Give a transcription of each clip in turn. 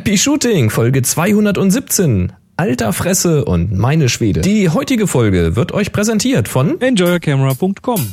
Happy Shooting, Folge 217. Alter Fresse und meine Schwede. Die heutige Folge wird euch präsentiert von enjoyercamera.com.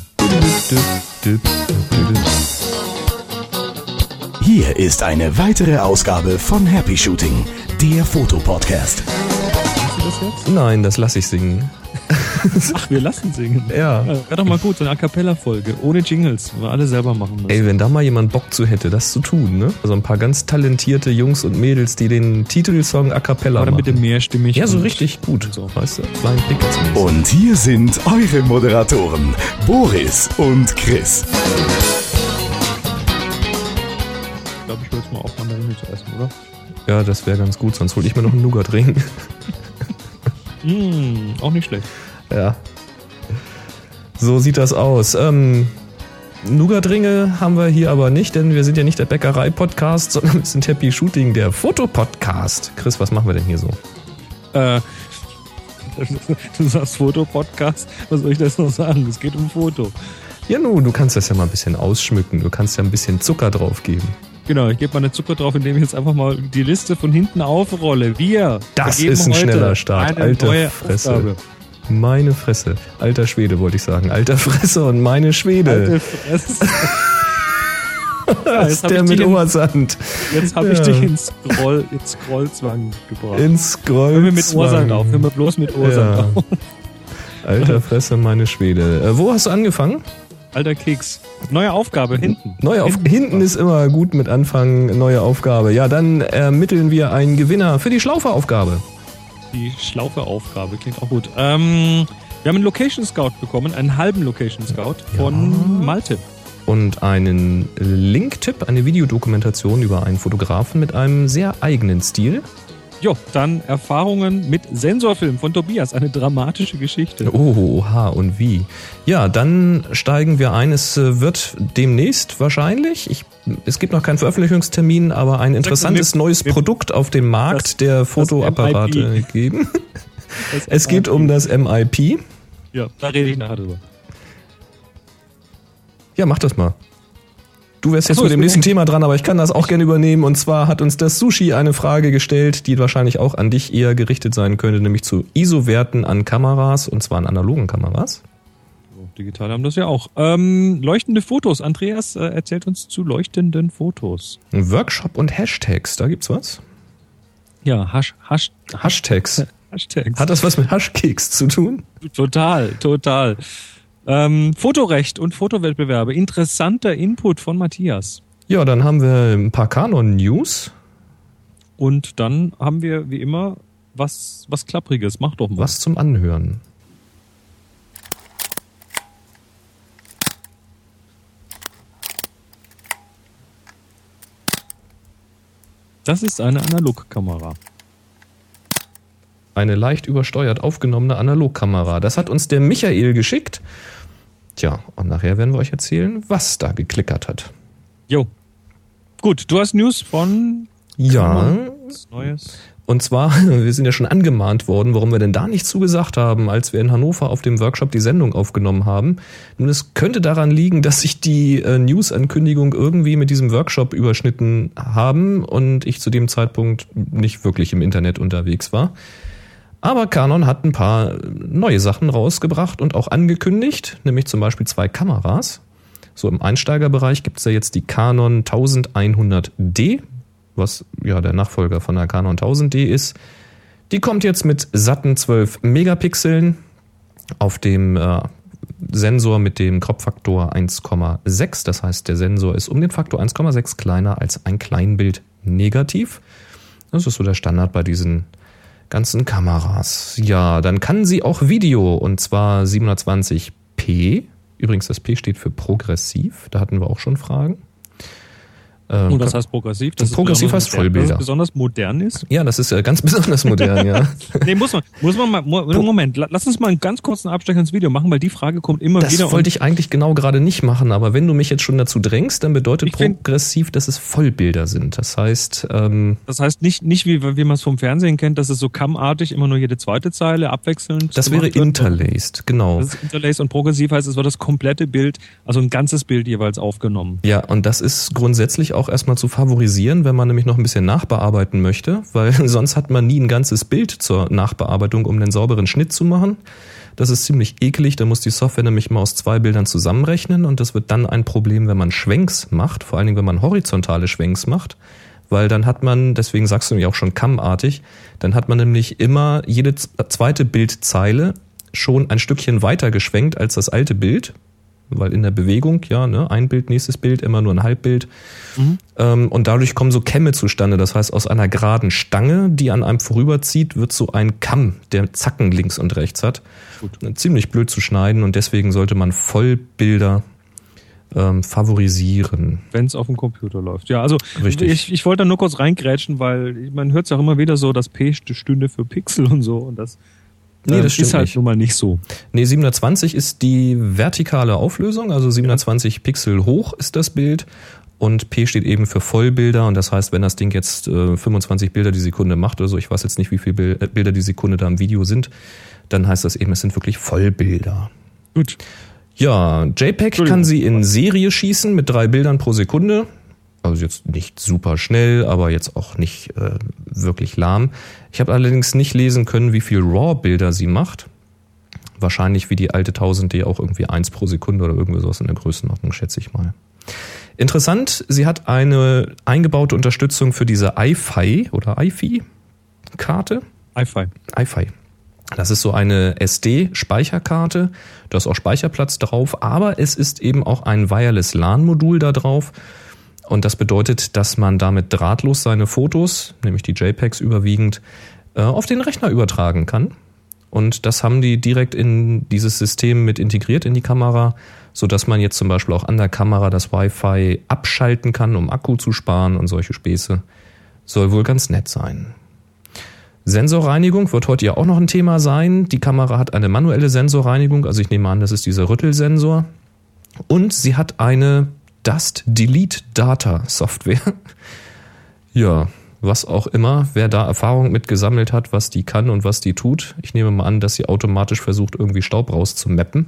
Hier ist eine weitere Ausgabe von Happy Shooting, der Fotopodcast. Machst du das jetzt? Nein, das lasse ich singen. Ach, wir lassen singen. Ja. Wäre doch mal gut, so eine A-Cappella-Folge, ohne Jingles, wo wir alle selber machen müssen. Ey, wenn da mal jemand Bock zu hätte, das zu tun, ne? Also ein paar ganz talentierte Jungs und Mädels, die den Titelsong A Cappella Oder machen. mit dem mehrstimmig. Ja, so richtig gut. So. Weißt du? Kleinen Blick zumindest. Und hier sind eure Moderatoren, Boris und Chris. Ich glaube, ich will jetzt mal auf Mandarine zu essen, oder? Ja, das wäre ganz gut, sonst hole ich mir noch einen Nougat-Ring. Auch nicht schlecht. Ja. So sieht das aus. Nougat-Ringe haben wir hier aber nicht, denn wir sind ja nicht der Bäckerei-Podcast, sondern wir sind Happy Shooting, der Fotopodcast. Chris, was machen wir denn hier so? Du sagst Fotopodcast, was soll ich das noch sagen? Es geht um Foto. Ja nun, du kannst das ja mal ein bisschen ausschmücken, du kannst ja ein bisschen Zucker drauf geben. Genau, ich gebe mal eine Zucker drauf, indem ich jetzt einfach mal die Liste von hinten aufrolle. Das ist ein schneller Start, alter Fresse. Aufgabe. Meine Fresse. Alter Schwede wollte ich sagen. Alter Fresse und meine Schwede. Alte Fresse. Das ist der mit Ohrsand. Jetzt habe ich dich in Scrollzwang gebracht. In Scrollzwang. Hör mir mit Ohrsand auf. Hör mir bloß mit Ohrsand auf. Alter Fresse, meine Schwede. Wo hast du angefangen? Alter Keks. Neue Aufgabe hinten. Hinten ist immer gut mit Anfang, neue Aufgabe. Ja, dann ermitteln wir einen Gewinner für die Schlaufe-Aufgabe. Die Schlaufe-Aufgabe klingt auch gut. Wir haben einen Location Scout bekommen, einen halben Location Scout von Malte. Und einen Link-Tipp, eine Videodokumentation über einen Fotografen mit einem sehr eigenen Stil. Jo, dann Erfahrungen mit Sensorfilm von Tobias, eine dramatische Geschichte. Oha, und wie? Ja, dann steigen wir ein. Es wird demnächst wahrscheinlich, es gibt noch keinen Veröffentlichungstermin, aber ein interessantes neues Produkt auf dem Markt der Fotoapparate geben. Es geht um das MIP. Ja, da rede ich nachher drüber. Ja, mach das mal. Du wärst jetzt mit dem nächsten Thema dran, aber ich kann das auch gerne übernehmen. Und zwar hat uns das Sushi eine Frage gestellt, die wahrscheinlich auch an dich eher gerichtet sein könnte, nämlich zu ISO-Werten an Kameras, und zwar an analogen Kameras. Digital haben das ja auch. Leuchtende Fotos. Andreas erzählt uns zu leuchtenden Fotos. Ein Workshop und Hashtags, da gibt's was? Ja, Hashtags. Hashtags. Hat das was mit Hashkeks zu tun? Total. Fotorecht und Fotowettbewerbe. Interessanter Input von Matthias. Ja, dann haben wir ein paar Canon-News. Und dann haben wir, wie immer, was Klappriges. Mach doch mal. Was zum Anhören. Das ist eine Analogkamera. Eine leicht übersteuert aufgenommene Analogkamera. Das hat uns der Michael geschickt. Tja, und nachher werden wir euch erzählen, was da geklickert hat. Jo. Gut, du hast News von... Ja. Neues. Und zwar, wir sind ja schon angemahnt worden, warum wir denn da nicht zugesagt haben, als wir in Hannover auf dem Workshop die Sendung aufgenommen haben. Nun, es könnte daran liegen, dass sich die News-Ankündigung irgendwie mit diesem Workshop überschnitten haben und ich zu dem Zeitpunkt nicht wirklich im Internet unterwegs war. Aber Canon hat ein paar neue Sachen rausgebracht und auch angekündigt, nämlich zum Beispiel 2 Kameras. So im Einsteigerbereich gibt es ja jetzt die Canon 1100D, was ja der Nachfolger von der Canon 1000D ist. Die kommt jetzt mit satten 12 Megapixeln auf dem Sensor mit dem Crop-Faktor 1,6. Das heißt, der Sensor ist um den Faktor 1,6 kleiner als ein Kleinbild negativ. Das ist so der Standard bei diesen ganzen Kameras. Ja, dann kann sie auch Video, und zwar 720p. Übrigens, das P steht für progressiv. Da hatten wir auch schon Fragen. Und das heißt progressiv? Das progressiv heißt Vollbilder. Dass es besonders modern ist? Ja, das ist ganz besonders modern, ja. Nee, muss man mal, Moment, lass uns mal einen ganz kurzen Abstecher ins Video machen, weil die Frage kommt immer wieder. Das wollte ich eigentlich genau gerade nicht machen, aber wenn du mich jetzt schon dazu drängst, dann bedeutet progressiv, dass es Vollbilder sind. Das heißt, nicht wie man es vom Fernsehen kennt, dass es so kammartig immer nur jede zweite Zeile abwechselnd. Das wäre interlaced, genau. Das ist interlaced, und progressiv heißt, es wird das komplette Bild, also ein ganzes Bild jeweils aufgenommen. Ja, und das ist grundsätzlich auch erstmal zu favorisieren, wenn man nämlich noch ein bisschen nachbearbeiten möchte, weil sonst hat man nie ein ganzes Bild zur Nachbearbeitung, um einen sauberen Schnitt zu machen. Das ist ziemlich eklig, da muss die Software nämlich mal aus 2 Bildern zusammenrechnen und das wird dann ein Problem, wenn man Schwenks macht, vor allen Dingen, wenn man horizontale Schwenks macht, weil dann hat man, deswegen sagst du nämlich auch schon kammartig, dann hat man nämlich immer jede zweite Bildzeile schon ein Stückchen weiter geschwenkt als das alte Bild, weil in der Bewegung, ja, ne, ein Bild, nächstes Bild, immer nur ein Halbbild. Und dadurch kommen so Kämme zustande. Das heißt, aus einer geraden Stange, die an einem vorüberzieht, wird so ein Kamm, der Zacken links und rechts hat. Gut. Ziemlich blöd zu schneiden und deswegen sollte man Vollbilder favorisieren. Wenn es auf dem Computer läuft. Ja, also richtig. Ich wollte da nur kurz reingrätschen, weil man hört es auch immer wieder so, das P stünde für Pixel und so und das das ist halt nun mal nicht so. Nee, 720 ist die vertikale Auflösung, also 720 Pixel hoch ist das Bild und P steht eben für Vollbilder und das heißt, wenn das Ding jetzt 25 Bilder die Sekunde macht oder so, ich weiß jetzt nicht, wie viele Bilder die Sekunde da im Video sind, dann heißt das eben, es sind wirklich Vollbilder. Gut. Ja, JPEG kann sie in Serie schießen mit 3 Bildern pro Sekunde. Also jetzt nicht super schnell, aber jetzt auch nicht wirklich lahm. Ich habe allerdings nicht lesen können, wie viel RAW-Bilder sie macht. Wahrscheinlich wie die alte 1000D auch irgendwie 1 pro Sekunde oder irgendwie sowas in der Größenordnung, schätze ich mal. Interessant, sie hat eine eingebaute Unterstützung für diese iFi oder iFi-Karte. iFi. Das ist so eine SD-Speicherkarte, da ist auch Speicherplatz drauf, aber es ist eben auch ein Wireless-LAN-Modul da drauf. Und das bedeutet, dass man damit drahtlos seine Fotos, nämlich die JPEGs überwiegend, auf den Rechner übertragen kann. Und das haben die direkt in dieses System mit integriert in die Kamera, sodass man jetzt zum Beispiel auch an der Kamera das Wi-Fi abschalten kann, um Akku zu sparen und solche Späße. Soll wohl ganz nett sein. Sensorreinigung wird heute ja auch noch ein Thema sein. Die Kamera hat eine manuelle Sensorreinigung, also ich nehme an, das ist dieser Rüttelsensor. Und sie hat eine Dust Delete Data Software. Ja, was auch immer, wer da Erfahrung mit gesammelt hat, was die kann und was die tut. Ich nehme mal an, dass sie automatisch versucht, irgendwie Staub rauszumappen.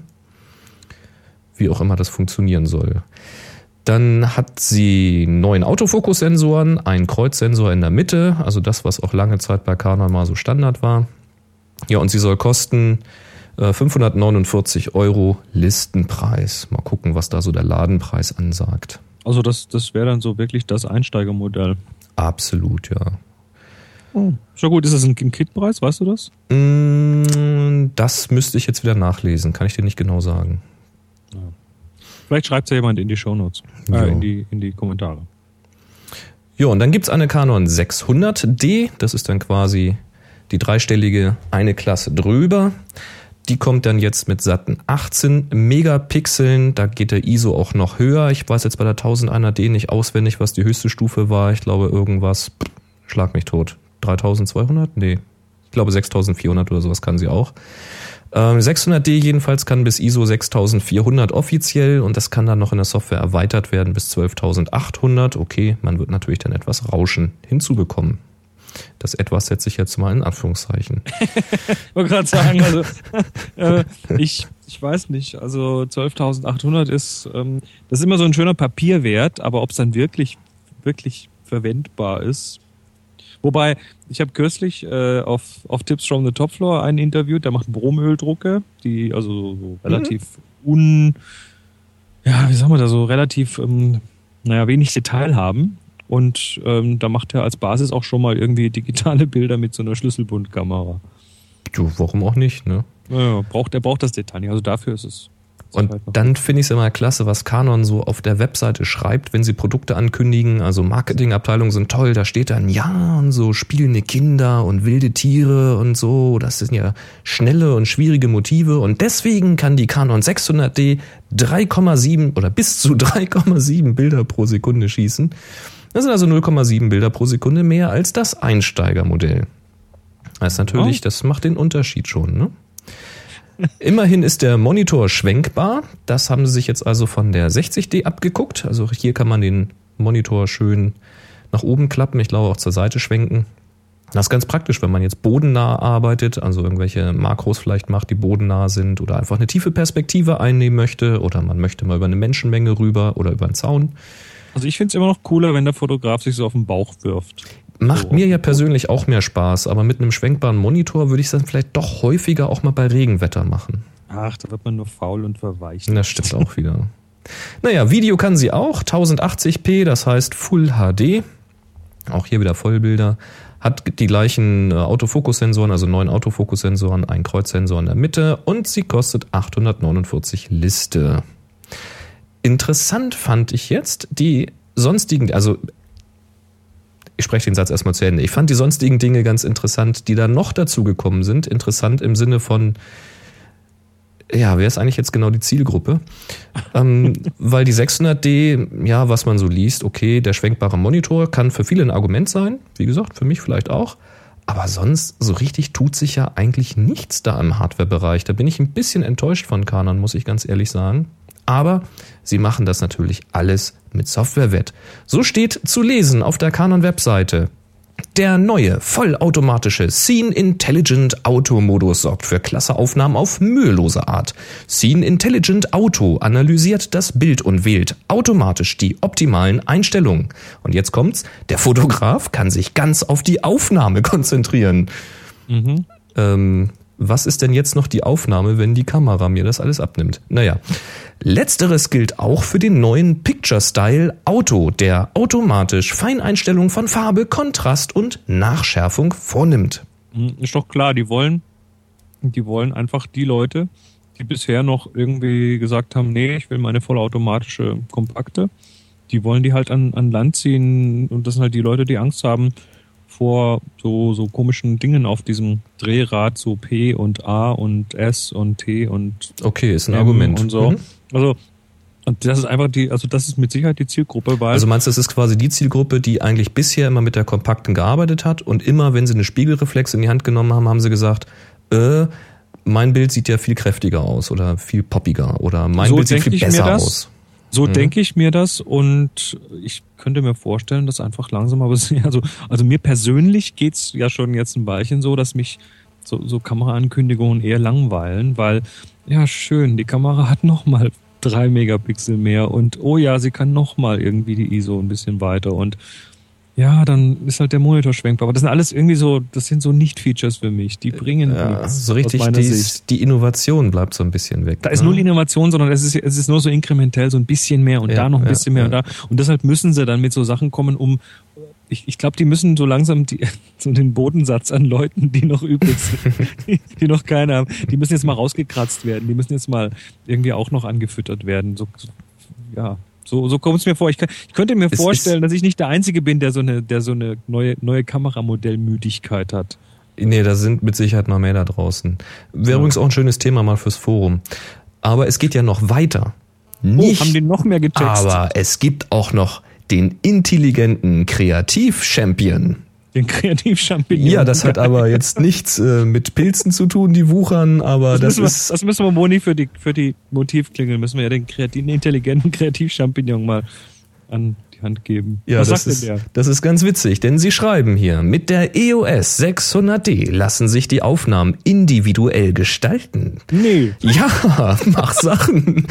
Wie auch immer das funktionieren soll. Dann hat sie 9 Autofokussensoren, einen Kreuzsensor in der Mitte, also das, was auch lange Zeit bei Canon mal so Standard war. Ja, und sie soll kosten 549 € Listenpreis. Mal gucken, was da so der Ladenpreis ansagt. Also das wäre dann so wirklich das Einsteigermodell. Absolut, ja. Oh. Schon gut, ist das ein Kitpreis, weißt du das? Das müsste ich jetzt wieder nachlesen, kann ich dir nicht genau sagen. Ja. Vielleicht schreibt es ja jemand in die Shownotes, in die Kommentare. Ja, und dann gibt's eine Canon 600D, das ist dann quasi die dreistellige eine Klasse drüber. Die kommt dann jetzt mit satten 18 Megapixeln, da geht der ISO auch noch höher. Ich weiß jetzt bei der 1100D nicht auswendig, was die höchste Stufe war. Ich glaube irgendwas, schlag mich tot, 3200? Nee, ich glaube 6400 oder sowas kann sie auch. 600D jedenfalls kann bis ISO 6400 offiziell und das kann dann noch in der Software erweitert werden bis 12800. Okay, man wird natürlich dann etwas Rauschen hinzubekommen. Das etwas setze ich jetzt mal in Anführungszeichen. Ich wollte gerade sagen, also ich weiß nicht, also 12.800 ist, das ist immer so ein schöner Papierwert, aber ob es dann wirklich verwendbar ist. Wobei, ich habe kürzlich auf Tips from the Top Floor einen interviewt, der macht Bromöldrucke, die also so relativ relativ wenig Detail haben. Und da macht er als Basis auch schon mal irgendwie digitale Bilder mit so einer Schlüsselbundkamera. Du, warum auch nicht, ne? Ja, er braucht das Detail nicht, also dafür ist es. Und halt dann finde ich es immer klasse, was Canon so auf der Webseite schreibt, wenn sie Produkte ankündigen. Also Marketingabteilungen sind toll, da steht dann, ja, und so spielende Kinder und wilde Tiere und so. Das sind ja schnelle und schwierige Motive. Und deswegen kann die Canon 600D 3,7 oder bis zu 3,7 Bilder pro Sekunde schießen. Das sind also 0,7 Bilder pro Sekunde mehr als das Einsteigermodell. Das ist natürlich, das macht den Unterschied schon, ne? Immerhin ist der Monitor schwenkbar. Das haben sie sich jetzt also von der 60D abgeguckt. Also hier kann man den Monitor schön nach oben klappen. Ich glaube auch zur Seite schwenken. Das ist ganz praktisch, wenn man jetzt bodennah arbeitet, also irgendwelche Makros vielleicht macht, die bodennah sind oder einfach eine tiefe Perspektive einnehmen möchte oder man möchte mal über eine Menschenmenge rüber oder über einen Zaun. Also ich finde es immer noch cooler, wenn der Fotograf sich so auf den Bauch wirft. Macht mir ja persönlich auch mehr Spaß, aber mit einem schwenkbaren Monitor würde ich es dann vielleicht doch häufiger auch mal bei Regenwetter machen. Ach, da wird man nur faul und verweicht. Das stimmt auch wieder. Naja, Video kann sie auch, 1080p, das heißt Full HD. Auch hier wieder Vollbilder. Hat die gleichen Autofokussensoren, also 9 Autofokussensoren, ein Kreuzsensor in der Mitte und sie kostet 849 Liste. Interessant fand ich jetzt die sonstigen, also ich spreche den Satz erstmal zu Ende. Ich fand die sonstigen Dinge ganz interessant, die da noch dazu gekommen sind. Interessant im Sinne von, ja, wer ist eigentlich jetzt genau die Zielgruppe? Weil die 600D, ja, was man so liest, okay, der schwenkbare Monitor kann für viele ein Argument sein. Wie gesagt, für mich vielleicht auch. Aber sonst, so richtig tut sich ja eigentlich nichts da im Hardware-Bereich. Da bin ich ein bisschen enttäuscht von Canon, muss ich ganz ehrlich sagen. Aber sie machen das natürlich alles mit Software-Wett. So steht zu lesen auf der Canon-Webseite. Der neue, vollautomatische Scene Intelligent Auto-Modus sorgt für klasse Aufnahmen auf mühelose Art. Scene Intelligent Auto analysiert das Bild und wählt automatisch die optimalen Einstellungen. Und jetzt kommt's, der Fotograf kann sich ganz auf die Aufnahme konzentrieren. Was ist denn jetzt noch die Aufnahme, wenn die Kamera mir das alles abnimmt? Naja, letzteres gilt auch für den neuen Picture Style Auto, der automatisch Feineinstellungen von Farbe, Kontrast und Nachschärfung vornimmt. Ist doch klar, die wollen einfach die Leute, die bisher noch irgendwie gesagt haben, nee, ich will meine vollautomatische Kompakte, die wollen die halt an Land ziehen und das sind halt die Leute, die Angst haben vor so komischen Dingen auf diesem Drehrad, so P und A und S und T und okay, ist ein M Argument. Und so. Also, und das ist einfach das ist mit Sicherheit die Zielgruppe, weil. Also meinst du, das ist quasi die Zielgruppe, die eigentlich bisher immer mit der Kompakten gearbeitet hat und immer, wenn sie eine Spiegelreflex in die Hand genommen haben, haben sie gesagt, mein Bild sieht ja viel kräftiger aus oder viel poppiger oder mein so Bild sieht viel besser aus. So denke ich mir das und ich könnte mir vorstellen, dass einfach langsam aber also mir persönlich geht's ja schon jetzt ein Weilchen so, dass mich so Kameraankündigungen eher langweilen, weil ja schön, die Kamera hat nochmal 3 Megapixel mehr und oh ja, sie kann nochmal irgendwie die ISO ein bisschen weiter und ja, dann ist halt der Monitor schwenkbar. Aber das sind alles irgendwie so, das sind so Nicht-Features für mich. Die bringen nichts. So richtig, die Innovation bleibt so ein bisschen weg. Da ist null Innovation, sondern es ist nur so inkrementell, so ein bisschen mehr und da noch ein bisschen mehr und da. Und deshalb müssen sie dann mit so Sachen kommen, ich glaube, die müssen so langsam so den Bodensatz an Leuten, die noch übrig sind, die noch keine haben, die müssen jetzt mal rausgekratzt werden. Die müssen jetzt mal irgendwie auch noch angefüttert werden. So kommt es mir vor. Ich könnte mir vorstellen, dass ich nicht der Einzige bin, der so eine neue Kameramodellmüdigkeit hat. Nee, da sind mit Sicherheit noch mehr da draußen. Wäre übrigens auch ein schönes Thema mal fürs Forum. Aber es geht ja noch weiter. Haben die noch mehr gecheckt? Aber es gibt auch noch den intelligenten Kreativ-Champion. Den Kreativ-Champignon. Ja, das hat aber jetzt nichts mit Pilzen zu tun, die wuchern, aber das müssen wir Moni für die Motivklingel, müssen wir ja den intelligenten Kreativ-Champignon mal an die Hand geben. Ja, was sagt denn der? Das ist ganz witzig, denn sie schreiben hier, mit der EOS 600D lassen sich die Aufnahmen individuell gestalten. Nee. Ja, mach Sachen.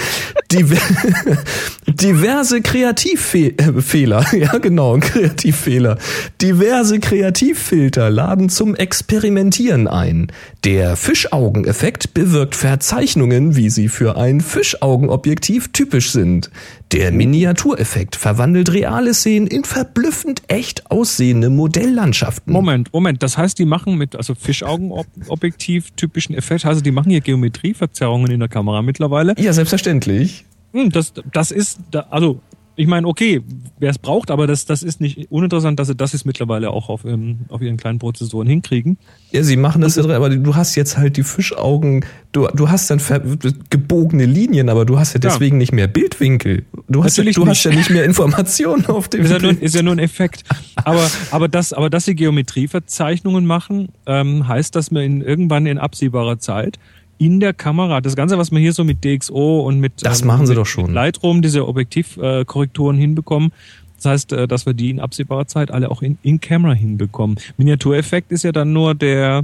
Diverse Kreativfehler, ja genau, Kreativfehler. Diverse Kreativfilter laden zum Experimentieren ein. Der Fischaugeneffekt bewirkt Verzeichnungen, wie sie für ein Fischaugenobjektiv typisch sind. Der Miniatureffekt verwandelt reale Szenen in verblüffend echt aussehende Modelllandschaften. Moment, das heißt, die machen mit Fischaugenobjektiv typischen Effekt, also die machen hier Geometrieverzerrungen in der Kamera mittlerweile. Ja, selbstverständlich. Das ist, also ich meine, okay, wer es braucht, aber das ist nicht uninteressant, dass sie das jetzt mittlerweile auch auf ihren kleinen Prozessoren hinkriegen. Ja, sie machen das, aber du hast jetzt halt die Fischaugen, du hast dann gebogene Linien, aber du hast ja deswegen nicht mehr Bildwinkel. Du hast ja nicht mehr Informationen auf dem Bild. Ist ja nur ein Effekt. Aber dass sie Geometrieverzeichnungen machen, heißt, dass wir irgendwann in absehbarer Zeit in der Kamera, das Ganze, was wir hier so mit DxO und mit das machen sie doch schon. Lightroom, diese Objektivkorrekturen hinbekommen. Das heißt, dass wir die in absehbarer Zeit alle auch in Camera hinbekommen. Miniatureffekt ist ja dann nur der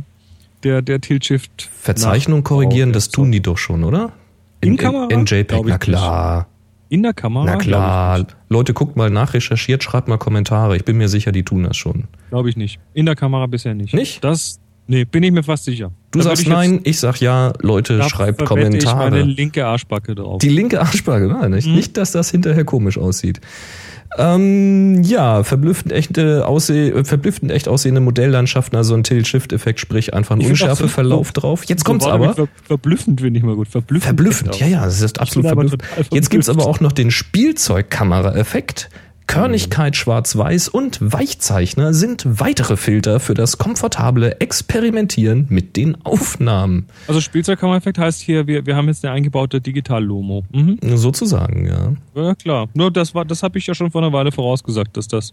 Tilt-Shift. Verzeichnung korrigieren, das tun die doch schon, oder? In Kamera? In JPEG, na klar. In der Kamera? Na klar, Leute, guckt mal nach, recherchiert, schreibt mal Kommentare. Ich bin mir sicher, die tun das schon. Glaube ich nicht. In der Kamera bisher nicht. Nicht? Nee, bin ich mir fast sicher. Du sagst nein, ich sag ja. Leute, schreibt Kommentare. Ich meine linke Arschbacke drauf. Die linke Arschbacke, nein, nicht, dass das hinterher komisch aussieht. Ja, verblüffend echt aussehende Modelllandschaften, also ein Tilt-Shift-Effekt, sprich einfach ein Unschärfeverlauf drauf. Jetzt kommt's aber. Verblüffend finde ich mal gut. Verblüffend, ja, das ist absolut verblüffend. Jetzt gibt's aber auch noch den Spielzeugkamera-Effekt. Körnigkeit, Schwarz-Weiß und Weichzeichner sind weitere Filter für das komfortable Experimentieren mit den Aufnahmen. Also Spielzeugkamera-Effekt heißt hier, wir haben jetzt eine eingebaute Digital-Lomo. Sozusagen, ja. Ja, klar. Nur das habe ich ja schon vor einer Weile vorausgesagt, dass das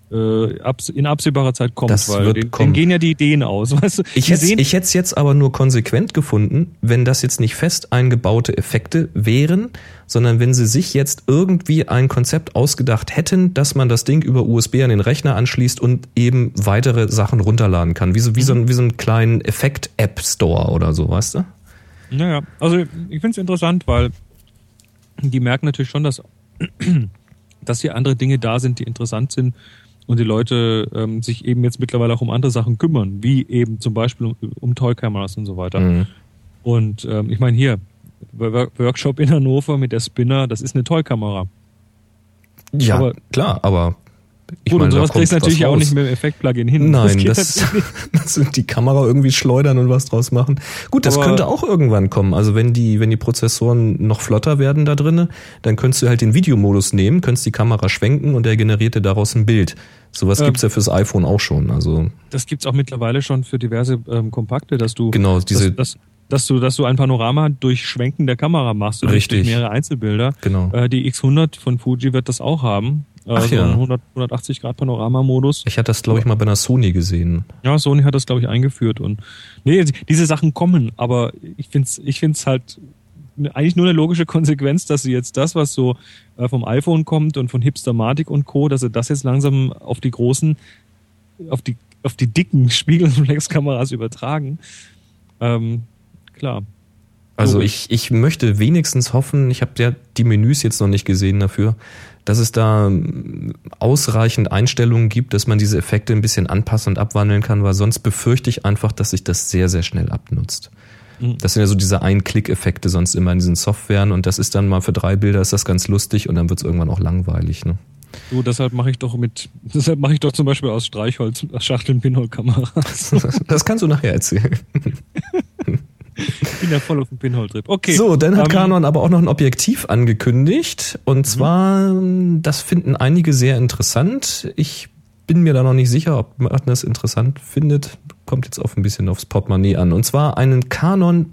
in absehbarer Zeit kommt, das weil denen gehen ja die Ideen aus. Weißt du? Ich hätte es jetzt aber nur konsequent gefunden, wenn das jetzt nicht fest eingebaute Effekte wären, sondern wenn sie sich jetzt irgendwie ein Konzept ausgedacht hätten, dass man das Ding über USB an den Rechner anschließt und eben weitere Sachen runterladen kann. Wie so einen kleinen Effekt-App-Store oder so, weißt du? Naja, also ich finde es interessant, weil die merken natürlich schon, dass hier andere Dinge da sind, die interessant sind. Und die Leute sich eben jetzt mittlerweile auch um andere Sachen kümmern, wie eben zum Beispiel um Toy-Kameras und so weiter. Mhm. Und ich meine hier, Workshop in Hannover mit der Spinner, das ist eine Toy-Kamera. Ja, aber, klar, aber ich meine, sowas kriegst du natürlich auch nicht mit dem Effekt-Plugin hin. Nein, das sind die Kamera irgendwie schleudern und was draus machen. Gut, das könnte auch irgendwann kommen. Also wenn die Prozessoren noch flotter werden da drinnen, dann könntest du halt den Videomodus nehmen, könntest die Kamera schwenken und der generiert dir daraus ein Bild. Sowas gibt's ja fürs iPhone auch schon. Also das gibt's auch mittlerweile schon für diverse Kompakte, dass du genau dass du ein Panorama durch Schwenken der Kamera machst oder durch mehrere Einzelbilder. Genau. Die X100 von Fuji wird das auch haben. Ach ja. 180 Grad Panoramamodus. Ich hatte das, glaube ich, mal bei einer Sony gesehen. Ja, Sony hat das, glaube ich, eingeführt. Und nee, diese Sachen kommen, aber ich find's halt eigentlich nur eine logische Konsequenz, dass sie jetzt das, was so vom iPhone kommt und von Hipstermatic und Co., dass sie das jetzt langsam auf die großen, auf die dicken Spiegelreflexkameras übertragen. Klar. Also ich möchte wenigstens hoffen, ich habe ja die Menüs jetzt noch nicht gesehen dafür, dass es da ausreichend Einstellungen gibt, dass man diese Effekte ein bisschen anpassen und abwandeln kann, weil sonst befürchte ich einfach, dass sich das sehr, sehr schnell abnutzt. Das sind ja so diese Ein-Klick-Effekte sonst immer in diesen Softwaren und das ist dann mal für 3 Bilder ist das ganz lustig und dann wird es irgendwann auch langweilig, ne? Deshalb mache ich doch zum Beispiel aus Streichholz Schachteln Pinhole-Kameras. Das kannst du nachher erzählen. Ich bin ja voll auf dem Pinhole-Trip. Okay. So, dann hat Canon aber auch noch ein Objektiv angekündigt. Und zwar, das finden einige sehr interessant. Ich bin mir da noch nicht sicher, ob man das interessant findet. Kommt jetzt auch ein bisschen aufs Portemonnaie an. Und zwar einen Canon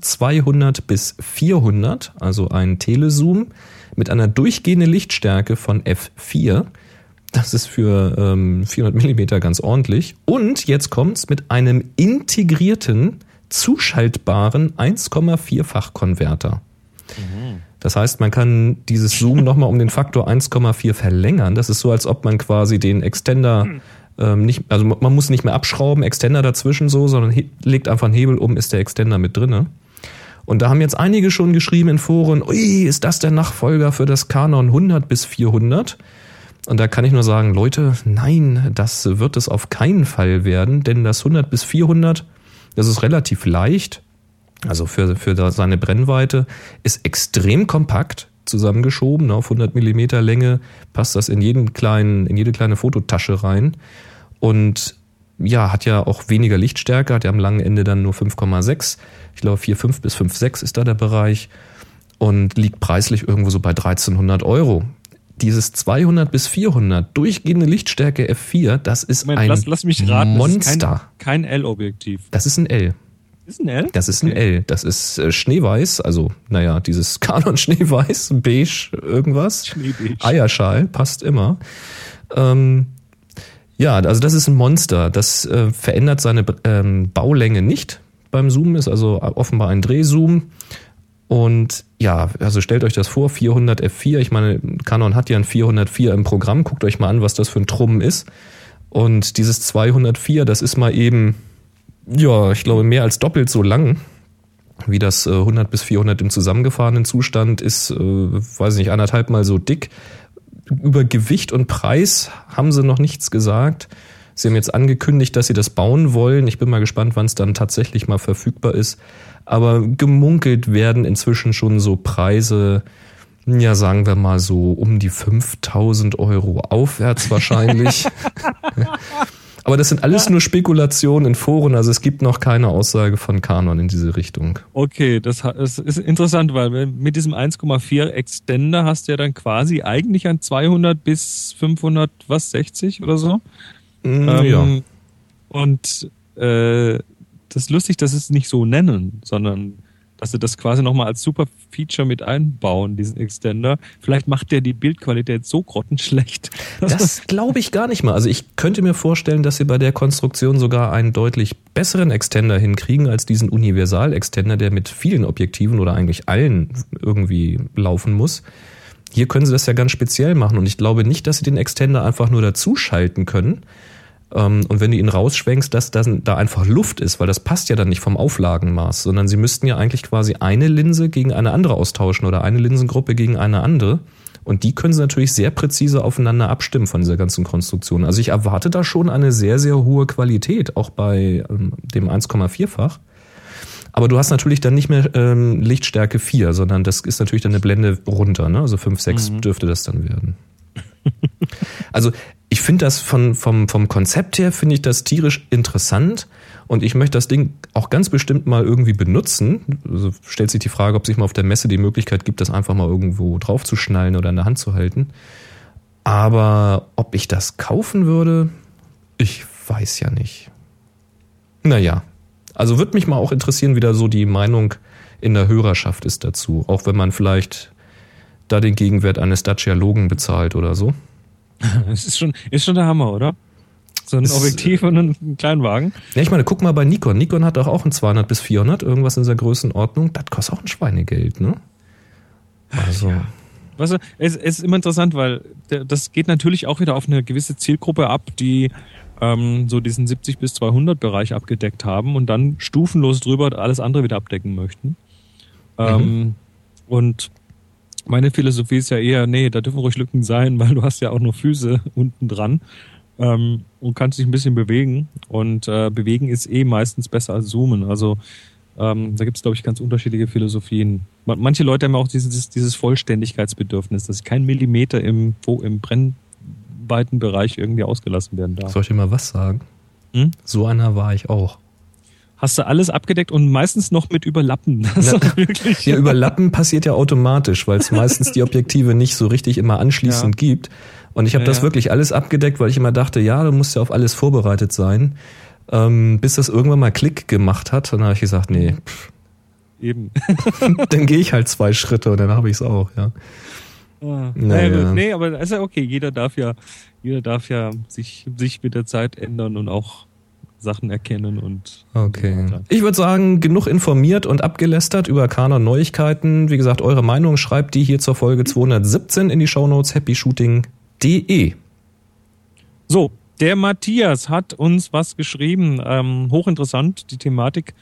200-400, also einen Telezoom mit einer durchgehenden Lichtstärke von f4. Das ist für 400 mm ganz ordentlich. Und jetzt kommt's mit einem integrierten zuschaltbaren 1,4-fach-Konverter. Das heißt, man kann dieses Zoom nochmal um den Faktor 1,4 verlängern. Das ist so, als ob man quasi den Extender also man muss nicht mehr abschrauben, Extender dazwischen so, sondern legt einfach einen Hebel um, ist der Extender mit drinne. Und da haben jetzt einige schon geschrieben in Foren, ui, ist das der Nachfolger für das Canon 100-400? Und da kann ich nur sagen, Leute, nein, das wird es auf keinen Fall werden, denn das 100-400, das ist relativ leicht, also für seine Brennweite, ist extrem kompakt zusammengeschoben, auf 100 mm Länge passt das in jede kleine Fototasche rein und ja, hat ja auch weniger Lichtstärke, hat ja am langen Ende dann nur 5,6, ich glaube 4,5 bis 5,6 ist da der Bereich und liegt preislich irgendwo so bei 1.300 €. Dieses 200-400 durchgehende Lichtstärke F4, das ist lass mich raten, Monster. Das ist kein L-Objektiv. Das ist ein L. Ist ein L? Das ist ein L. Das ist schneeweiß, also dieses Canon schneeweiß, beige, irgendwas. Schneebeige. Eierschal, passt immer. Ja, also das ist ein Monster. Das verändert seine Baulänge nicht beim Zoom, ist also offenbar ein Drehzoom. Und ja, also stellt euch das vor, 400 F4, ich meine, Canon hat ja ein 404 im Programm, guckt euch mal an, was das für ein Trumm ist. Und dieses 204, das ist mal eben, ja, ich glaube mehr als doppelt so lang. wie das 100 bis 400 im zusammengefahrenen Zustand ist, weiß nicht, 1,5 Mal so dick. Über Gewicht und Preis haben sie noch nichts gesagt. Sie haben jetzt angekündigt, dass sie das bauen wollen. Ich bin mal gespannt, wann es dann tatsächlich mal verfügbar ist. Aber gemunkelt werden inzwischen schon so Preise, ja, sagen wir mal so um die 5.000 Euro aufwärts wahrscheinlich. Aber das sind alles nur Spekulationen in Foren, also es gibt noch keine Aussage von Canon in diese Richtung. Okay, das ist interessant, weil mit diesem 1,4 Extender hast du ja dann quasi eigentlich ein 200 bis 560 oder so. Ja. Und das ist lustig, dass sie es nicht so nennen, sondern dass sie das quasi nochmal als super Feature mit einbauen, diesen Extender. Vielleicht macht der die Bildqualität so grottenschlecht. Das glaube ich gar nicht mal. Also ich könnte mir vorstellen, dass sie bei der Konstruktion sogar einen deutlich besseren Extender hinkriegen als diesen Universal-Extender, der mit vielen Objektiven oder eigentlich allen irgendwie laufen muss. Hier können sie das ja ganz speziell machen und ich glaube nicht, dass sie den Extender einfach nur dazuschalten können. Und wenn du ihn rausschwenkst, dass da einfach Luft ist, weil das passt ja dann nicht vom Auflagenmaß, sondern sie müssten ja eigentlich quasi eine Linse gegen eine andere austauschen oder eine Linsengruppe gegen eine andere. Und die können sie natürlich sehr präzise aufeinander abstimmen von dieser ganzen Konstruktion. Also ich erwarte da schon eine sehr, sehr hohe Qualität, auch bei dem 1,4-fach. Aber du hast natürlich dann nicht mehr Lichtstärke 4, sondern das ist natürlich dann eine Blende runter, ne? Also 5, 6 dürfte das dann werden. Also ich finde das vom Konzept her, finde ich das tierisch interessant und ich möchte das Ding auch ganz bestimmt mal irgendwie benutzen. Also stellt sich die Frage, ob sich mal auf der Messe die Möglichkeit gibt, das einfach mal irgendwo drauf zu schnallen oder in der Hand zu halten. Aber ob ich das kaufen würde, ich weiß ja nicht. Naja, also würde mich mal auch interessieren, wie da so die Meinung in der Hörerschaft ist dazu. Auch wenn man vielleicht da den Gegenwert eines Dacia Logan bezahlt oder so. Es ist schon der Hammer, oder? So ein Objektiv und einen kleinen Wagen. Ja, ich meine, guck mal bei Nikon. Nikon hat auch ein 200 bis 400, irgendwas in dieser Größenordnung. Das kostet auch ein Schweinegeld, ne? Also. Ja. Weißt du, es ist immer interessant, weil das geht natürlich auch wieder auf eine gewisse Zielgruppe ab, die so diesen 70 bis 200 Bereich abgedeckt haben und dann stufenlos drüber alles andere wieder abdecken möchten. Und meine Philosophie ist ja eher, nee, da dürfen ruhig Lücken sein, weil du hast ja auch noch Füße unten dran und kannst dich ein bisschen bewegen. Und bewegen ist meistens besser als zoomen. Also da gibt es, glaube ich, ganz unterschiedliche Philosophien. Manche Leute haben auch dieses Vollständigkeitsbedürfnis, dass kein Millimeter im Brennweitenbereich irgendwie ausgelassen werden darf. Soll ich dir mal was sagen? So einer war ich auch. Hast du alles abgedeckt und meistens noch mit Überlappen. Das ist wirklich ja, Überlappen passiert ja automatisch, weil es meistens die Objektive nicht so richtig immer anschließend gibt. Und ich habe das wirklich alles abgedeckt, weil ich immer dachte, ja, du musst ja auf alles vorbereitet sein. Bis das irgendwann mal Klick gemacht hat, dann habe ich gesagt, nee. Eben. Dann gehe ich halt 2 Schritte und dann habe ich es auch, ja. Naja. Nee, aber das ist ja okay. Jeder darf ja sich mit der Zeit ändern und auch Sachen erkennen und okay. So. Ich würde sagen, genug informiert und abgelästert über Canon Neuigkeiten. Wie gesagt, eure Meinung schreibt die hier zur Folge 217 in die Shownotes happyshooting.de. So, der Matthias hat uns was geschrieben. Hochinteressant, die Thematik.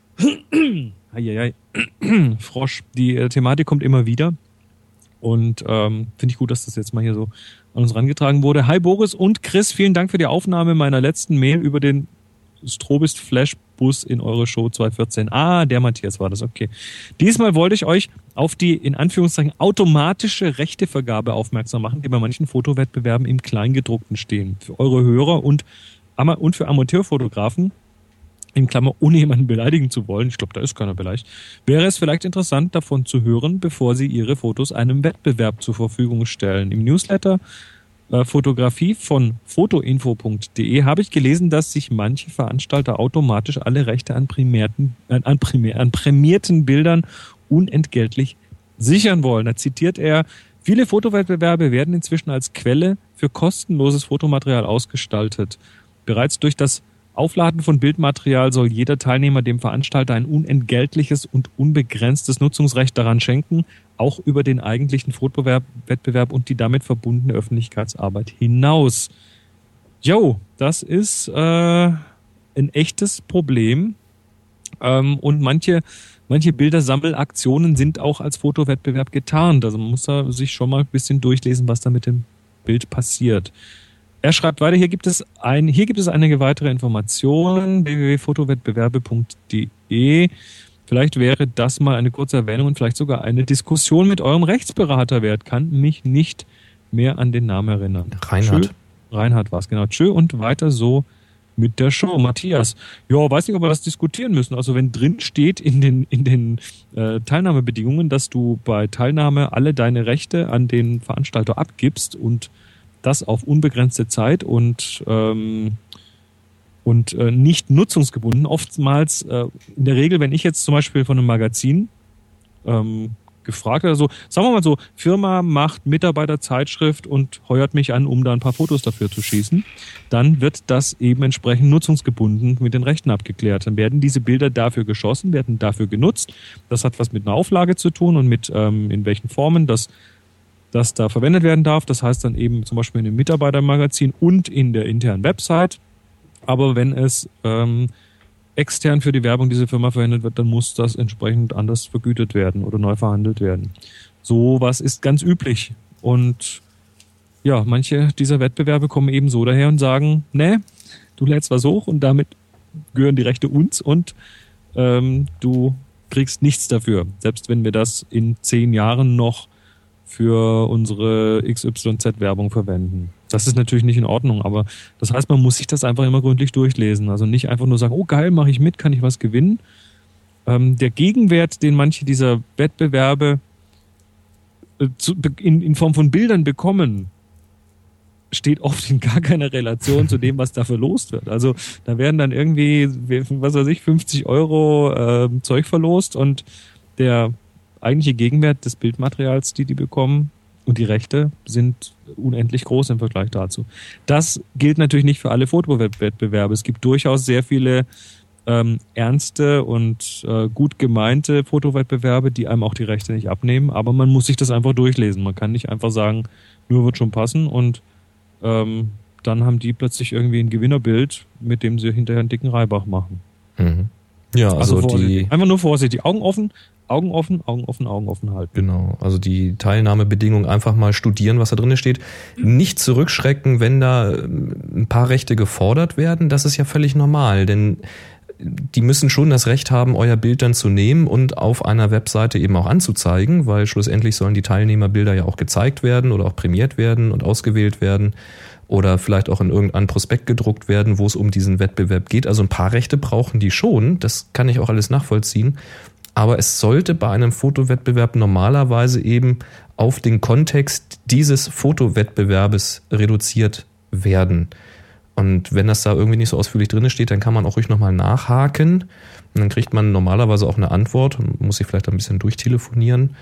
Frosch. Die Thematik kommt immer wieder. Und finde ich gut, dass das jetzt mal hier so an uns rangetragen wurde. Hi Boris und Chris, vielen Dank für die Aufnahme meiner letzten Mail über den Strobist Flashbus in eure Show 2014. Der Matthias war das, okay. Diesmal wollte ich euch auf die, in Anführungszeichen, automatische Rechtevergabe aufmerksam machen, die bei manchen Fotowettbewerben im Kleingedruckten stehen. Für eure Hörer und für Amateurfotografen, in Klammer, ohne jemanden beleidigen zu wollen, ich glaube, da ist keiner beleidigt, wäre es vielleicht interessant, davon zu hören, bevor sie ihre Fotos einem Wettbewerb zur Verfügung stellen. Im Newsletter Fotografie von fotoinfo.de habe ich gelesen, dass sich manche Veranstalter automatisch alle Rechte an prämierten Bildern unentgeltlich sichern wollen. Da zitiert er, viele Fotowettbewerbe werden inzwischen als Quelle für kostenloses Fotomaterial ausgestaltet. Bereits durch das Aufladen von Bildmaterial soll jeder Teilnehmer dem Veranstalter ein unentgeltliches und unbegrenztes Nutzungsrecht daran schenken, auch über den eigentlichen Fotowettbewerb und die damit verbundene Öffentlichkeitsarbeit hinaus. Jo, das ist ein echtes Problem. Und manche Bildersammelaktionen sind auch als Fotowettbewerb getarnt. Also man muss da sich schon mal ein bisschen durchlesen, was da mit dem Bild passiert. Er schreibt weiter, hier gibt es einige weitere Informationen, www.fotowettbewerbe.de. Vielleicht wäre das mal eine kurze Erwähnung und vielleicht sogar eine Diskussion mit eurem Rechtsberater wert. Kann mich nicht mehr an den Namen erinnern. Reinhard war es, genau. Tschö und weiter so mit der Show. Matthias, ja, weiß nicht, ob wir das diskutieren müssen. Also wenn drin steht in den Teilnahmebedingungen, dass du bei Teilnahme alle deine Rechte an den Veranstalter abgibst und das auf unbegrenzte Zeit und nicht nutzungsgebunden. Oftmals, in der Regel, wenn ich jetzt zum Beispiel von einem Magazin gefragt oder so, sagen wir mal so, Firma macht Mitarbeiterzeitschrift und heuert mich an, um da ein paar Fotos dafür zu schießen, dann wird das eben entsprechend nutzungsgebunden mit den Rechten abgeklärt. Dann werden diese Bilder dafür geschossen, werden dafür genutzt. Das hat was mit einer Auflage zu tun und mit in welchen Formen das da verwendet werden darf. Das heißt dann eben zum Beispiel in dem Mitarbeitermagazin und in der internen Website. Aber wenn es extern für die Werbung diese Firma verwendet wird, dann muss das entsprechend anders vergütet werden oder neu verhandelt werden. Sowas ist ganz üblich. Und ja, manche dieser Wettbewerbe kommen eben so daher und sagen, ne, du lädst was hoch und damit gehören die Rechte uns und du kriegst nichts dafür. Selbst wenn wir das in 10 Jahren noch für unsere XYZ-Werbung verwenden. Das ist natürlich nicht in Ordnung, aber das heißt, man muss sich das einfach immer gründlich durchlesen. Also nicht einfach nur sagen, oh geil, mache ich mit, kann ich was gewinnen. Der Gegenwert, den manche dieser Wettbewerbe in Form von Bildern bekommen, steht oft in gar keiner Relation zu dem, was da verlost wird. Also da werden dann irgendwie, was weiß ich, 50 € Zeug verlost und der eigentliche Gegenwert des Bildmaterials, die bekommen und die Rechte sind unendlich groß im Vergleich dazu. Das gilt natürlich nicht für alle Fotowettbewerbe. Es gibt durchaus sehr viele ernste und gut gemeinte Fotowettbewerbe, die einem auch die Rechte nicht abnehmen, aber man muss sich das einfach durchlesen. Man kann nicht einfach sagen, nur wird schon passen und dann haben die plötzlich irgendwie ein Gewinnerbild, mit dem sie hinterher einen dicken Reibach machen. Mhm. Ja, also einfach nur vorsichtig, Augen offen halten. Genau, also die Teilnahmebedingungen einfach mal studieren, was da drin steht. Nicht zurückschrecken, wenn da ein paar Rechte gefordert werden, das ist ja völlig normal, denn die müssen schon das Recht haben, euer Bild dann zu nehmen und auf einer Webseite eben auch anzuzeigen, weil schlussendlich sollen die Teilnehmerbilder ja auch gezeigt werden oder auch prämiert werden und ausgewählt werden oder vielleicht auch in irgendein Prospekt gedruckt werden, wo es um diesen Wettbewerb geht. Also ein paar Rechte brauchen die schon, das kann ich auch alles nachvollziehen. Aber es sollte bei einem Fotowettbewerb normalerweise eben auf den Kontext dieses Fotowettbewerbes reduziert werden. Und wenn das da irgendwie nicht so ausführlich drin steht, dann kann man auch ruhig nochmal nachhaken. Und dann kriegt man normalerweise auch eine Antwort und muss sich vielleicht ein bisschen durchtelefonieren.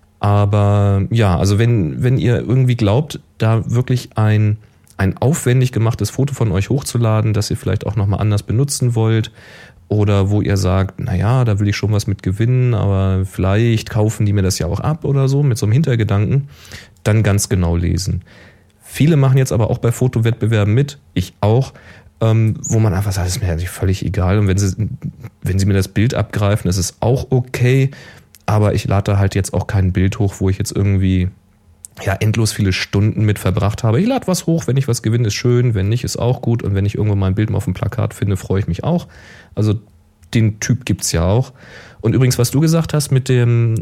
Aber ja, also wenn ihr irgendwie glaubt, da wirklich ein aufwendig gemachtes Foto von euch hochzuladen, das ihr vielleicht auch nochmal anders benutzen wollt, oder wo ihr sagt, naja, da will ich schon was mit gewinnen, aber vielleicht kaufen die mir das ja auch ab oder so, mit so einem Hintergedanken, dann ganz genau lesen. Viele machen jetzt aber auch bei Fotowettbewerben mit, ich auch, wo man einfach sagt, das ist mir eigentlich völlig egal. Und wenn sie mir das Bild abgreifen, ist es auch okay, aber ich lade da halt jetzt auch kein Bild hoch, wo ich jetzt irgendwie endlos viele Stunden mit verbracht habe. Ich lade was hoch, wenn ich was gewinne, ist schön, wenn nicht, ist auch gut. Und wenn ich irgendwann mal ein Bild mal auf dem Plakat finde, freue ich mich auch. Also den Typ gibt's ja auch. Und übrigens, was du gesagt hast mit dem,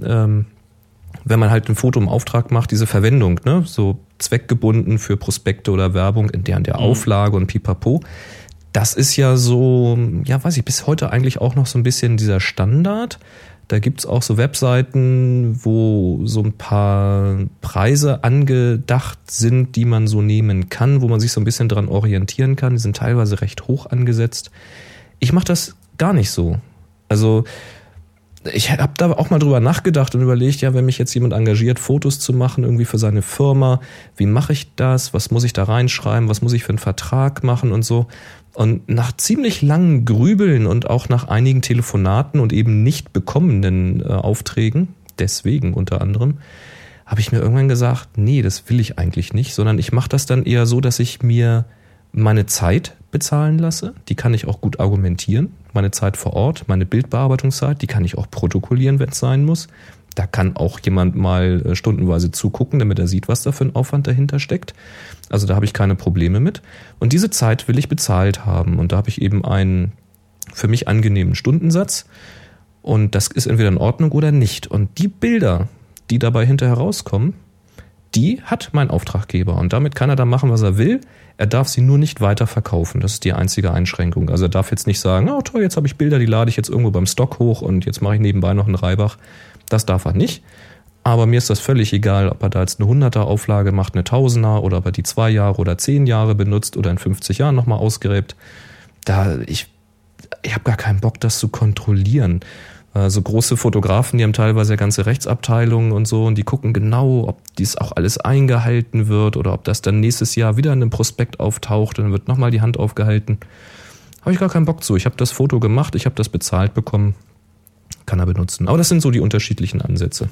wenn man halt ein Foto im Auftrag macht, diese Verwendung, ne, so zweckgebunden für Prospekte oder Werbung in der Auflage und pipapo, das ist ja so, weiß ich, bis heute eigentlich auch noch so ein bisschen dieser Standard. Da gibt's auch so Webseiten, wo so ein paar Preise angedacht sind, die man so nehmen kann, wo man sich so ein bisschen dran orientieren kann. Die sind teilweise recht hoch angesetzt. Ich mache das gar nicht so. Also ich habe da auch mal drüber nachgedacht und überlegt, wenn mich jetzt jemand engagiert, Fotos zu machen, irgendwie für seine Firma, wie mache ich das? Was muss ich da reinschreiben? Was muss ich für einen Vertrag machen und so? Und nach ziemlich langen Grübeln und auch nach einigen Telefonaten und eben nicht bekommenen Aufträgen, deswegen unter anderem, habe ich mir irgendwann gesagt, nee, das will ich eigentlich nicht, sondern ich mache das dann eher so, dass ich mir meine Zeit bezahlen lasse, die kann ich auch gut argumentieren, meine Zeit vor Ort, meine Bildbearbeitungszeit, die kann ich auch protokollieren, wenn es sein muss. Da kann auch jemand mal stundenweise zugucken, damit er sieht, was da für ein Aufwand dahinter steckt. Also da habe ich keine Probleme mit. Und diese Zeit will ich bezahlt haben. Und da habe ich eben einen für mich angenehmen Stundensatz. Und das ist entweder in Ordnung oder nicht. Und die Bilder, die dabei hinterher rauskommen, die hat mein Auftraggeber. Und damit kann er dann machen, was er will. Er darf sie nur nicht weiter verkaufen. Das ist die einzige Einschränkung. Also er darf jetzt nicht sagen, oh toll, jetzt habe ich Bilder, die lade ich jetzt irgendwo beim Stock hoch und jetzt mache ich nebenbei noch einen Reibach. Das darf er nicht. Aber mir ist das völlig egal, ob er da jetzt eine 100er Auflage macht, eine 1000er oder ob er die 2 Jahre oder 10 Jahre benutzt oder in 50 Jahren nochmal ausgräbt. Ich habe gar keinen Bock, das zu kontrollieren. So große Fotografen, die haben teilweise ganze Rechtsabteilungen und so und die gucken genau, ob dies auch alles eingehalten wird oder ob das dann nächstes Jahr wieder in einem Prospekt auftaucht und dann wird nochmal die Hand aufgehalten. Habe ich gar keinen Bock zu. Ich habe das Foto gemacht, ich habe das bezahlt bekommen, kann er benutzen. Aber das sind so die unterschiedlichen Ansätze.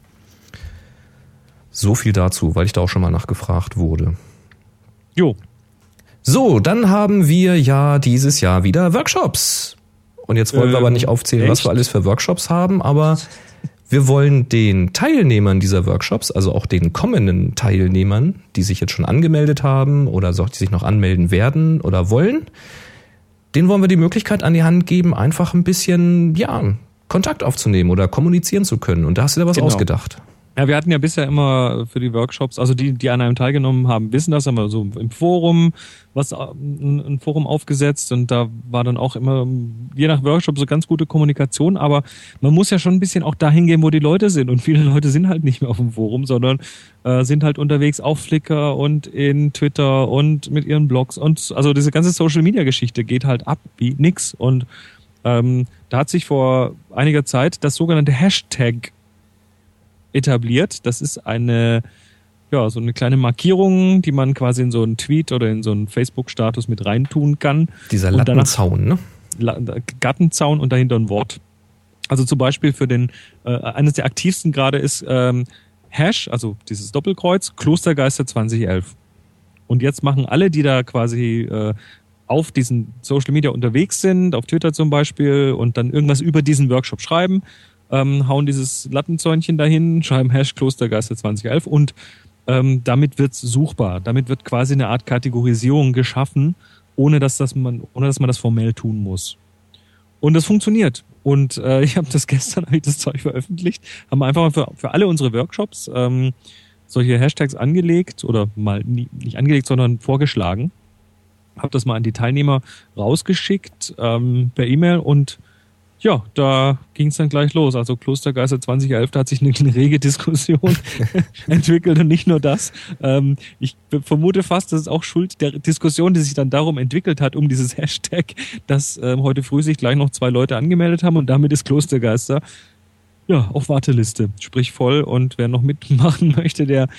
So viel dazu, weil ich da auch schon mal nachgefragt wurde. Jo. So, dann haben wir ja dieses Jahr wieder Workshops. Und jetzt wollen wir aber nicht aufzählen, was wir alles für Workshops haben, aber wir wollen den Teilnehmern dieser Workshops, also auch den kommenden Teilnehmern, die sich jetzt schon angemeldet haben oder die sich noch anmelden werden oder wollen, denen wollen wir die Möglichkeit an die Hand geben, einfach ein bisschen, Kontakt aufzunehmen oder kommunizieren zu können. Und da hast du dir was ausgedacht. Ja, wir hatten ja bisher immer für die Workshops, also die an einem teilgenommen haben, wissen das, haben wir so im Forum, ein Forum aufgesetzt und da war dann auch immer, je nach Workshop, so ganz gute Kommunikation, aber man muss ja schon ein bisschen auch dahin gehen, wo die Leute sind und viele Leute sind halt nicht mehr auf dem Forum, sondern sind halt unterwegs auf Flickr und in Twitter und mit ihren Blogs und also diese ganze Social-Media-Geschichte geht halt ab wie nix und da hat sich vor einiger Zeit das sogenannte Hashtag etabliert. Das ist so eine kleine Markierung, die man quasi in so einen Tweet oder in so einen Facebook-Status mit reintun kann. Dieser Lattenzaun, ne? Gartenzaun und dahinter ein Wort. Also zum Beispiel für eines der aktivsten gerade ist Hash, also dieses Doppelkreuz, Klostergeister 2011. Und jetzt machen alle, die da quasi auf diesen Social Media unterwegs sind, auf Twitter zum Beispiel, und dann irgendwas über diesen Workshop schreiben, hauen dieses Lattenzäunchen dahin, schreiben Hash Klostergeister 2011 und damit wird's suchbar. Damit wird quasi eine Art Kategorisierung geschaffen, ohne dass man das formell tun muss. Und das funktioniert. Und ich habe das Zeug veröffentlicht, haben einfach für alle unsere Workshops solche Hashtags angelegt oder mal nicht angelegt, sondern vorgeschlagen. Habe das mal an die Teilnehmer rausgeschickt per E-Mail und ja, da ging es dann gleich los. Also Klostergeister 2011, da hat sich eine rege Diskussion entwickelt und nicht nur das. Ich vermute fast, das ist auch Schuld der Diskussion, die sich dann darum entwickelt hat, um dieses Hashtag, dass heute früh sich gleich noch 2 Leute angemeldet haben und damit ist Klostergeister auf Warteliste, sprich voll, und wer noch mitmachen möchte, der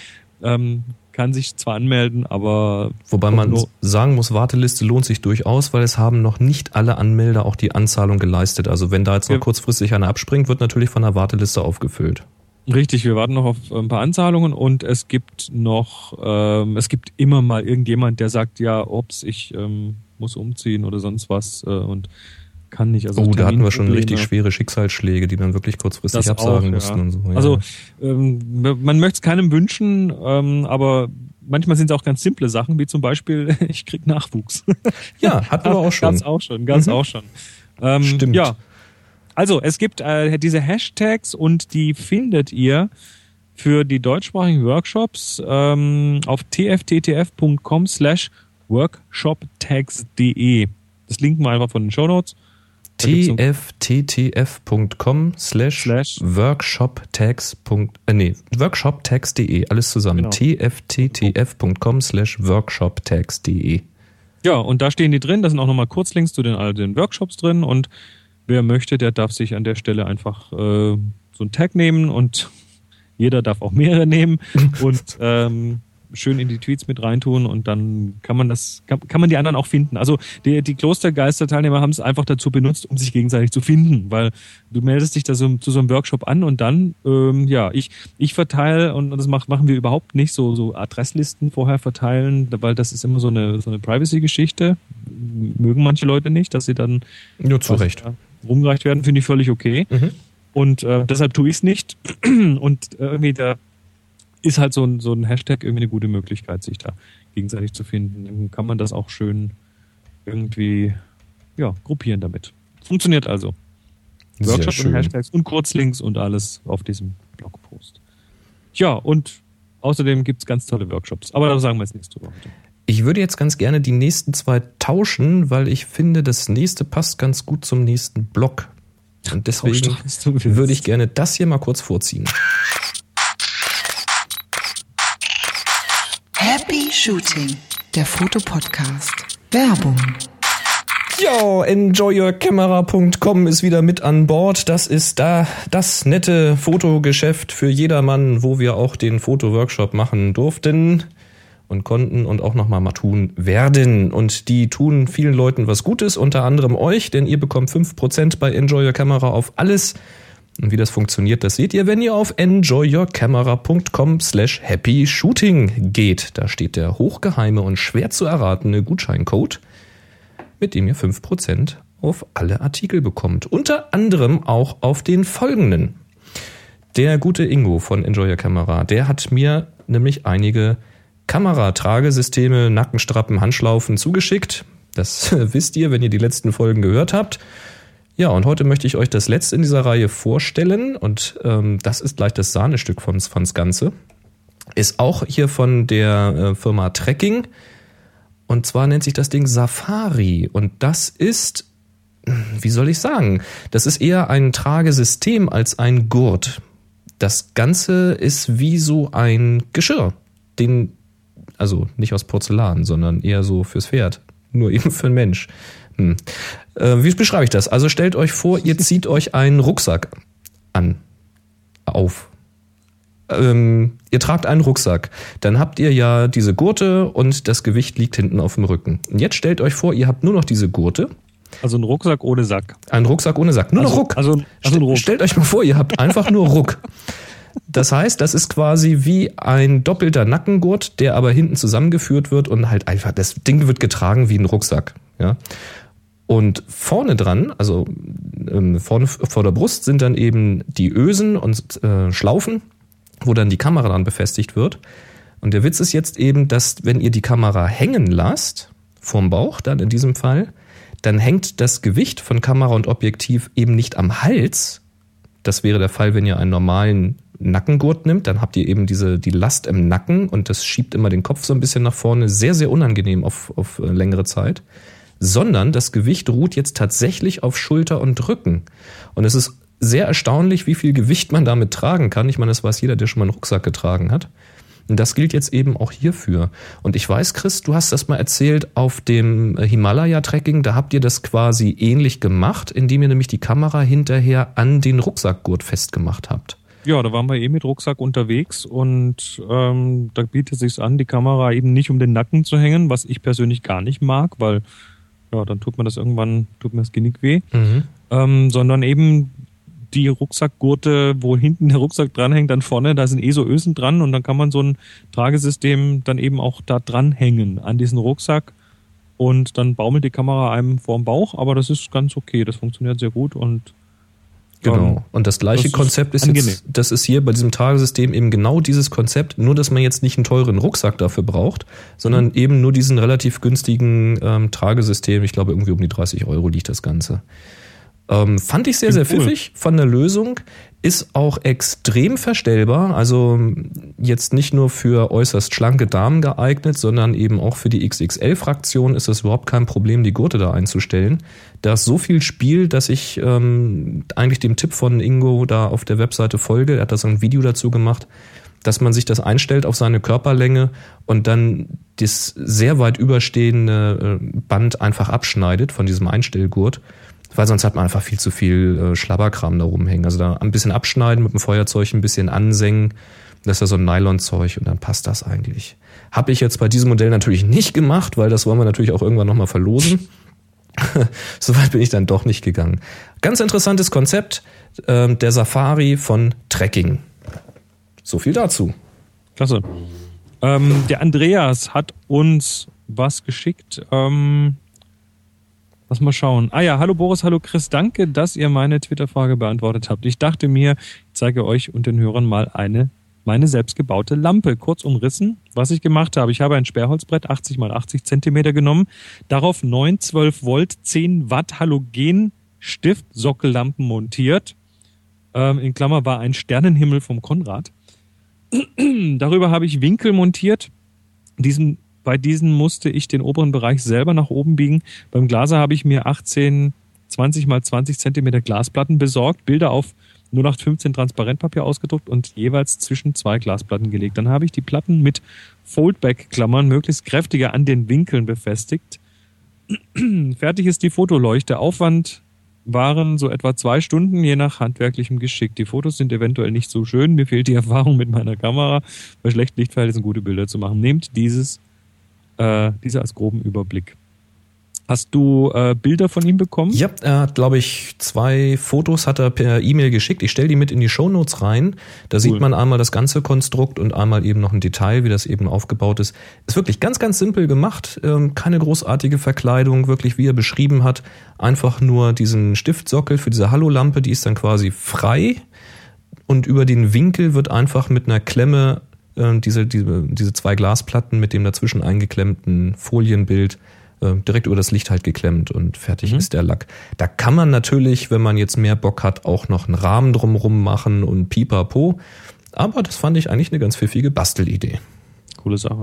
kann sich zwar anmelden, aber... Wobei man sagen muss, Warteliste lohnt sich durchaus, weil es haben noch nicht alle Anmelder auch die Anzahlung geleistet. Also wenn da jetzt noch kurzfristig einer abspringt, wird natürlich von der Warteliste aufgefüllt. Richtig, wir warten noch auf ein paar Anzahlungen und es gibt immer mal irgendjemand, der sagt, ich muss umziehen oder sonst was und kann nicht. Also da hatten wir schon richtig schwere Schicksalsschläge, die dann wirklich kurzfristig absagen mussten und so. Ja. Also man möchte es keinem wünschen, aber manchmal sind es auch ganz simple Sachen, wie zum Beispiel, ich krieg Nachwuchs. Ja, hatten wir auch schon. Ganz auch schon. Stimmt. Ja, also es gibt diese Hashtags und die findet ihr für die deutschsprachigen Workshops auf tfttf.com/workshoptags.de. Das linken wir einfach von den Shownotes. tfttf.com/workshoptags.de, alles zusammen. Genau. tfttf.com/workshoptags.de. Ja, und da stehen die drin, da sind auch nochmal Kurzlinks zu den Workshops drin und wer möchte, der darf sich an der Stelle einfach so einen Tag nehmen und jeder darf auch mehrere nehmen und schön in die Tweets mit reintun und dann kann man die anderen auch finden. Also die Klostergeister-Teilnehmer haben es einfach dazu benutzt, um sich gegenseitig zu finden, weil du meldest dich da zu so einem Workshop an und dann, ich verteile, und das machen wir überhaupt nicht, so Adresslisten vorher verteilen, weil das ist immer so eine Privacy-Geschichte. Mögen manche Leute nicht, dass sie dann nur zu Recht rumgereicht werden, finde ich völlig okay. Mhm. Und deshalb tue ich es nicht. Und irgendwie da ist halt so ein Hashtag irgendwie eine gute Möglichkeit, sich da gegenseitig zu finden. Dann kann man das auch schön irgendwie gruppieren damit. Funktioniert also. Workshops und Hashtags und Kurzlinks und alles auf diesem Blogpost. Ja, und außerdem gibt es ganz tolle Workshops. Aber da sagen wir jetzt nichts drüber heute. Ich würde jetzt ganz gerne die nächsten 2 tauschen, weil ich finde, das nächste passt ganz gut zum nächsten Blog. Und deswegen würde ich gerne das hier mal kurz vorziehen. Happy Shooting, der Fotopodcast. Werbung. Ja, enjoyyourcamera.com ist wieder mit an Bord. Das ist da das nette Fotogeschäft für jedermann, wo wir auch den Fotoworkshop machen durften und konnten und auch nochmal mal tun werden. Und die tun vielen Leuten was Gutes, unter anderem euch, denn ihr bekommt 5% bei Enjoy Your Camera auf alles. Und wie das funktioniert, das seht ihr, wenn ihr auf enjoyyourcamera.com/happyshooting geht. Da steht der hochgeheime und schwer zu erratene Gutscheincode, mit dem ihr 5% auf alle Artikel bekommt. Unter anderem auch auf den folgenden. Der gute Ingo von Enjoy Your Camera, der hat mir nämlich einige Kameratragesysteme, Nackenstrappen, Handschlaufen zugeschickt. Das wisst ihr, wenn ihr die letzten Folgen gehört habt. Ja, und heute möchte ich euch das letzte in dieser Reihe vorstellen. Und das ist gleich das Sahnestück von's Ganze. Ist auch hier von der Firma Trekking. Und zwar nennt sich das Ding Safari. Und das ist, wie soll ich sagen, das ist eher ein Tragesystem als ein Gurt. Das Ganze ist wie so ein Geschirr. Also nicht aus Porzellan, sondern eher so fürs Pferd. Nur eben für einen Mensch. Wie beschreibe ich das? Also stellt euch vor, ihr zieht euch einen Rucksack auf. Ihr tragt einen Rucksack. Dann habt ihr ja diese Gurte und das Gewicht liegt hinten auf dem Rücken. Und jetzt stellt euch vor, ihr habt nur noch diese Gurte. Also ein Rucksack ohne Sack. Ein Rucksack ohne Sack. Nur noch Ruck. Also ein Ruck. Stellt euch mal vor, ihr habt einfach nur Ruck. Das heißt, das ist quasi wie ein doppelter Nackengurt, der aber hinten zusammengeführt wird und halt einfach, das Ding wird getragen wie ein Rucksack. Ja. Und vorne dran, also vorne vor der Brust, sind dann eben die Ösen und Schlaufen, wo dann die Kamera dran befestigt wird. Und der Witz ist jetzt eben, dass wenn ihr die Kamera hängen lasst, vorm Bauch dann in diesem Fall, dann hängt das Gewicht von Kamera und Objektiv eben nicht am Hals. Das wäre der Fall, wenn ihr einen normalen Nackengurt nimmt, dann habt ihr eben die Last im Nacken und das schiebt immer den Kopf so ein bisschen nach vorne, sehr, sehr unangenehm auf längere Zeit. Sondern das Gewicht ruht jetzt tatsächlich auf Schulter und Rücken. Und es ist sehr erstaunlich, wie viel Gewicht man damit tragen kann. Ich meine, das weiß jeder, der schon mal einen Rucksack getragen hat. Und das gilt jetzt eben auch hierfür. Und ich weiß, Chris, du hast das mal erzählt auf dem Himalaya-Trekking, da habt ihr das quasi ähnlich gemacht, indem ihr nämlich die Kamera hinterher an den Rucksackgurt festgemacht habt. Ja, da waren wir mit Rucksack unterwegs und da bietet es sich an, die Kamera eben nicht um den Nacken zu hängen, was ich persönlich gar nicht mag, weil dann tut mir das Genick weh, sondern eben die Rucksackgurte, wo hinten der Rucksack dranhängt, dann vorne, da sind so Ösen dran und dann kann man so ein Tragesystem dann eben auch da dranhängen an diesen Rucksack und dann baumelt die Kamera einem vorm Bauch, aber das ist ganz okay, das funktioniert sehr gut und genau. Und das gleiche Konzept ist jetzt, das ist hier bei diesem Tragesystem eben genau dieses Konzept, nur dass man jetzt nicht einen teuren Rucksack dafür braucht, sondern eben nur diesen relativ günstigen Tragesystem. Ich glaube, irgendwie um die 30 € liegt das Ganze. Fand ich sehr, sehr pfiffig von der Lösung. Ist auch extrem verstellbar, also jetzt nicht nur für äußerst schlanke Damen geeignet, sondern eben auch für die XXL-Fraktion ist es überhaupt kein Problem, die Gurte da einzustellen. Da ist so viel Spiel, dass ich eigentlich dem Tipp von Ingo da auf der Webseite folge. Er hat da so ein Video dazu gemacht, dass man sich das einstellt auf seine Körperlänge und dann das sehr weit überstehende Band einfach abschneidet von diesem Einstellgurt. weil sonst hat man einfach viel zu viel Schlabberkram da rumhängen. Also da ein bisschen abschneiden mit dem Feuerzeug, ein bisschen ansengen. Das ist ja so ein Nylonzeug und dann passt das eigentlich. Habe ich jetzt bei diesem Modell natürlich nicht gemacht, weil das wollen wir natürlich auch irgendwann nochmal verlosen. Soweit bin ich dann doch nicht gegangen. Ganz interessantes Konzept, der Safari von Trekking. So viel dazu. Klasse. Der Andreas hat uns was geschickt. Lass mal schauen. Ah ja, hallo Boris, hallo Chris. Danke, dass ihr meine Twitter-Frage beantwortet habt. Ich dachte mir, ich zeige euch und den Hörern mal meine selbstgebaute Lampe. Kurz umrissen, was ich gemacht habe. Ich habe ein Sperrholzbrett 80 x 80 Zentimeter genommen, darauf 9 12 Volt 10 Watt Halogen-Stift-Sockellampen montiert. In Klammer war ein Sternenhimmel vom Konrad. Darüber habe ich Winkel montiert. Bei diesen musste ich den oberen Bereich selber nach oben biegen. Beim Glaser habe ich mir 20 x 20 Zentimeter Glasplatten besorgt, Bilder auf 0815 Transparentpapier ausgedruckt und jeweils zwischen 2 Glasplatten gelegt. Dann habe ich die Platten mit Foldback-Klammern möglichst kräftiger an den Winkeln befestigt. Fertig ist die Fotoleuchte. Aufwand waren so etwa 2 Stunden, je nach handwerklichem Geschick. Die Fotos sind eventuell nicht so schön. Mir fehlt die Erfahrung mit meiner Kamera, bei schlechten Lichtverhältnissen gute Bilder zu machen. Nehmt diese als groben Überblick. Hast du Bilder von ihm bekommen? Ja, er hat, glaube ich, 2 Fotos hat er per E-Mail geschickt. Ich stelle die mit in die Shownotes rein. Da sieht man einmal das ganze Konstrukt und einmal eben noch ein Detail, wie das eben aufgebaut ist. Ist wirklich ganz, ganz simpel gemacht. Keine großartige Verkleidung, wirklich wie er beschrieben hat. Einfach nur diesen Stiftsockel für diese Halolampe, die ist dann quasi frei. Und über den Winkel wird einfach mit einer Klemme diese 2 Glasplatten mit dem dazwischen eingeklemmten Folienbild direkt über das Licht halt geklemmt und fertig ist der Lack. Da kann man natürlich, wenn man jetzt mehr Bock hat, auch noch einen Rahmen drumrum machen und pipapo. Aber das fand ich eigentlich eine ganz pfiffige Bastelidee. Coole Sache.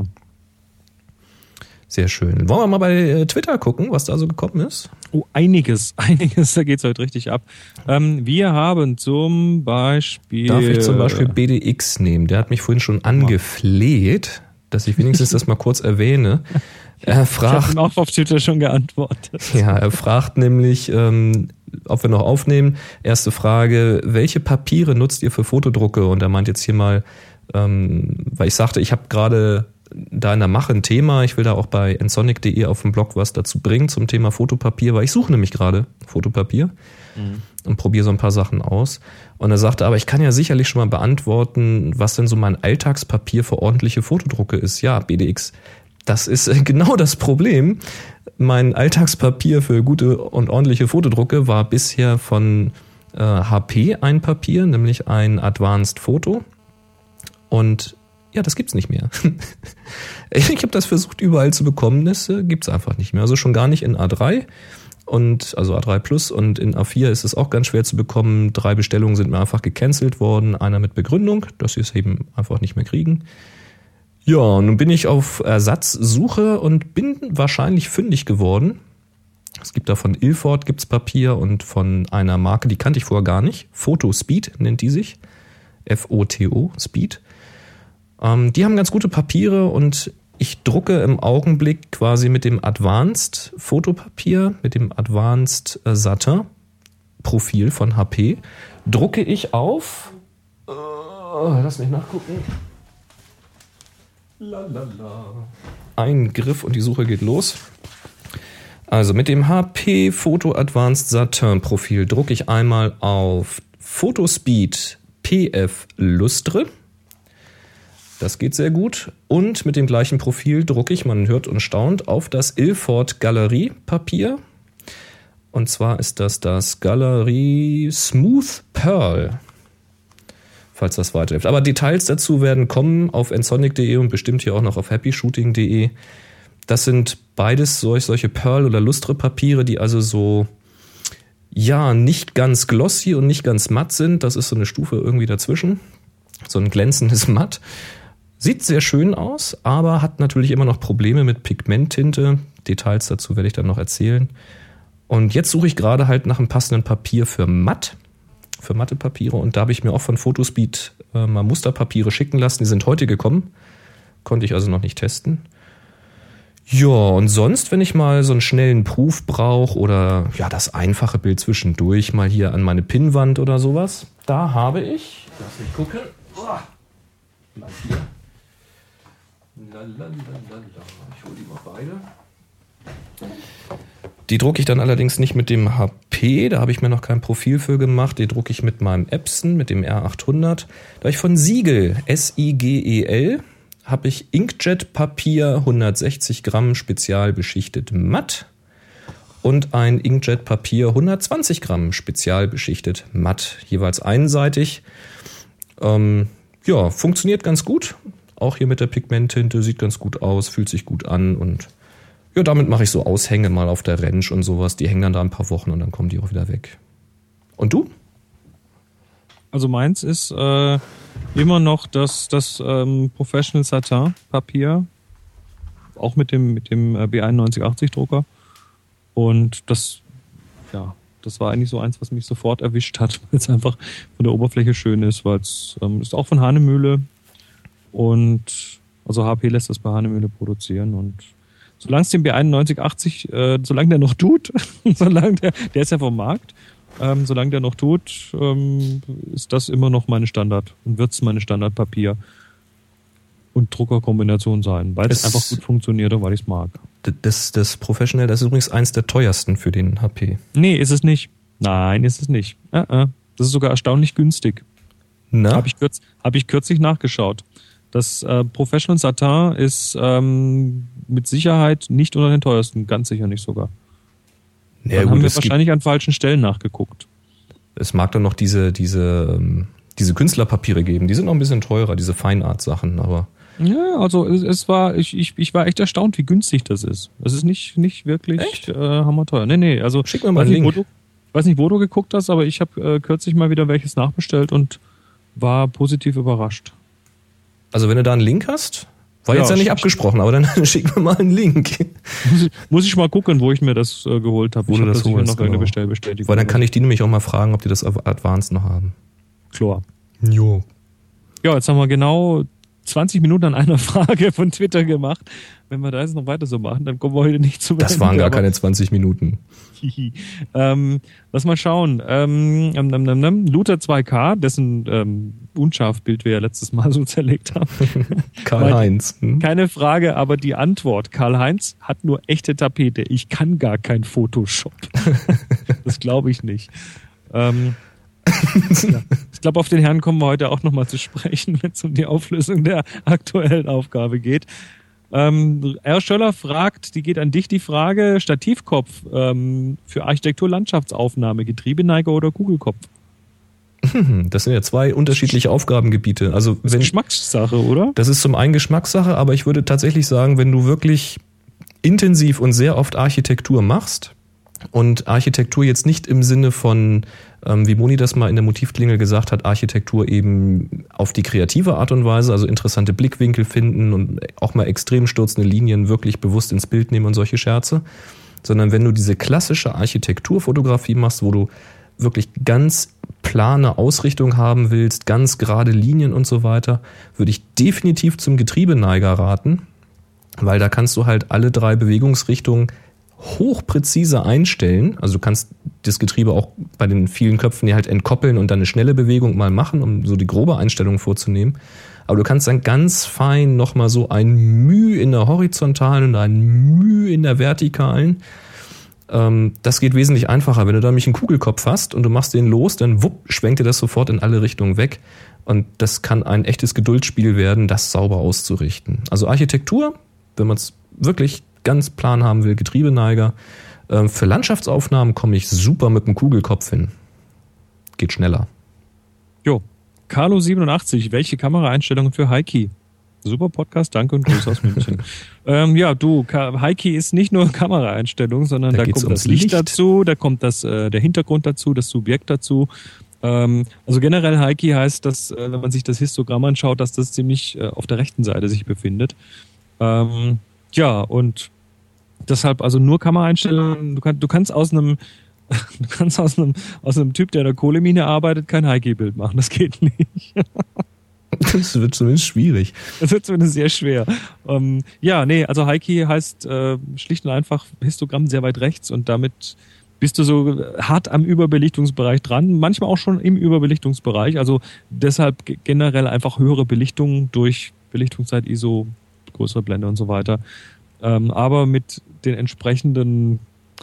Sehr schön. Wollen wir mal bei Twitter gucken, was da so gekommen ist? Oh, einiges. Da geht's heute richtig ab. Wir haben zum Beispiel... Darf ich zum Beispiel BDX nehmen? Der hat mich vorhin schon angefleht, dass ich wenigstens das mal kurz erwähne. Er fragt, ich habe ihm auch auf Twitter schon geantwortet. Ja, er fragt nämlich, ob wir noch aufnehmen. Erste Frage, welche Papiere nutzt ihr für Fotodrucke? Und er meint jetzt hier mal, weil ich sagte, ich habe gerade da in der Mache ein Thema. Ich will da auch bei ensonic.de auf dem Blog was dazu bringen zum Thema Fotopapier, weil ich suche nämlich gerade Fotopapier und probiere so ein paar Sachen aus. Und er sagte, aber ich kann ja sicherlich schon mal beantworten, was denn so mein Alltagspapier für ordentliche Fotodrucke ist. Ja, BDX. Das ist genau das Problem. Mein Alltagspapier für gute und ordentliche Fotodrucke war bisher von HP ein Papier, nämlich ein Advanced Photo. Und ja, das gibt's nicht mehr. Ich habe das versucht überall zu bekommen, das gibt's einfach nicht mehr. Also schon gar nicht in A3 also A3 Plus und in A4 ist es auch ganz schwer zu bekommen. 3 Bestellungen sind mir einfach gecancelt worden, einer mit Begründung, dass sie es eben einfach nicht mehr kriegen. Ja, und nun bin ich auf Ersatzsuche und bin wahrscheinlich fündig geworden. Es gibt da von Ilford gibt's Papier und von einer Marke, die kannte ich vorher gar nicht. Photospeed nennt die sich. FOTO, Speed. Die haben ganz gute Papiere und ich drucke im Augenblick quasi mit dem Advanced Fotopapier, mit dem Advanced Satin Profil von HP, drucke ich auf. Lass mich nachgucken. Ein Griff und die Suche geht los. Also mit dem HP Photo Advanced Satin Profil drucke ich einmal auf Photospeed PF Lustre. Das geht sehr gut. Und mit dem gleichen Profil drucke ich, man hört und staunt, auf das Ilford Galerie Papier. Und zwar ist das Galerie Smooth Pearl. Falls das weiterhilft. Aber Details dazu werden kommen auf ensonic.de und bestimmt hier auch noch auf happyshooting.de. Das sind beides solche Pearl- oder Lustre-Papiere, die also so, ja, nicht ganz glossy und nicht ganz matt sind. Das ist so eine Stufe irgendwie dazwischen. So ein glänzendes Matt. Sieht sehr schön aus, aber hat natürlich immer noch Probleme mit Pigmenttinte. Details dazu werde ich dann noch erzählen. Und jetzt suche ich gerade halt nach einem passenden Papier für matte Papiere. Und da habe ich mir auch von Photospeed mal Musterpapiere schicken lassen. Die sind heute gekommen. Konnte ich also noch nicht testen. Ja, und sonst, wenn ich mal so einen schnellen Proof brauche oder ja das einfache Bild zwischendurch, mal hier an meine Pinnwand oder sowas, da habe ich, lass mich gucken, mal hier. Ich hole die mal beide. Die drucke ich dann allerdings nicht mit dem HP, da habe ich mir noch kein Profil für gemacht. Die drucke ich mit meinem Epson, mit dem R800. Da habe ich von Siegel, S-I-G-E-L, habe ich Inkjet-Papier 160 Gramm spezial beschichtet matt und ein Inkjet-Papier 120 Gramm spezial beschichtet matt, jeweils einseitig. Ja, funktioniert ganz gut. Auch hier mit der Pigmenttinte, sieht ganz gut aus, fühlt sich gut an und ja, damit mache ich so Aushänge mal auf der Ranch und sowas. Die hängen dann da ein paar Wochen und dann kommen die auch wieder weg. Und du? Also meins ist immer noch das Professional Satin Papier, auch mit dem B9180 Drucker. Und das war eigentlich so eins, was mich sofort erwischt hat, weil es einfach von der Oberfläche schön ist, weil es ist auch von Hahnemühle und also HP lässt das bei Hahnemühle produzieren und solange es den B9180, solange der noch tut, solange der ist ja vom Markt, solange der noch tut, ist das immer noch meine Standard und wird es meine Standardpapier und Druckerkombination sein, weil es einfach gut funktioniert und weil ich es mag. Das Professional, das ist übrigens eins der teuersten für den HP. Nee, ist es nicht. Nein, ist es nicht. Das ist sogar erstaunlich günstig. Na? Habe ich kürzlich nachgeschaut. Das Professional Satin ist mit Sicherheit nicht unter den teuersten, ganz sicher nicht sogar. Ja, dann gut, haben wir wahrscheinlich an falschen Stellen nachgeguckt. Es mag dann noch diese Künstlerpapiere geben, die sind noch ein bisschen teurer, diese Feinart-Sachen, aber... Ja, also ich war echt erstaunt, wie günstig das ist. Es ist nicht wirklich hammerteuer. Nee, also schick mir mal einen Link. Weiß nicht, wo du geguckt hast, aber ich habe kürzlich mal wieder welches nachbestellt und war positiv überrascht. Also wenn du da einen Link hast, war jetzt ja nicht abgesprochen, aber dann schick mir mal einen Link. Muss ich mal gucken, wo ich mir das geholt habe. Wo du das holst, noch eine Bestellbestätigung. Weil dann kann ich die nämlich auch mal fragen, ob die das Advanced noch haben. Klar. Jo. Ja, jetzt haben wir genau 20 Minuten an einer Frage von Twitter gemacht. Wenn wir da jetzt noch weiter so machen, dann kommen wir heute nicht zu Ende. Das waren gar keine 20 Minuten. Lass mal schauen. Luther 2K, dessen Unscharfbild wir ja letztes Mal so zerlegt haben. Karl-Heinz. Keine Frage, aber die Antwort. Karl-Heinz hat nur echte Tapete. Ich kann gar kein Photoshop. Das glaube ich nicht. Ja. Ich glaube, auf den Herrn kommen wir heute auch nochmal zu sprechen, wenn es um die Auflösung der aktuellen Aufgabe geht. R. Schöller fragt, die geht an dich die Frage, Stativkopf für Architektur-Landschaftsaufnahme, Getriebeneiger oder Kugelkopf? Das sind ja zwei unterschiedliche Aufgabengebiete. Also das ist Geschmackssache, oder? Das ist zum einen Geschmackssache, aber ich würde tatsächlich sagen, wenn du wirklich intensiv und sehr oft Architektur machst und Architektur jetzt nicht im Sinne von, wie Moni das mal in der Motivklingel gesagt hat, Architektur eben auf die kreative Art und Weise, also interessante Blickwinkel finden und auch mal extrem stürzende Linien wirklich bewusst ins Bild nehmen und solche Scherze, sondern wenn du diese klassische Architekturfotografie machst, wo du wirklich ganz plane Ausrichtung haben willst, ganz gerade Linien und so weiter, würde ich definitiv zum Getriebeneiger raten, weil da kannst du halt alle drei Bewegungsrichtungen hochpräzise einstellen. Also du kannst das Getriebe auch bei den vielen Köpfen hier halt entkoppeln und dann eine schnelle Bewegung mal machen, um so die grobe Einstellung vorzunehmen. Aber du kannst dann ganz fein nochmal so ein Müh in der horizontalen und ein Müh in der vertikalen. Das geht wesentlich einfacher. Wenn du da nämlich einen Kugelkopf hast und du machst den los, dann wupp, schwenkt dir das sofort in alle Richtungen weg. Und das kann ein echtes Geduldsspiel werden, das sauber auszurichten. Also Architektur, wenn man es wirklich ganz plan haben will, Getriebeneiger. Für Landschaftsaufnahmen komme ich super mit dem Kugelkopf hin. Geht schneller. Jo. Carlo87, welche Kameraeinstellungen für Heiki? Super Podcast, danke und Grüße aus München. Heiki ist nicht nur Kameraeinstellung, sondern da kommt das Licht dazu, da kommt der Hintergrund dazu, das Subjekt dazu. Also generell Heiki heißt, dass, wenn man sich das Histogramm anschaut, dass das ziemlich auf der rechten Seite sich befindet. Und deshalb also nur Kameraeinstellungen. Du kannst aus einem Typ, der in der Kohlemine arbeitet, kein Heiki-Bild machen. Das geht nicht. Das wird zumindest schwierig. Das wird zumindest sehr schwer. Also High-Key heißt schlicht und einfach Histogramm sehr weit rechts und damit bist du so hart am Überbelichtungsbereich dran, manchmal auch schon im Überbelichtungsbereich, also deshalb generell einfach höhere Belichtung durch Belichtungszeit, ISO, größere Blende und so weiter, aber mit dem entsprechenden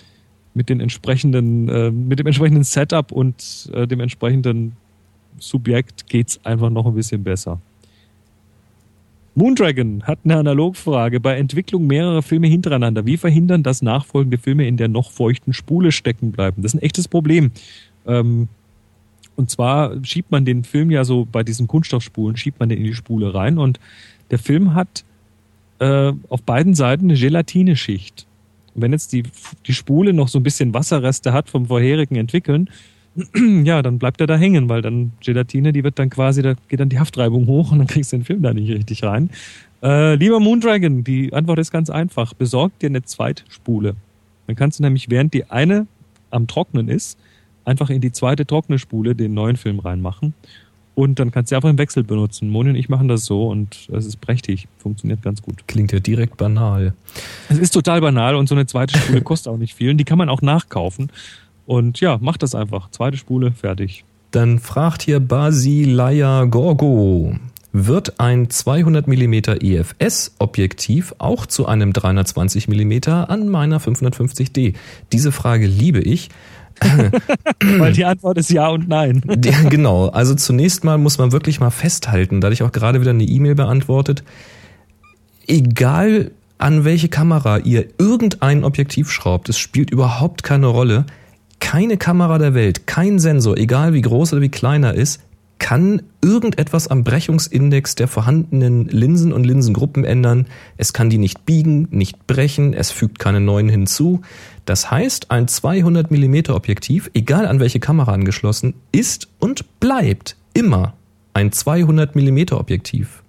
Setup und dem entsprechenden Subjekt geht's einfach noch ein bisschen besser. Moondragon hat eine Analogfrage. Bei Entwicklung mehrerer Filme hintereinander, wie verhindern, dass nachfolgende Filme in der noch feuchten Spule stecken bleiben? Das ist ein echtes Problem. Und zwar schiebt man den Film ja so bei diesen Kunststoffspulen, schiebt man den in die Spule rein und der Film hat auf beiden Seiten eine Gelatineschicht. Und wenn jetzt die Spule noch so ein bisschen Wasserreste hat vom vorherigen Entwickeln, ja, dann bleibt er da hängen, weil dann Gelatine, die wird dann quasi, da geht dann die Haftreibung hoch und dann kriegst du den Film da nicht richtig rein. Lieber Moondragon, die Antwort ist ganz einfach. Besorg dir eine Zweitspule. Dann kannst du nämlich, während die eine am Trocknen ist, einfach in die zweite trockene Spule den neuen Film reinmachen und dann kannst du einfach im Wechsel benutzen. Moni und ich machen das so und es ist prächtig. Funktioniert ganz gut. Klingt ja direkt banal. Es ist total banal und so eine zweite Spule kostet auch nicht viel und die kann man auch nachkaufen. Und ja, mach das einfach. Zweite Spule, fertig. Dann fragt hier Basilaya Gorgo, wird ein 200 mm EFS-Objektiv auch zu einem 320 mm an meiner 550D? Diese Frage liebe ich. Weil die Antwort ist ja und nein. Ja, genau. Also zunächst mal muss man wirklich mal festhalten, da ich auch gerade wieder eine E-Mail beantwortet, egal an welche Kamera ihr irgendein Objektiv schraubt, es spielt überhaupt keine Rolle. Keine Kamera der Welt, kein Sensor, egal wie groß oder wie klein er ist, kann irgendetwas am Brechungsindex der vorhandenen Linsen und Linsengruppen ändern. Es kann die nicht biegen, nicht brechen, es fügt keine neuen hinzu. Das heißt, ein 200 mm Objektiv, egal an welche Kamera angeschlossen, ist und bleibt immer ein 200 mm Objektiv.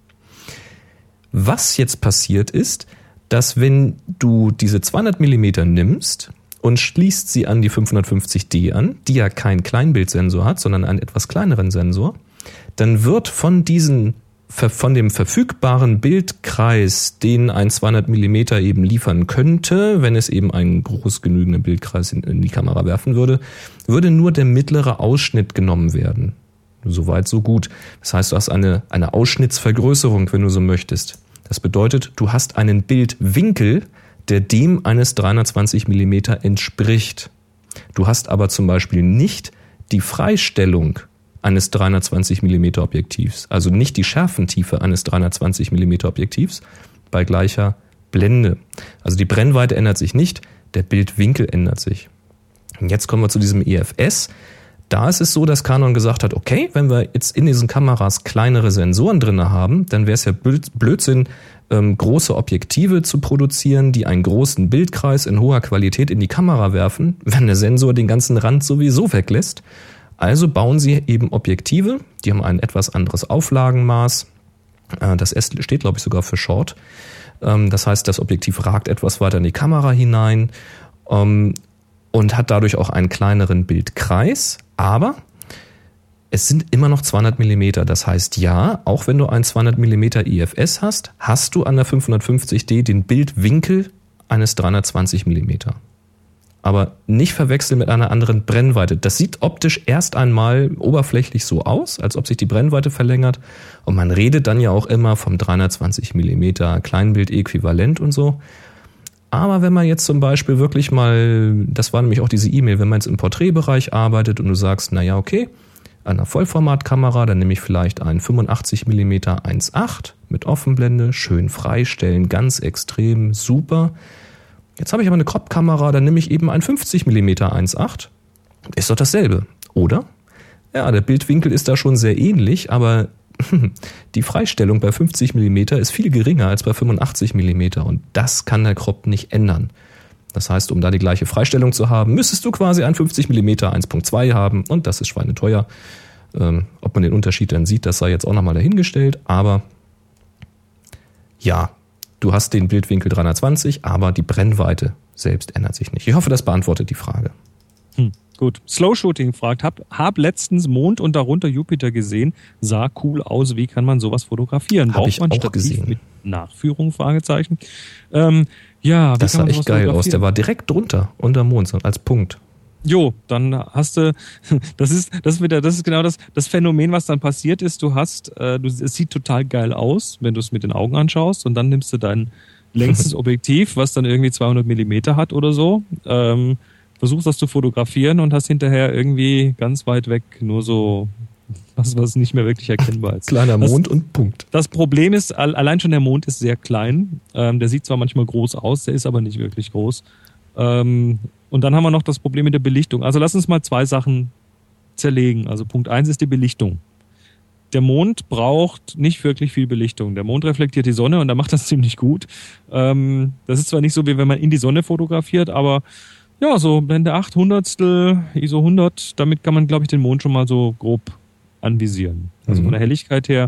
Was jetzt passiert ist, dass wenn du diese 200 mm nimmst und schließt sie an die 550D an, die ja keinen Kleinbildsensor hat, sondern einen etwas kleineren Sensor, dann wird von dem verfügbaren Bildkreis, den ein 200 mm eben liefern könnte, wenn es eben einen groß genügenden Bildkreis in die Kamera werfen würde, würde nur der mittlere Ausschnitt genommen werden. Soweit, so gut. Das heißt, du hast eine Ausschnittsvergrößerung, wenn du so möchtest. Das bedeutet, du hast einen Bildwinkel, der dem eines 320 mm entspricht. Du hast aber zum Beispiel nicht die Freistellung eines 320 mm Objektivs, also nicht die Schärfentiefe eines 320 mm Objektivs bei gleicher Blende. Also die Brennweite ändert sich nicht, der Bildwinkel ändert sich. Und jetzt kommen wir zu diesem EFS. Da ist es so, dass Canon gesagt hat, okay, wenn wir jetzt in diesen Kameras kleinere Sensoren drin haben, dann wäre es ja Blödsinn, große Objektive zu produzieren, die einen großen Bildkreis in hoher Qualität in die Kamera werfen, wenn der Sensor den ganzen Rand sowieso weglässt. Also bauen sie eben Objektive, die haben ein etwas anderes Auflagenmaß. Das S steht, glaube ich, sogar für Short. Das heißt, das Objektiv ragt etwas weiter in die Kamera hinein und hat dadurch auch einen kleineren Bildkreis, aber es sind immer noch 200 mm. Das heißt, ja, auch wenn du ein 200 mm IFS hast, hast du an der 550D den Bildwinkel eines 320 mm. Aber nicht verwechseln mit einer anderen Brennweite. Das sieht optisch erst einmal oberflächlich so aus, als ob sich die Brennweite verlängert. Und man redet dann ja auch immer vom 320 mm Kleinbild-Äquivalent und so. Aber wenn man jetzt zum Beispiel wirklich mal, das war nämlich auch diese E-Mail, wenn man jetzt im Porträtbereich arbeitet und du sagst, naja, okay, an einer Vollformatkamera, dann nehme ich vielleicht einen 85 mm 1.8 mit Offenblende, schön freistellen, ganz extrem, super. Jetzt habe ich aber eine Crop-Kamera, dann nehme ich eben einen 50 mm 1.8. Ist doch dasselbe, oder? Ja, der Bildwinkel ist da schon sehr ähnlich, aber die Freistellung bei 50 mm ist viel geringer als bei 85 mm und das kann der Crop nicht ändern. Das heißt, um da die gleiche Freistellung zu haben, müsstest du quasi einen 50 mm 1.2 haben und das ist schweineteuer. Ob man den Unterschied dann sieht, das sei jetzt auch nochmal dahingestellt, aber ja, du hast den Bildwinkel 320, aber die Brennweite selbst ändert sich nicht. Ich hoffe, das beantwortet die Frage. Gut. Slow Shooting fragt, hab letztens Mond und darunter Jupiter gesehen. Sah cool aus. Wie kann man sowas fotografieren? Hab ich Braucht man auch gesehen. mit Nachführung? Fragezeichen. Ja, Das sah echt geil aus. Der war direkt drunter, unterm Mond, so als Punkt. Jo, dann hast du, das ist genau das Phänomen, was dann passiert ist. Es sieht total geil aus, wenn du es mit den Augen anschaust, und dann nimmst du dein längstes Objektiv, was dann irgendwie 200 Millimeter hat oder so, versuchst das zu fotografieren und hast hinterher irgendwie ganz weit weg nur so was nicht mehr wirklich erkennbar ist. Kleiner Mond und Punkt. Das Problem ist, allein schon der Mond ist sehr klein. Der sieht zwar manchmal groß aus, der ist aber nicht wirklich groß. Und dann haben wir noch das Problem mit der Belichtung. Also lass uns mal 2 Sachen zerlegen. Also Punkt 1 ist die Belichtung. Der Mond braucht nicht wirklich viel Belichtung. Der Mond reflektiert die Sonne und er macht das ziemlich gut. Das ist zwar nicht so, wie wenn man in die Sonne fotografiert, aber ja, so Blende 8, Hundertstel, ISO 100, damit kann man, glaube ich, den Mond schon mal so grob anvisieren. Also von der Helligkeit her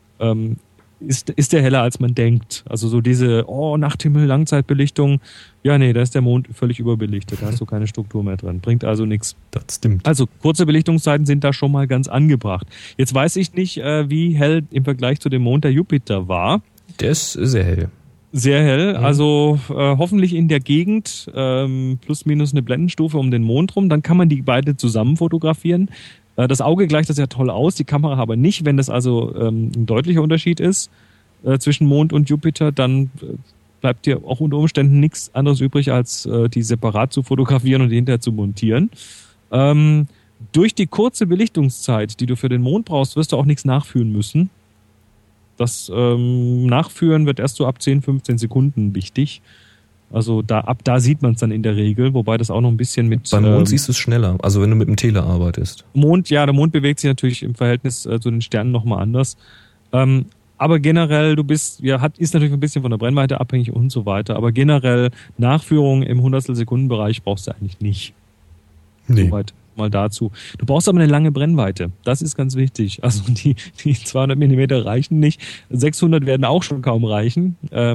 ist der heller, als man denkt. Also so diese Nachthimmel, Langzeitbelichtung, ja nee, da ist der Mond völlig überbelichtet, da hast du keine Struktur mehr drin. Bringt also nichts. Das stimmt. Also kurze Belichtungszeiten sind da schon mal ganz angebracht. Jetzt weiß ich nicht, wie hell im Vergleich zu dem Mond der Jupiter war. Der ist sehr hell. Sehr hell, also hoffentlich in der Gegend, plus minus eine Blendenstufe um den Mond rum, dann kann man die beide zusammen fotografieren. Das Auge gleicht das ja toll aus, die Kamera aber nicht. Wenn das also ein deutlicher Unterschied ist zwischen Mond und Jupiter, dann bleibt dir auch unter Umständen nichts anderes übrig, als die separat zu fotografieren und die hinterher zu montieren. Durch die kurze Belichtungszeit, die du für den Mond brauchst, wirst du auch nichts nachführen müssen. Das Nachführen wird erst so ab 10, 15 Sekunden wichtig. Also ab da sieht man es dann in der Regel, wobei das auch noch ein bisschen mit... Beim Mond siehst du es schneller, also wenn du mit dem Tele arbeitest. Der Mond bewegt sich natürlich im Verhältnis zu den Sternen nochmal anders. Aber generell, ist natürlich ein bisschen von der Brennweite abhängig und so weiter, aber generell Nachführung im Hundertstel-Sekunden-Bereich brauchst du eigentlich nicht. Nee. Soweit mal dazu. Du brauchst aber eine lange Brennweite. Das ist ganz wichtig. Also die 200 Millimeter reichen nicht. 600 werden auch schon kaum reichen.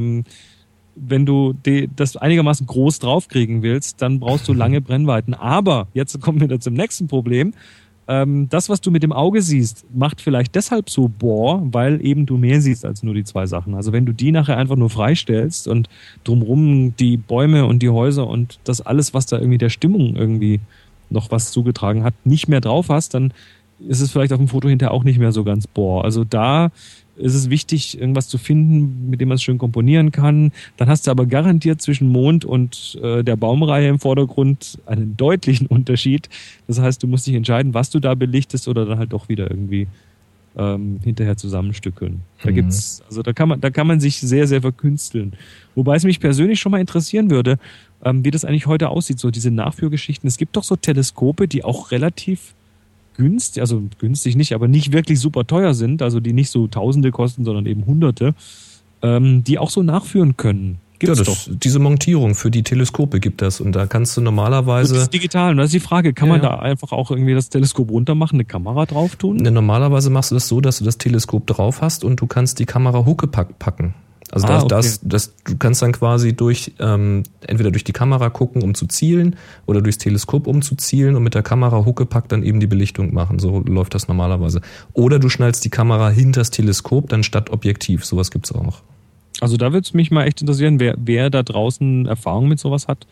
Wenn du das einigermaßen groß draufkriegen willst, dann brauchst du lange Brennweiten. Aber, jetzt kommen wir zum nächsten Problem. Das, was du mit dem Auge siehst, macht vielleicht deshalb so weil eben du mehr siehst als nur die 2 Sachen. Also wenn du die nachher einfach nur freistellst und drumherum die Bäume und die Häuser und das alles, was da irgendwie der Stimmung irgendwie noch was zugetragen hat, nicht mehr drauf hast, dann ist es vielleicht auf dem Foto hinterher auch nicht mehr so ganz Also da ist es wichtig, irgendwas zu finden, mit dem man es schön komponieren kann. Dann hast du aber garantiert zwischen Mond und der Baumreihe im Vordergrund einen deutlichen Unterschied. Das heißt, du musst dich entscheiden, was du da belichtest oder dann halt doch wieder irgendwie hinterher zusammenstückeln. Da kann man sich sehr, sehr verkünsteln. Wobei es mich persönlich schon mal interessieren würde, wie das eigentlich heute aussieht, so diese Nachführgeschichten. Es gibt doch so Teleskope, die auch relativ günstig nicht, aber nicht wirklich super teuer sind, also die nicht so Tausende kosten, sondern eben Hunderte, die auch so nachführen können. Gibt's doch. Diese Montierung für die Teleskope gibt das, und da kannst du normalerweise... Das ist digital, und das ist die Frage, kann man da einfach auch irgendwie das Teleskop runter machen, eine Kamera drauf tun? Normalerweise machst du das so, dass du das Teleskop drauf hast und du kannst die Kamera Huckepack packen. Also du kannst dann quasi entweder durch die Kamera gucken, um zu zielen, oder durchs Teleskop, um zu zielen, und mit der Kamera Huckepack dann eben die Belichtung machen. So läuft das normalerweise. Oder du schnallst die Kamera hinters Teleskop, dann statt Objektiv. Sowas gibt's auch noch. Also da würde es mich mal echt interessieren, wer da draußen Erfahrung mit sowas hat.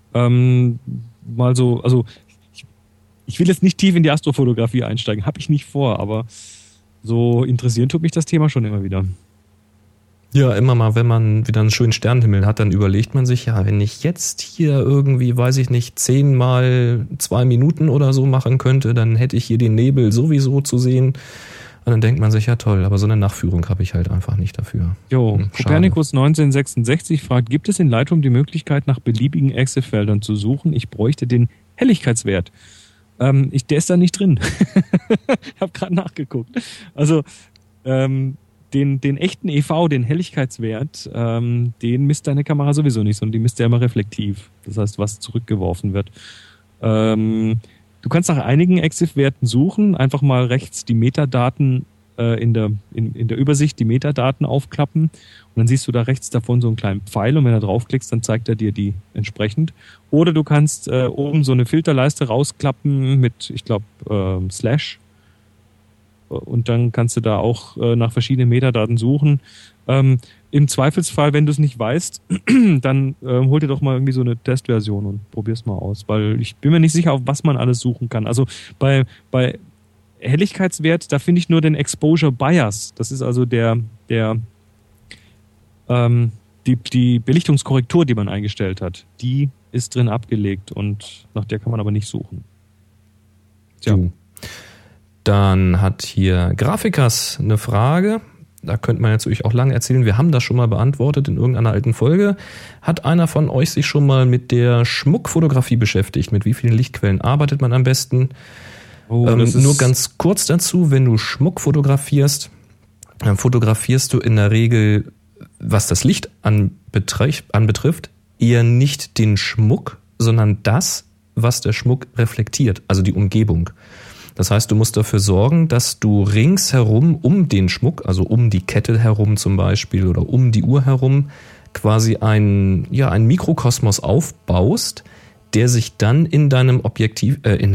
Ich will jetzt nicht tief in die Astrofotografie einsteigen, habe ich nicht vor, aber so interessieren tut mich das Thema schon immer wieder. Ja, immer mal, wenn man wieder einen schönen Sternenhimmel hat, dann überlegt man sich, ja, wenn ich jetzt hier irgendwie, 10 mal 2 Minuten oder so machen könnte, dann hätte ich hier den Nebel sowieso zu sehen. Und dann denkt man sich, ja toll, aber so eine Nachführung habe ich halt einfach nicht dafür. Copernicus 1966 fragt, gibt es in Lightroom die Möglichkeit, nach beliebigen EXIF-Feldern zu suchen? Ich bräuchte den Helligkeitswert. Der ist da nicht drin. Ich habe gerade nachgeguckt. Also, den echten EV, den Helligkeitswert, den misst deine Kamera sowieso nicht, sondern die misst ja immer reflektiv. Das heißt, was zurückgeworfen wird. Du kannst nach einigen EXIF-Werten suchen, einfach mal rechts die Metadaten in der Übersicht die Metadaten aufklappen und dann siehst du da rechts davon so einen kleinen Pfeil und wenn du draufklickst, dann zeigt er dir die entsprechend. Oder du kannst oben so eine Filterleiste rausklappen mit, ich glaube, Slash und dann kannst du da auch nach verschiedenen Metadaten suchen. Im Zweifelsfall, wenn du es nicht weißt, dann hol dir doch mal irgendwie so eine Testversion und probier's mal aus, weil ich bin mir nicht sicher, auf was man alles suchen kann. Also bei Helligkeitswert, da finde ich nur den Exposure Bias. Das ist also die Belichtungskorrektur, die man eingestellt hat. Die ist drin abgelegt und nach der kann man aber nicht suchen. Tja. Dann hat hier Grafikers eine Frage. Da könnte man natürlich auch lange erzählen. Wir haben das schon mal beantwortet in irgendeiner alten Folge. Hat einer von euch sich schon mal mit der Schmuckfotografie beschäftigt? Mit wie vielen Lichtquellen arbeitet man am besten? Nur ganz kurz dazu, wenn du Schmuck fotografierst, dann fotografierst du in der Regel, was das Licht anbetrifft, eher nicht den Schmuck, sondern das, was der Schmuck reflektiert, also die Umgebung. Das heißt, du musst dafür sorgen, dass du ringsherum um den Schmuck, also um die Kette herum zum Beispiel oder um die Uhr herum, quasi einen Mikrokosmos aufbaust, der sich dann in deinem in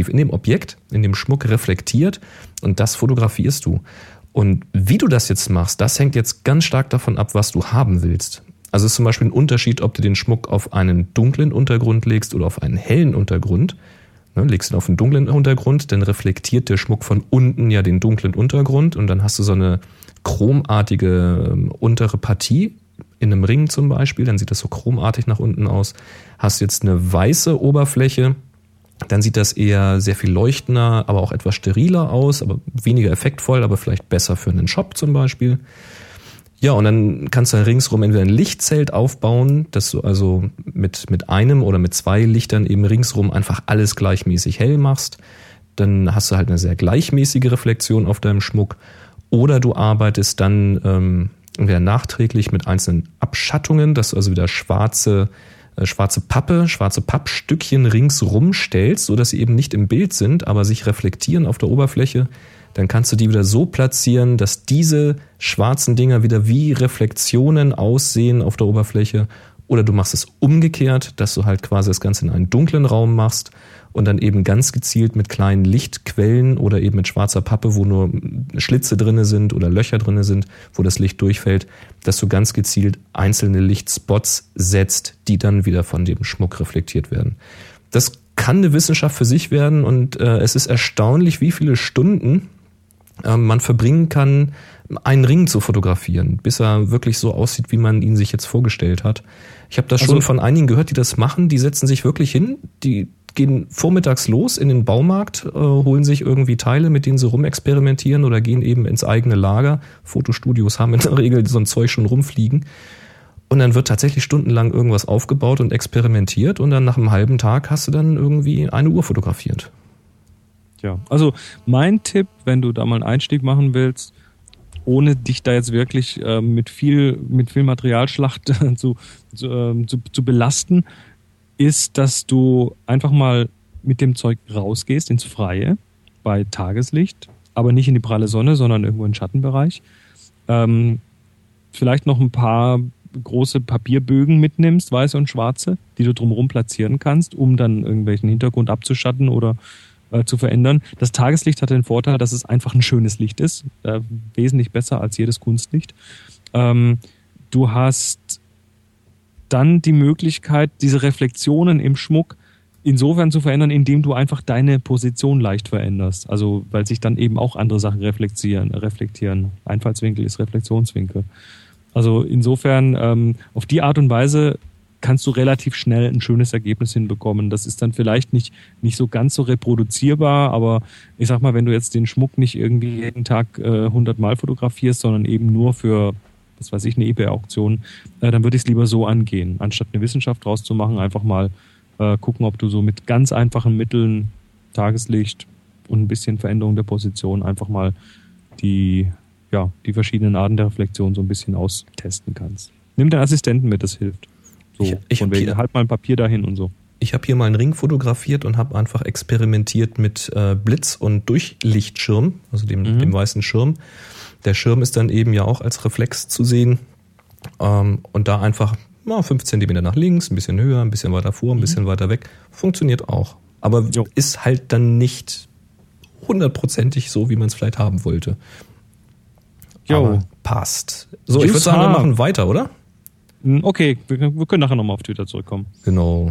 dem Schmuck reflektiert und das fotografierst du. Und wie du das jetzt machst, das hängt jetzt ganz stark davon ab, was du haben willst. Also es ist zum Beispiel ein Unterschied, ob du den Schmuck auf einen dunklen Untergrund legst oder auf einen hellen Untergrund. Legst du ihn auf einen dunklen Untergrund, dann reflektiert der Schmuck von unten ja den dunklen Untergrund und dann hast du so eine chromartige untere Partie in einem Ring zum Beispiel, dann sieht das so chromartig nach unten aus. Hast jetzt eine weiße Oberfläche, dann sieht das eher sehr viel leuchtender, aber auch etwas steriler aus, aber weniger effektvoll, aber vielleicht besser für einen Shop zum Beispiel. Ja, und dann kannst du ringsrum entweder ein Lichtzelt aufbauen, dass du also mit einem oder mit zwei Lichtern eben ringsrum einfach alles gleichmäßig hell machst. Dann hast du halt eine sehr gleichmäßige Reflexion auf deinem Schmuck. Oder du arbeitest dann entweder nachträglich mit einzelnen Abschattungen, dass du also wieder schwarze Pappstückchen ringsrum stellst, sodass sie eben nicht im Bild sind, aber sich reflektieren auf der Oberfläche. Dann kannst du die wieder so platzieren, dass diese schwarzen Dinger wieder wie Reflexionen aussehen auf der Oberfläche. Oder du machst es umgekehrt, dass du halt quasi das Ganze in einen dunklen Raum machst und dann eben ganz gezielt mit kleinen Lichtquellen oder eben mit schwarzer Pappe, wo nur Schlitze drinne sind oder Löcher drinne sind, wo das Licht durchfällt, dass du ganz gezielt einzelne Lichtspots setzt, die dann wieder von dem Schmuck reflektiert werden. Das kann eine Wissenschaft für sich werden und es ist erstaunlich, wie viele Stunden man verbringen kann, einen Ring zu fotografieren, bis er wirklich so aussieht, wie man ihn sich jetzt vorgestellt hat. Ich habe das schon von einigen gehört, die das machen, die setzen sich wirklich hin, die gehen vormittags los in den Baumarkt, holen sich irgendwie Teile, mit denen sie rumexperimentieren oder gehen eben ins eigene Lager. Fotostudios haben in der Regel so ein Zeug schon rumfliegen. Und dann wird tatsächlich stundenlang irgendwas aufgebaut und experimentiert und dann nach einem halben Tag hast du dann irgendwie eine Uhr fotografiert. Ja, also mein Tipp, wenn du da mal einen Einstieg machen willst, ohne dich da jetzt wirklich mit viel Materialschlacht zu belasten, ist, dass du einfach mal mit dem Zeug rausgehst ins Freie bei Tageslicht, aber nicht in die pralle Sonne, sondern irgendwo in den Schattenbereich. Vielleicht noch ein paar große Papierbögen mitnimmst, weiße und schwarze, die du drumherum platzieren kannst, um dann irgendwelchen Hintergrund abzuschatten oder zu verändern. Das Tageslicht hat den Vorteil, dass es einfach ein schönes Licht ist, wesentlich besser als jedes Kunstlicht. Du hast dann die Möglichkeit, diese Reflexionen im Schmuck insofern zu verändern, indem du einfach deine Position leicht veränderst. Also weil sich dann eben auch andere Sachen reflektieren. Einfallswinkel ist Reflexionswinkel. Also insofern auf die Art und Weise kannst du relativ schnell ein schönes Ergebnis hinbekommen. Das ist dann vielleicht nicht so ganz so reproduzierbar, aber ich sag mal, wenn du jetzt den Schmuck nicht irgendwie jeden Tag 100 Mal fotografierst, sondern eben nur für, was weiß ich, eine eBay-Auktion, dann würde ich es lieber so angehen. Anstatt eine Wissenschaft draus zu machen, einfach mal gucken, ob du so mit ganz einfachen Mitteln, Tageslicht und ein bisschen Veränderung der Position einfach mal die verschiedenen Arten der Reflexion so ein bisschen austesten kannst. Nimm den Assistenten mit, das hilft. So, ich von wegen, halt mal ein Papier dahin und so. Ich habe hier mal einen Ring fotografiert und habe einfach experimentiert mit Blitz- und Durchlichtschirm, also dem weißen Schirm. Der Schirm ist dann eben ja auch als Reflex zu sehen. Und da einfach 5 Zentimeter nach links, ein bisschen höher, ein bisschen weiter vor, ein bisschen weiter weg. Funktioniert auch. Aber ist halt dann nicht 100%ig so, wie man es vielleicht haben wollte. Aber passt. So, ich würde sagen, wir machen weiter, oder? Okay, wir können nachher nochmal auf Twitter zurückkommen. Genau.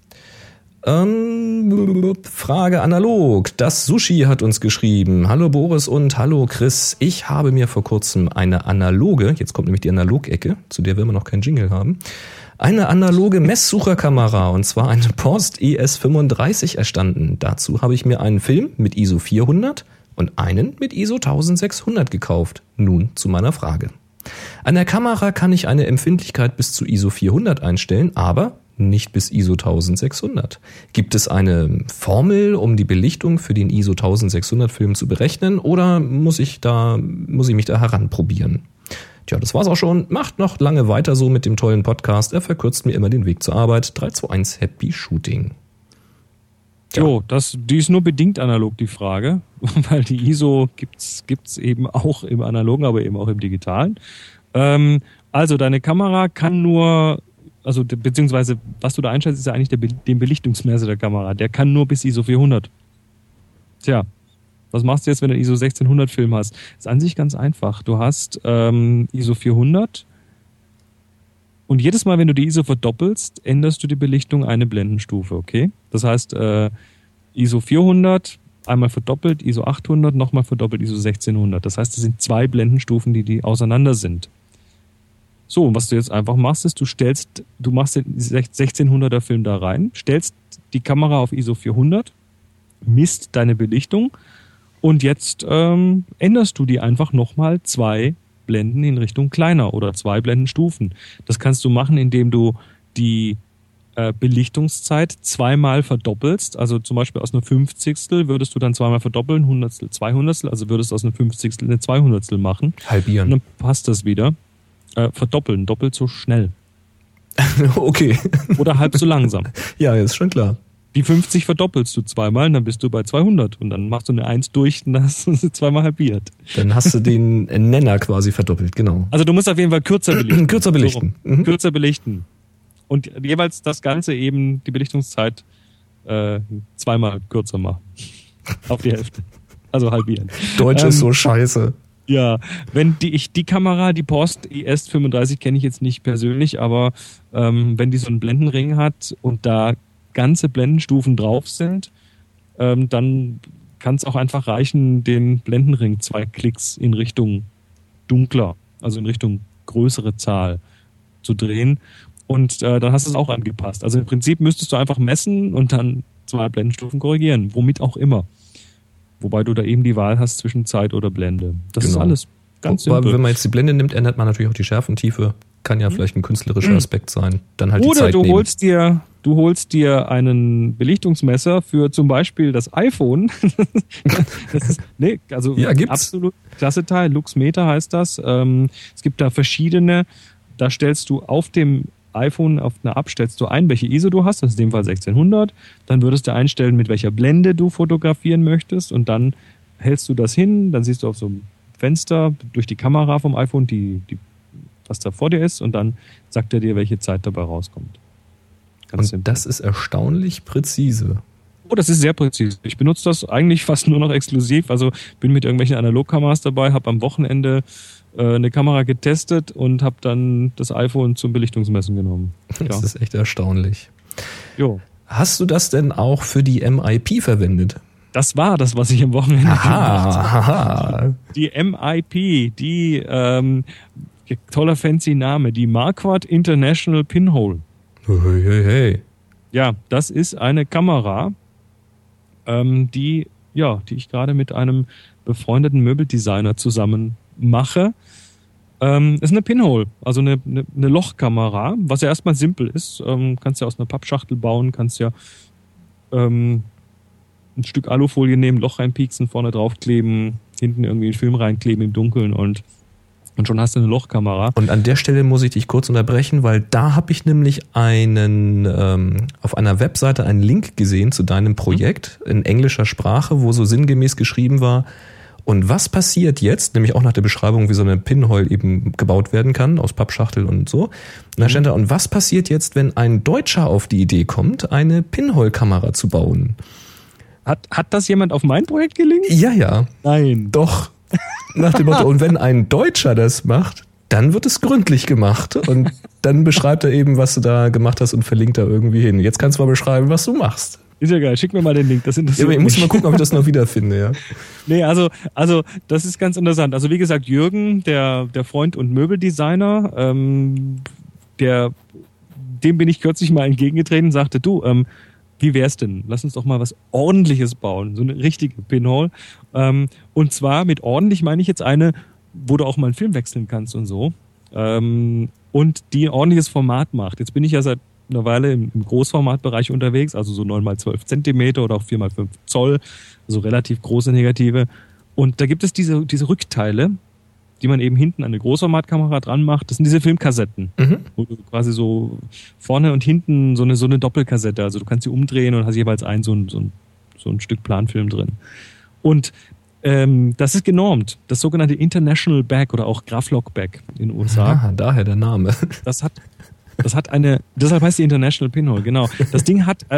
Frage analog. Das Sushi hat uns geschrieben. Hallo Boris und hallo Chris. Ich habe mir vor kurzem eine analoge, jetzt kommt nämlich die Analogecke, zu der wir immer noch keinen Jingle haben, eine analoge Messsucherkamera, und zwar eine Post ES35 erstanden. Dazu habe ich mir einen Film mit ISO 400 und einen mit ISO 1600 gekauft. Nun zu meiner Frage. An der Kamera kann ich eine Empfindlichkeit bis zu ISO 400 einstellen, aber nicht bis ISO 1600. Gibt es eine Formel, um die Belichtung für den ISO 1600 Film zu berechnen, oder muss ich mich da heranprobieren? Tja, das war's auch schon. Macht noch lange weiter so mit dem tollen Podcast. Er verkürzt mir immer den Weg zur Arbeit. 321 Happy Shooting. Ja. Jo, die ist nur bedingt analog, die Frage, weil die ISO gibt's eben auch im Analogen, aber eben auch im Digitalen. Also deine Kamera kann nur, also beziehungsweise was du da einstellst, ist ja eigentlich den Belichtungsmesser der Kamera. Der kann nur bis ISO 400. Tja, was machst du jetzt, wenn du einen ISO 1600 Film hast? Ist an sich ganz einfach. Du hast ISO 400 und jedes Mal, wenn du die ISO verdoppelst, änderst du die Belichtung eine Blendenstufe, okay? Das heißt, ISO 400, einmal verdoppelt, ISO 800, nochmal verdoppelt, ISO 1600. Das heißt, das sind 2 Blendenstufen, die auseinander sind. So, und was du jetzt einfach machst, ist, du machst den 1600er Film da rein, stellst die Kamera auf ISO 400, misst deine Belichtung und jetzt änderst du die einfach nochmal 2 Blenden in Richtung kleiner oder 2 Blendenstufen. Das kannst du machen, indem du die Belichtungszeit 2-mal verdoppelst. Also zum Beispiel aus einer 50stel würdest du dann 2-mal verdoppeln, 100stel, 200stel, also würdest du aus einer 50stel eine 200stel machen. Halbieren. Und dann passt das wieder. Verdoppeln, doppelt so schnell. Okay. Oder halb so langsam. Ja, ist schon klar. Die 50 verdoppelst du 2-mal und dann bist du bei 200. Und dann machst du eine 1 durch und dann hast du sie 2-mal halbiert. Dann hast du den Nenner quasi verdoppelt, genau. Also du musst auf jeden Fall kürzer belichten. Kürzer belichten. So, kürzer belichten. Und jeweils das Ganze eben, die Belichtungszeit 2-mal kürzer machen. Auf die Hälfte. Also halbieren. Deutsch ist so scheiße. Ja, wenn die Kamera, die Post ES35 kenne ich jetzt nicht persönlich, aber wenn die so einen Blendenring hat und da ganze Blendenstufen drauf sind, dann kann es auch einfach reichen, den Blendenring 2 Klicks in Richtung dunkler, also in Richtung größere Zahl zu drehen und dann hast du es auch angepasst. Also im Prinzip müsstest du einfach messen und dann 2 Blendenstufen korrigieren, womit auch immer. Wobei du da eben die Wahl hast zwischen Zeit oder Blende. Das ist alles ganz simpel. Aber wenn man jetzt die Blende nimmt, ändert man natürlich auch die Schärfentiefe. Kann ja vielleicht ein künstlerischer Aspekt sein. Dann halt oder die Zeit du nehmen. holst dir einen Belichtungsmesser für zum Beispiel das iPhone. Das ist, gibt's. Absolut klasse Teil. Luxmeter heißt das. Es gibt da verschiedene. Da stellst du auf dem iPhone auf einer App stellst du ein, welche ISO du hast, das ist in dem Fall 1600, dann würdest du einstellen, mit welcher Blende du fotografieren möchtest und dann hältst du das hin, dann siehst du auf so einem Fenster durch die Kamera vom iPhone, was da vor dir ist und dann sagt er dir, welche Zeit dabei rauskommt. Ganz simpel. Das ist erstaunlich präzise. Oh, das ist sehr präzise. Ich benutze das eigentlich fast nur noch exklusiv, also bin mit irgendwelchen Analogkameras dabei, habe am Wochenende eine Kamera getestet und habe dann das iPhone zum Belichtungsmessen genommen. Das ist echt erstaunlich. Jo. Hast du das denn auch für die MIP verwendet? Das war das, was ich am Wochenende gemacht habe. Aha. Die MIP, toller fancy Name, die Marquardt International Pinhole. Hey. Ja, das ist eine Kamera, die ich gerade mit einem befreundeten Möbeldesigner zusammen mache. Ist eine Pinhole, also eine Lochkamera, was ja erstmal simpel ist. Kannst ja aus einer Pappschachtel bauen, kannst ja ein Stück Alufolie nehmen, Loch reinpieksen, vorne draufkleben, hinten irgendwie einen Film reinkleben im Dunkeln und Und schon hast du eine Lochkamera. Und an der Stelle muss ich dich kurz unterbrechen, weil da habe ich nämlich auf einer Webseite einen Link gesehen zu deinem Projekt in englischer Sprache, wo so sinngemäß geschrieben war, und was passiert jetzt, nämlich auch nach der Beschreibung, wie so eine Pinhole eben gebaut werden kann, aus Pappschachtel und so. Und da stand da, und was passiert jetzt, wenn ein Deutscher auf die Idee kommt, eine Pinhole-Kamera zu bauen? Hat das jemand auf mein Projekt gelingt? Ja. Nein. Doch. Nach dem Motto, und wenn ein Deutscher das macht, dann wird es gründlich gemacht. Und dann beschreibt er eben, was du da gemacht hast und verlinkt da irgendwie hin. Jetzt kannst du mal beschreiben, was du machst. Ist ja geil, schick mir mal den Link, das interessiert mich. Ich muss mal gucken, ob ich das noch wiederfinde, ja. Nee, also das ist ganz interessant. Also wie gesagt, Jürgen, der Freund und Möbeldesigner, dem bin ich kürzlich mal entgegengetreten und sagte, du, wie wär's denn? Lass uns doch mal was Ordentliches bauen, so eine richtige Pinhole. Und zwar mit ordentlich meine ich jetzt eine, wo du auch mal einen Film wechseln kannst und so. Und die ein ordentliches Format macht. Jetzt bin ich ja seit einer Weile im Großformatbereich unterwegs, also so 9x12 Zentimeter oder auch 4x5 Zoll, also relativ große Negative. Und da gibt es diese Rückteile, die man eben hinten an eine Großformatkamera dran macht. Das sind diese Filmkassetten, wo du quasi so vorne und hinten so eine Doppelkassette, also du kannst sie umdrehen und hast jeweils so ein Stück Planfilm drin. Und das ist genormt. Das sogenannte International Bag oder auch Graflok Bag in den USA. Ah, daher der Name. Deshalb heißt die International Pinhole, genau. Das Ding hat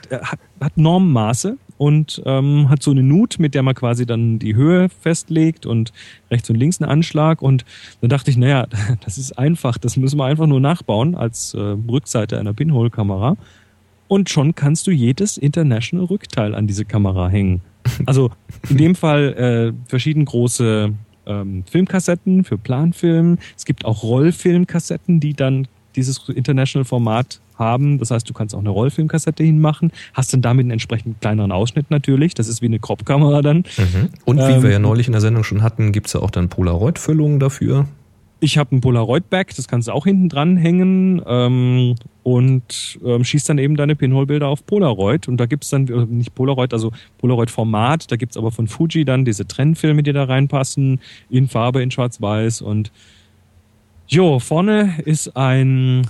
Normmaße und hat so eine Nut, mit der man quasi dann die Höhe festlegt und rechts und links einen Anschlag. Und dann dachte ich, naja, das ist einfach, das müssen wir einfach nur nachbauen als Rückseite einer Pinhole-Kamera. Und schon kannst du jedes International Rückteil an diese Kamera hängen. Also in dem Fall verschieden große Filmkassetten für Planfilm. Es gibt auch Rollfilmkassetten, die dann dieses International-Format haben. Das heißt, du kannst auch eine Rollfilmkassette hinmachen, hast dann damit einen entsprechend kleineren Ausschnitt natürlich. Das ist wie eine Crop-Kamera dann. Und wie wir ja neulich in der Sendung schon hatten, gibt's ja auch dann Polaroid-Füllungen dafür. Ich habe ein Polaroid-Bag, das kannst du auch hinten dran hängen und schießt dann eben deine Pinhole-Bilder auf Polaroid. Und da gibt's dann, nicht Polaroid, also Polaroid-Format, da gibt's aber von Fuji dann diese Trennfilme, die da reinpassen, in Farbe, in Schwarz-Weiß. Und vorne ist ein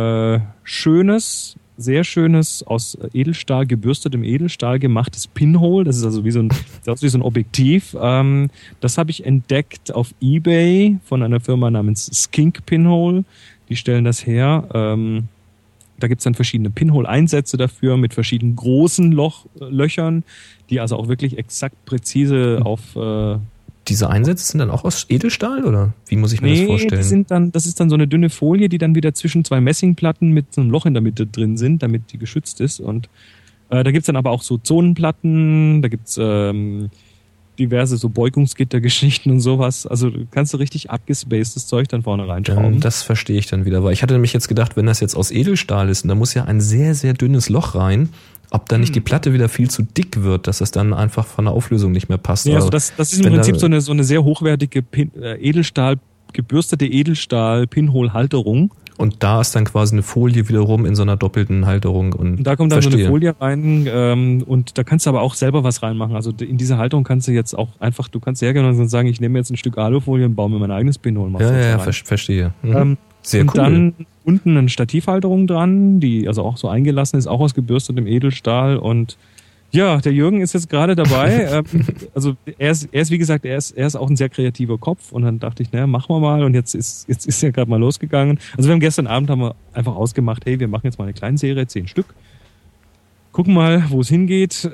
sehr schönes, aus Edelstahl, gebürstetem Edelstahl gemachtes Pinhole. Das ist also wie so ein Objektiv. Das habe ich entdeckt auf eBay von einer Firma namens Skink Pinhole. Die stellen das her. Da gibt's dann verschiedene Pinhole-Einsätze dafür mit verschiedenen großen Löchern, die also auch wirklich exakt präzise auf Diese Einsätze sind dann auch aus Edelstahl, oder wie muss ich mir das vorstellen? Das ist dann so eine dünne Folie, die dann wieder zwischen zwei Messingplatten mit so einem Loch in der Mitte drin sind, damit die geschützt ist. Und da gibt's dann aber auch so Zonenplatten, da gibt's diverse so Beugungsgittergeschichten und sowas. Also kannst du richtig abgespacedes Zeug dann vorne reinschrauben. Das verstehe ich dann wieder, weil ich hatte nämlich jetzt gedacht, wenn das jetzt aus Edelstahl ist, und da muss ja ein sehr, sehr dünnes Loch rein, ob dann nicht die Platte wieder viel zu dick wird, dass das dann einfach von der Auflösung nicht mehr passt. Ja, also das ist im Prinzip so eine sehr hochwertige gebürstete Edelstahl-Pinhole-Halterung. Und da ist dann quasi eine Folie wiederum in so einer doppelten Halterung. Und da kommt dann so eine Folie rein und da kannst du aber auch selber was reinmachen. Also in diese Halterung kannst du jetzt auch einfach, du kannst hergehen und sagen, ich nehme jetzt ein Stück Alufolie und baue mir mein eigenes Pinhole. Ja, verstehe. Sehr und cool. Dann unten eine Stativhalterung dran, die also auch so eingelassen ist, auch aus gebürstetem Edelstahl. Und ja, der Jürgen ist jetzt gerade dabei. Also er ist wie gesagt, er ist auch ein sehr kreativer Kopf. Und dann dachte ich, naja, machen wir mal. Und jetzt ist er gerade mal losgegangen. Also gestern Abend haben wir einfach ausgemacht, hey, wir machen jetzt mal eine kleine Serie, 10 Stück. Gucken mal, wo es hingeht,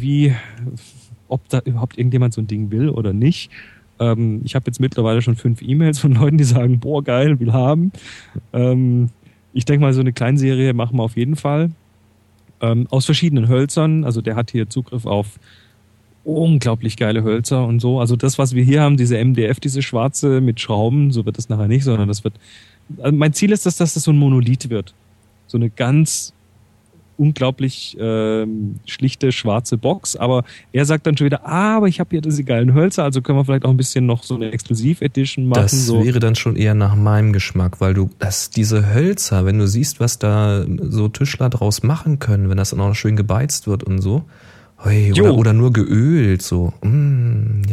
ob da überhaupt irgendjemand so ein Ding will oder nicht. Ich habe jetzt mittlerweile schon 5 E-Mails von Leuten, die sagen, boah, geil, will haben. Ich denke mal, so eine kleine Serie machen wir auf jeden Fall. Aus verschiedenen Hölzern. Also der hat hier Zugriff auf unglaublich geile Hölzer und so. Also das, was wir hier haben, diese MDF, diese schwarze mit Schrauben, so wird das nachher nicht, sondern das wird... Also mein Ziel ist, dass das so ein Monolith wird. So eine ganz unglaublich schlichte schwarze Box, aber er sagt dann schon wieder, aber ich habe hier diese geilen Hölzer, also können wir vielleicht auch ein bisschen noch so eine Exklusiv-Edition machen. Das wäre dann schon eher nach meinem Geschmack, weil diese Hölzer, wenn du siehst, was da so Tischler draus machen können, wenn das dann auch schön gebeizt wird und so, oder nur geölt, so, ja.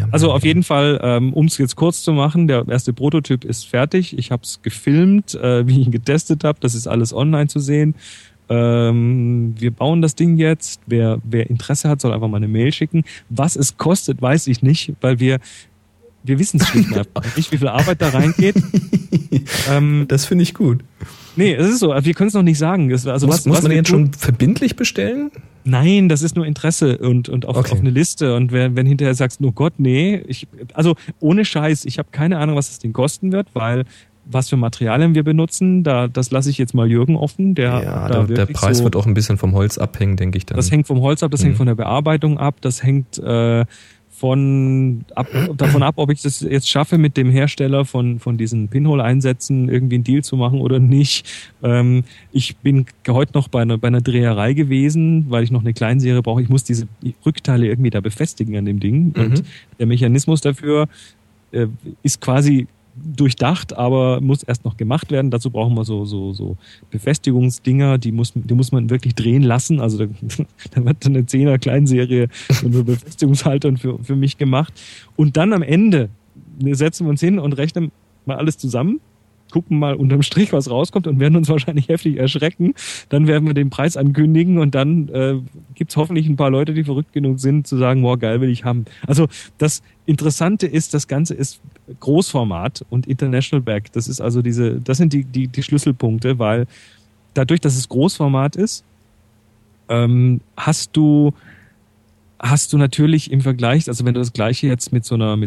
Also auf jeden Fall, um es jetzt kurz zu machen, der erste Prototyp ist fertig. Ich habe es gefilmt, wie ich ihn getestet habe. Das ist alles online zu sehen. Wir bauen das Ding jetzt. Wer Interesse hat, soll einfach mal eine Mail schicken. Was es kostet, weiß ich nicht, weil wir wissen es schlicht und einfach nicht, wie viel Arbeit da reingeht. Das finde ich gut. Nee, es ist so. Wir können es noch nicht sagen. Also muss man den jetzt schon verbindlich bestellen? Nein, das ist nur Interesse und auf eine Liste. Und wenn hinterher sagst, oh Gott, nee, also ohne Scheiß, ich habe keine Ahnung, was das Ding kosten wird, weil was für Materialien wir benutzen, das lasse ich jetzt mal Jürgen offen. Der Preis wird auch ein bisschen vom Holz abhängen, denke ich dann. Das hängt vom Holz ab, das hängt von der Bearbeitung ab, das hängt davon ab, ob ich das jetzt schaffe, mit dem Hersteller von diesen Pinhole-Einsätzen irgendwie einen Deal zu machen oder nicht. Ich bin heute noch bei einer Dreherei gewesen, weil ich noch eine Kleinserie brauche. Ich muss diese Rückteile irgendwie da befestigen an dem Ding. Und der Mechanismus dafür ist quasi durchdacht, aber muss erst noch gemacht werden. Dazu brauchen wir so Befestigungsdinger, die muss man wirklich drehen lassen. Also da wird eine 10er Kleinserie mit so Befestigungshaltern für mich gemacht. Und dann am Ende setzen wir uns hin und rechnen mal alles zusammen, gucken mal unterm Strich, was rauskommt und werden uns wahrscheinlich heftig erschrecken. Dann werden wir den Preis ankündigen und dann gibt's hoffentlich ein paar Leute, die verrückt genug sind, zu sagen, boah, geil, will ich haben. Also das Interessante ist, das Ganze ist Großformat und International Back. Das ist also das sind die Schlüsselpunkte, weil dadurch, dass es Großformat ist, hast du natürlich im Vergleich, also wenn du das Gleiche jetzt mit so einer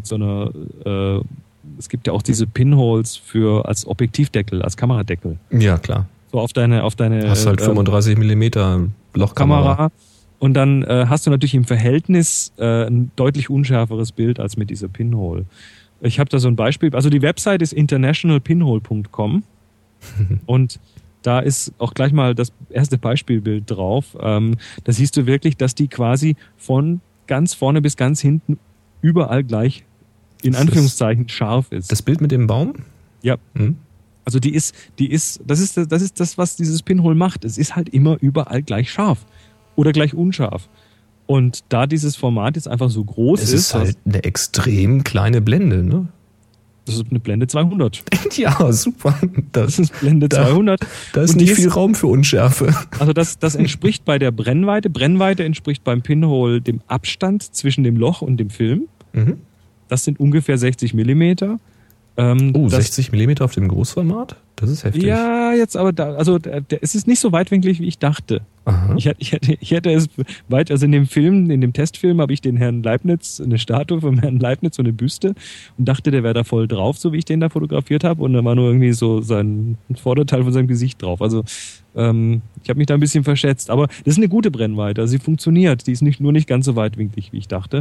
es gibt ja auch diese Pinholes als Objektivdeckel, als Kameradeckel. Ja, klar. So auf deine hast halt 35 Millimeter Lochkamera. Und dann hast du natürlich im Verhältnis ein deutlich unschärferes Bild als mit dieser Pinhole. Ich habe da so ein Beispiel. Also die Website ist internationalpinhole.com und da ist auch gleich mal das erste Beispielbild drauf. Da siehst du wirklich, dass die quasi von ganz vorne bis ganz hinten überall gleich in Anführungszeichen scharf ist. Das Bild mit dem Baum? Ja. Also das ist das, was dieses Pinhole macht. Es ist halt immer überall gleich scharf oder gleich unscharf. Und da dieses Format jetzt einfach so groß ist. Es ist halt eine extrem kleine Blende, ne? Das ist eine Blende 200. Ja, super. Das ist Blende 200. Da ist nicht viel Raum für Unschärfe. Also das entspricht bei der Brennweite. Brennweite entspricht beim Pinhole dem Abstand zwischen dem Loch und dem Film. Das sind ungefähr 60 Millimeter. 60 Millimeter auf dem Großformat? Das ist heftig. Ja, jetzt aber es ist nicht so weitwinklig, wie ich dachte. Aha. Ich hätte es weit, also in dem Testfilm habe ich den Herrn Leibniz, eine Statue vom Herrn Leibniz, so eine Büste und dachte, der wäre da voll drauf, so wie ich den da fotografiert habe und da war nur irgendwie so ein Vorderteil von seinem Gesicht drauf. Also ich habe mich da ein bisschen verschätzt, aber das ist eine gute Brennweite, also sie funktioniert, die ist nur nicht ganz so weitwinklig, wie ich dachte.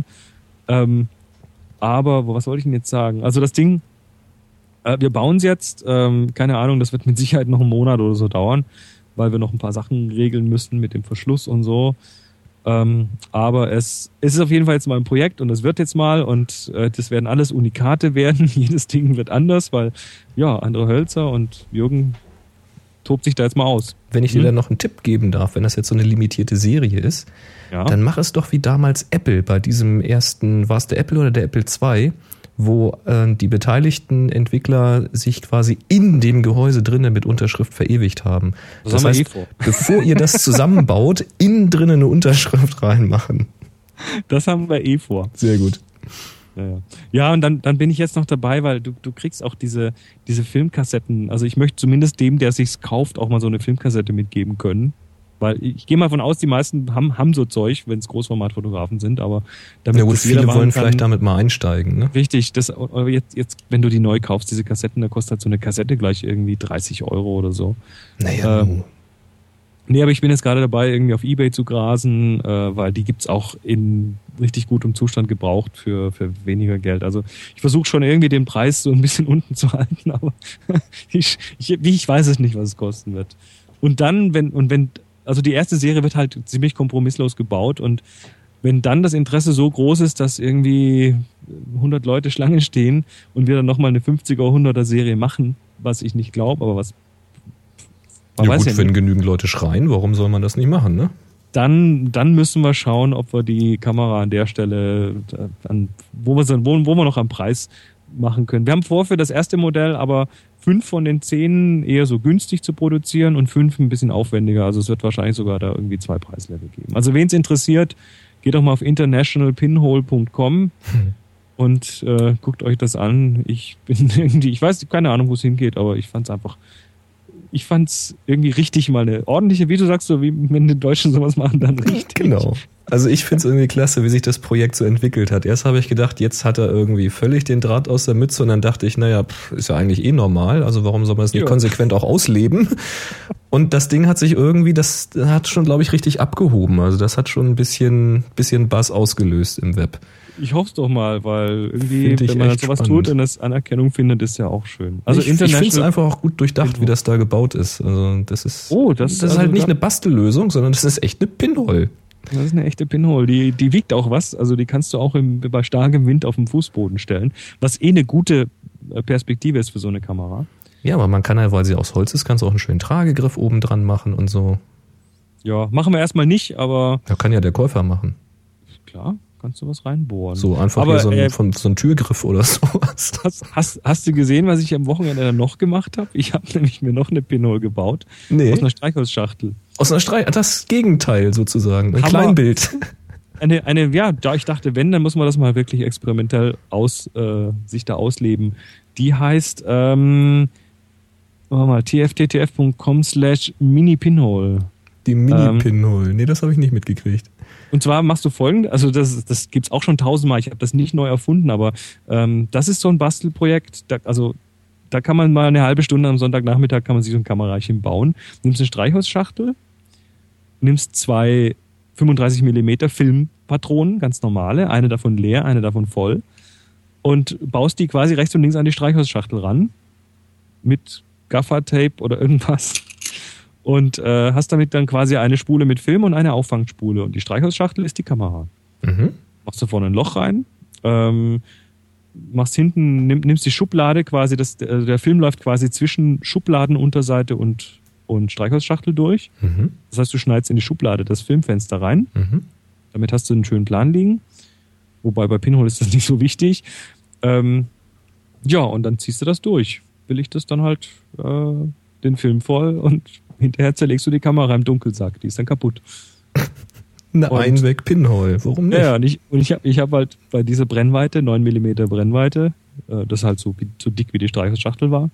Aber was wollte ich denn jetzt sagen? Also das Ding, wir bauen es jetzt, keine Ahnung, das wird mit Sicherheit noch einen Monat oder so dauern, weil wir noch ein paar Sachen regeln müssen mit dem Verschluss und so. Aber es ist auf jeden Fall jetzt mal ein Projekt und es wird jetzt mal und das werden alles Unikate werden. Jedes Ding wird anders, weil ja, andere Hölzer und Jürgen tobt sich da jetzt mal aus. Wenn ich dir dann noch einen Tipp geben darf, wenn das jetzt so eine limitierte Serie ist, dann mach es doch wie damals Apple bei diesem ersten, war es der Apple oder der Apple II, wo die beteiligten Entwickler sich quasi in dem Gehäuse drinnen mit Unterschrift verewigt haben. Das heißt, bevor ihr das zusammenbaut, innen drinnen eine Unterschrift reinmachen. Das haben wir vor. Sehr gut. Ja, und dann bin ich jetzt noch dabei, weil du kriegst auch diese Filmkassetten. Also ich möchte zumindest dem, der sich's kauft, auch mal so eine Filmkassette mitgeben können. Weil ich gehe mal davon aus, die meisten haben so Zeug, wenn es Großformatfotografen sind, aber damit ja gut, viele wollen vielleicht damit mal einsteigen, ne? Richtig, jetzt, wenn du die neu kaufst, diese Kassetten, da kostet halt so eine Kassette gleich irgendwie 30 Euro oder so. Naja. Nee, aber ich bin jetzt gerade dabei, irgendwie auf eBay zu grasen, weil die gibt's auch in richtig gutem Zustand gebraucht für weniger Geld. Also ich versuche schon irgendwie den Preis so ein bisschen unten zu halten, aber ich weiß es nicht, was es kosten wird. Und dann, also die erste Serie wird halt ziemlich kompromisslos gebaut und wenn dann das Interesse so groß ist, dass irgendwie 100 Leute Schlange stehen und wir dann nochmal eine 50er, 100er Serie machen, was ich nicht glaube, aber was ja gut, wenn genügend Leute schreien, warum soll man das nicht machen, ne? dann müssen wir schauen, ob wir die Kamera an der Stelle, wo wir noch am Preis machen können. Wir haben vor für das erste Modell aber 5 von den 10 eher so günstig zu produzieren und 5 ein bisschen aufwendiger. Also es wird wahrscheinlich sogar da irgendwie 2 Preislevel geben. Also wen es interessiert, geht doch mal auf internationalpinhole.com und guckt euch das an. Ich weiß keine Ahnung, wo es hingeht, aber ich fand's irgendwie richtig mal eine ordentliche, wie du sagst, so wie wenn die Deutschen sowas machen, dann richtig. Genau. Also ich find's irgendwie klasse, wie sich das Projekt so entwickelt hat. Erst habe ich gedacht, jetzt hat er irgendwie völlig den Draht aus der Mütze und dann dachte ich, naja, ist ja eigentlich eh normal, also warum soll man das nicht konsequent auch ausleben? Und das Ding hat sich irgendwie, das hat schon, glaube ich, richtig abgehoben. Also das hat schon ein bisschen Buzz ausgelöst im Web. Ich hoffe es doch mal, weil irgendwie, wenn man sowas tut und das Anerkennung findet, ist ja auch schön. Also ich finde es einfach auch gut durchdacht, wie das da gebaut ist. Also das ist halt nicht eine Bastellösung, sondern das ist echt eine Pinhole. Das ist eine echte Pinhole. Die wiegt auch was. Also die kannst du auch bei starkem Wind auf dem Fußboden stellen, was eine gute Perspektive ist für so eine Kamera. Ja, aber man kann ja, weil sie aus Holz ist, kannst du auch einen schönen Tragegriff oben dran machen und so. Ja, machen wir erstmal nicht, aber... Ja, kann ja der Käufer machen. Klar. Kannst du was reinbohren. So einfach aber, so ein Türgriff oder sowas. Hast du gesehen, was ich am Wochenende noch gemacht habe? Ich habe nämlich mir noch eine Pinhole gebaut. Nee. Aus einer Streichholzschachtel. Das Gegenteil sozusagen. Ein Kleinbild. Ich dachte, dann muss man das mal wirklich experimentell sich da ausleben. Die heißt tfttf.com/mini-pinhole. Die Mini-Pinhole. Nee, das habe ich nicht mitgekriegt. Und zwar machst du folgendes, also das gibt's auch schon 1000-mal, ich habe das nicht neu erfunden, aber das ist so ein Bastelprojekt, da kann man mal eine halbe Stunde am Sonntagnachmittag kann man sich so ein Kamerachen bauen. Nimmst eine Streichholzschachtel, nimmst 2 35 mm Filmpatronen, ganz normale, eine davon leer, eine davon voll und baust die quasi rechts und links an die Streichholzschachtel ran mit Gaffer-Tape oder irgendwas. Und hast damit dann quasi eine Spule mit Film und eine Auffangspule. Und die Streichholzschachtel ist die Kamera. Mhm. Machst du vorne ein Loch rein, machst hinten, nimmst die Schublade quasi, der Film läuft quasi zwischen Schubladenunterseite und Streichholzschachtel durch. Mhm. Das heißt, du schneidest in die Schublade das Filmfenster rein. Mhm. Damit hast du einen schönen Plan liegen. Wobei bei Pinhole ist das nicht so wichtig. Und dann ziehst du das durch. Will ich das dann halt den Film voll und hinterher zerlegst du die Kamera im Dunkelsack. Die ist dann kaputt. Eine Einweg-Pinhole. Warum nicht? Ja, und ich hab halt bei dieser Brennweite, 9 mm Brennweite, das halt so dick wie die Streichholzschachtel war,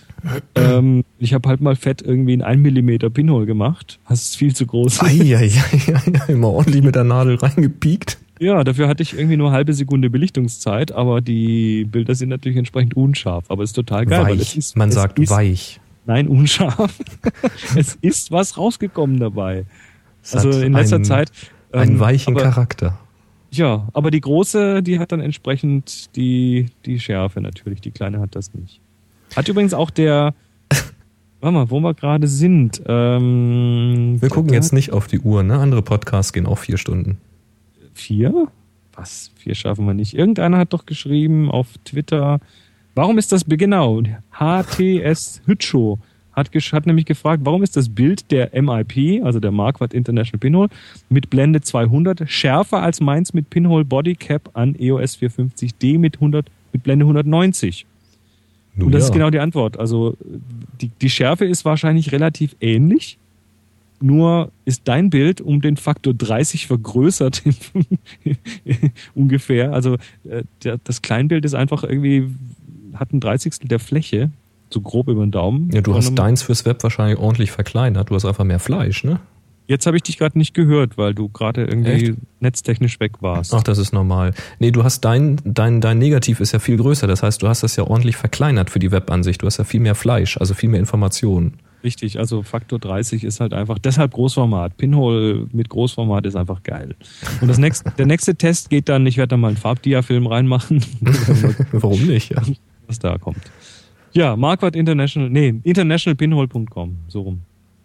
ich habe halt mal fett irgendwie ein 1 mm Pinhole gemacht. Das ist viel zu groß. Immer ordentlich mit der Nadel reingepiekt. Ja, dafür hatte ich irgendwie nur halbe Sekunde Belichtungszeit, aber die Bilder sind natürlich entsprechend unscharf. Aber es ist total geil. Weich. Man sagt weich. Nein, unscharf. Es ist was rausgekommen dabei. Also in letzter Zeit. Einen weichen Charakter. Ja, aber die große, die hat dann entsprechend die Schärfe natürlich. Die kleine hat das nicht. Hat übrigens auch warte mal, wo wir gerade sind. Wir gucken jetzt nicht auf die Uhr, ne? Andere Podcasts gehen auch 4 Stunden. 4? Was? 4 schaffen wir nicht. Irgendeiner hat doch geschrieben auf Twitter, warum ist das, genau, HTS Hütschow hat nämlich gefragt, warum ist das Bild der MIP, also der Marquardt International Pinhole, mit Blende 200 schärfer als meins mit Pinhole Bodycap an EOS 450D mit Blende 190? Und das ist genau die Antwort. Also die Schärfe ist wahrscheinlich relativ ähnlich, nur ist dein Bild um den Faktor 30 vergrößert ungefähr. Also das Kleinbild ist einfach irgendwie, hat ein 30. der Fläche, so grob über den Daumen. Ja, du hast deins fürs Web wahrscheinlich ordentlich verkleinert. Du hast einfach mehr Fleisch, ne? Jetzt habe ich dich gerade nicht gehört, weil du gerade irgendwie netztechnisch weg warst. Ach, das ist normal. Nee, du hast dein Negativ ist ja viel größer. Das heißt, du hast das ja ordentlich verkleinert für die Webansicht. Du hast ja viel mehr Fleisch, also viel mehr Informationen. Richtig, also Faktor 30 ist halt einfach, deshalb Großformat. Pinhole mit Großformat ist einfach geil. Und der nächste Test geht dann, ich werde da mal einen Farbdia-Film reinmachen. Warum nicht, ja. Was da kommt. Ja, Marquardt internationalpinhole.com, so rum.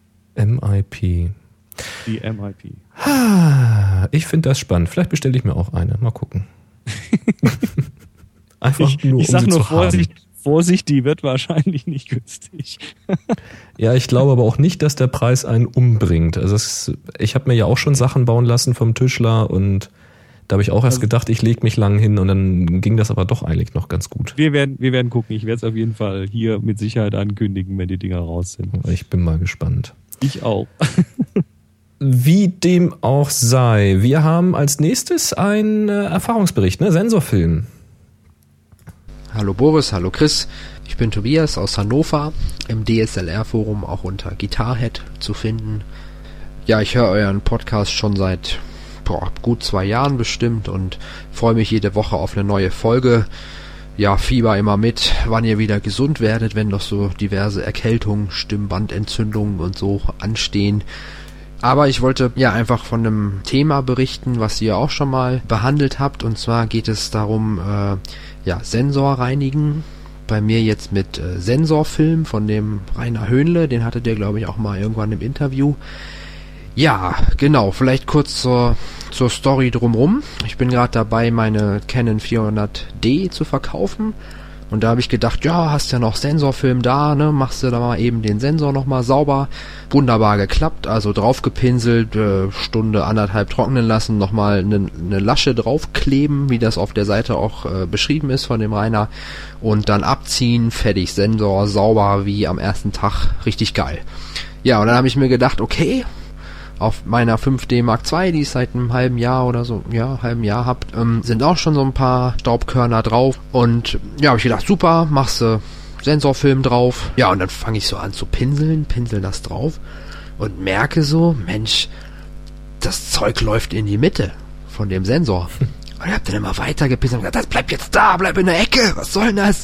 MIP. Die MIP. Ich finde das spannend. Vielleicht bestelle ich mir auch eine. Mal gucken. Einfach nur, ich sag nur Vorsicht, die wird wahrscheinlich nicht günstig. Ja, ich glaube aber auch nicht, dass der Preis einen umbringt. Also ich habe mir ja auch schon Sachen bauen lassen vom Tischler und da habe ich auch erst gedacht, ich lege mich lang hin und dann ging das aber doch eigentlich noch ganz gut. Wir werden gucken. Ich werde es auf jeden Fall hier mit Sicherheit ankündigen, wenn die Dinger raus sind. Ich bin mal gespannt. Ich auch. Wie dem auch sei, wir haben als nächstes einen Erfahrungsbericht, ne? Sensorfilm. Hallo Boris, hallo Chris. Ich bin Tobias aus Hannover, im DSLR-Forum auch unter Guitarhead zu finden. Ja, ich höre euren Podcast schon seit gut 2 Jahren bestimmt und freue mich jede Woche auf eine neue Folge. Ja, fieber immer mit, wann ihr wieder gesund werdet, wenn noch so diverse Erkältungen, Stimmbandentzündungen und so anstehen. Aber ich wollte ja einfach von einem Thema berichten, was ihr auch schon mal behandelt habt. Und zwar geht es darum, Sensor reinigen. Bei mir jetzt mit Sensorfilm von dem Rainer Höhnle. Den hattet ihr, glaube ich, auch mal irgendwann im Interview. Ja, genau. Vielleicht kurz zur Story drumrum. Ich bin gerade dabei, meine Canon 400D zu verkaufen. Und da habe ich gedacht, ja, hast ja noch Sensorfilm da, ne? Machst du da mal eben den Sensor nochmal sauber. Wunderbar geklappt, also draufgepinselt, Stunde, 1,5 trocknen lassen, nochmal eine Lasche draufkleben, wie das auf der Seite auch beschrieben ist von dem Rainer. Und dann abziehen, fertig, Sensor sauber wie am ersten Tag, richtig geil. Ja, und dann habe ich mir gedacht, okay, auf meiner 5D Mark II, die ich seit einem halben Jahr oder so, halben Jahr habt, sind auch schon so ein paar Staubkörner drauf. Und ja, habe ich gedacht, super, machst du Sensorfilm drauf. Ja, und dann fange ich so an zu pinsel das drauf und merke so, Mensch, das Zeug läuft in die Mitte von dem Sensor. Und ich habe dann immer weiter gepinselt und gesagt, das bleibt jetzt da, bleib in der Ecke, was soll denn das?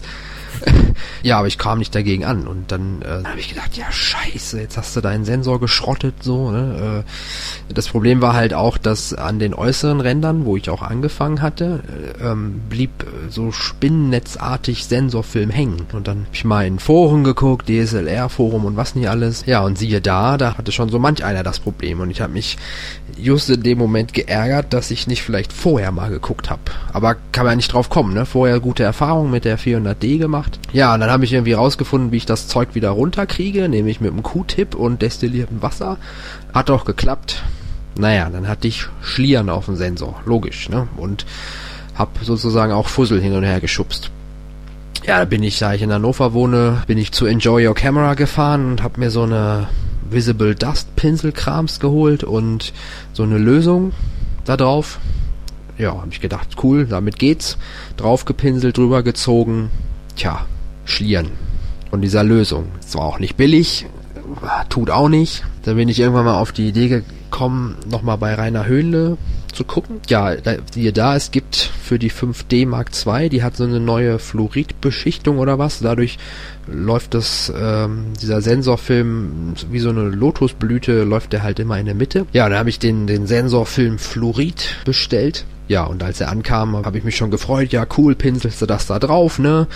Ja, aber ich kam nicht dagegen an und dann habe ich gedacht, ja scheiße, jetzt hast du deinen Sensor geschrottet, so, ne? Das Problem war halt auch, dass an den äußeren Rändern, wo ich auch angefangen hatte, blieb so spinnennetzartig Sensorfilm hängen. Und dann habe ich mal in Foren geguckt, DSLR-Forum und was nicht alles. Ja, und siehe da hatte schon so manch einer das Problem und ich habe mich just in dem Moment geärgert, dass ich nicht vielleicht vorher mal geguckt habe. Aber kann man ja nicht drauf kommen, ne? Vorher gute Erfahrungen mit der 400D gemacht. Ja, und dann habe ich irgendwie rausgefunden, wie ich das Zeug wieder runterkriege, nämlich mit einem Q-Tip und destilliertem Wasser. Hat auch geklappt. Naja, dann hatte ich Schlieren auf dem Sensor, logisch, ne? Und hab sozusagen auch Fussel hin und her geschubst. Ja, da ich in Hannover wohne, bin ich zu Enjoy Your Camera gefahren und hab mir so eine Visible Dust Pinselkrams geholt und so eine Lösung da drauf. Ja, habe ich gedacht, cool, damit geht's. Drauf gepinselt, drüber gezogen. Tja, Schlieren. Und dieser Lösung. Es war auch nicht billig, tut auch nicht. Da bin ich irgendwann mal auf die Idee gekommen, nochmal bei Rainer Höhnle zu gucken. Ja, es gibt für die 5D Mark II, die hat so eine neue Fluoridbeschichtung oder was. Dadurch läuft dieser Sensorfilm wie so eine Lotusblüte, läuft der halt immer in der Mitte. Ja, dann habe ich den Sensorfilm Fluorid bestellt. Ja, und als er ankam, habe ich mich schon gefreut. Ja, cool, pinselst du das da drauf, ne?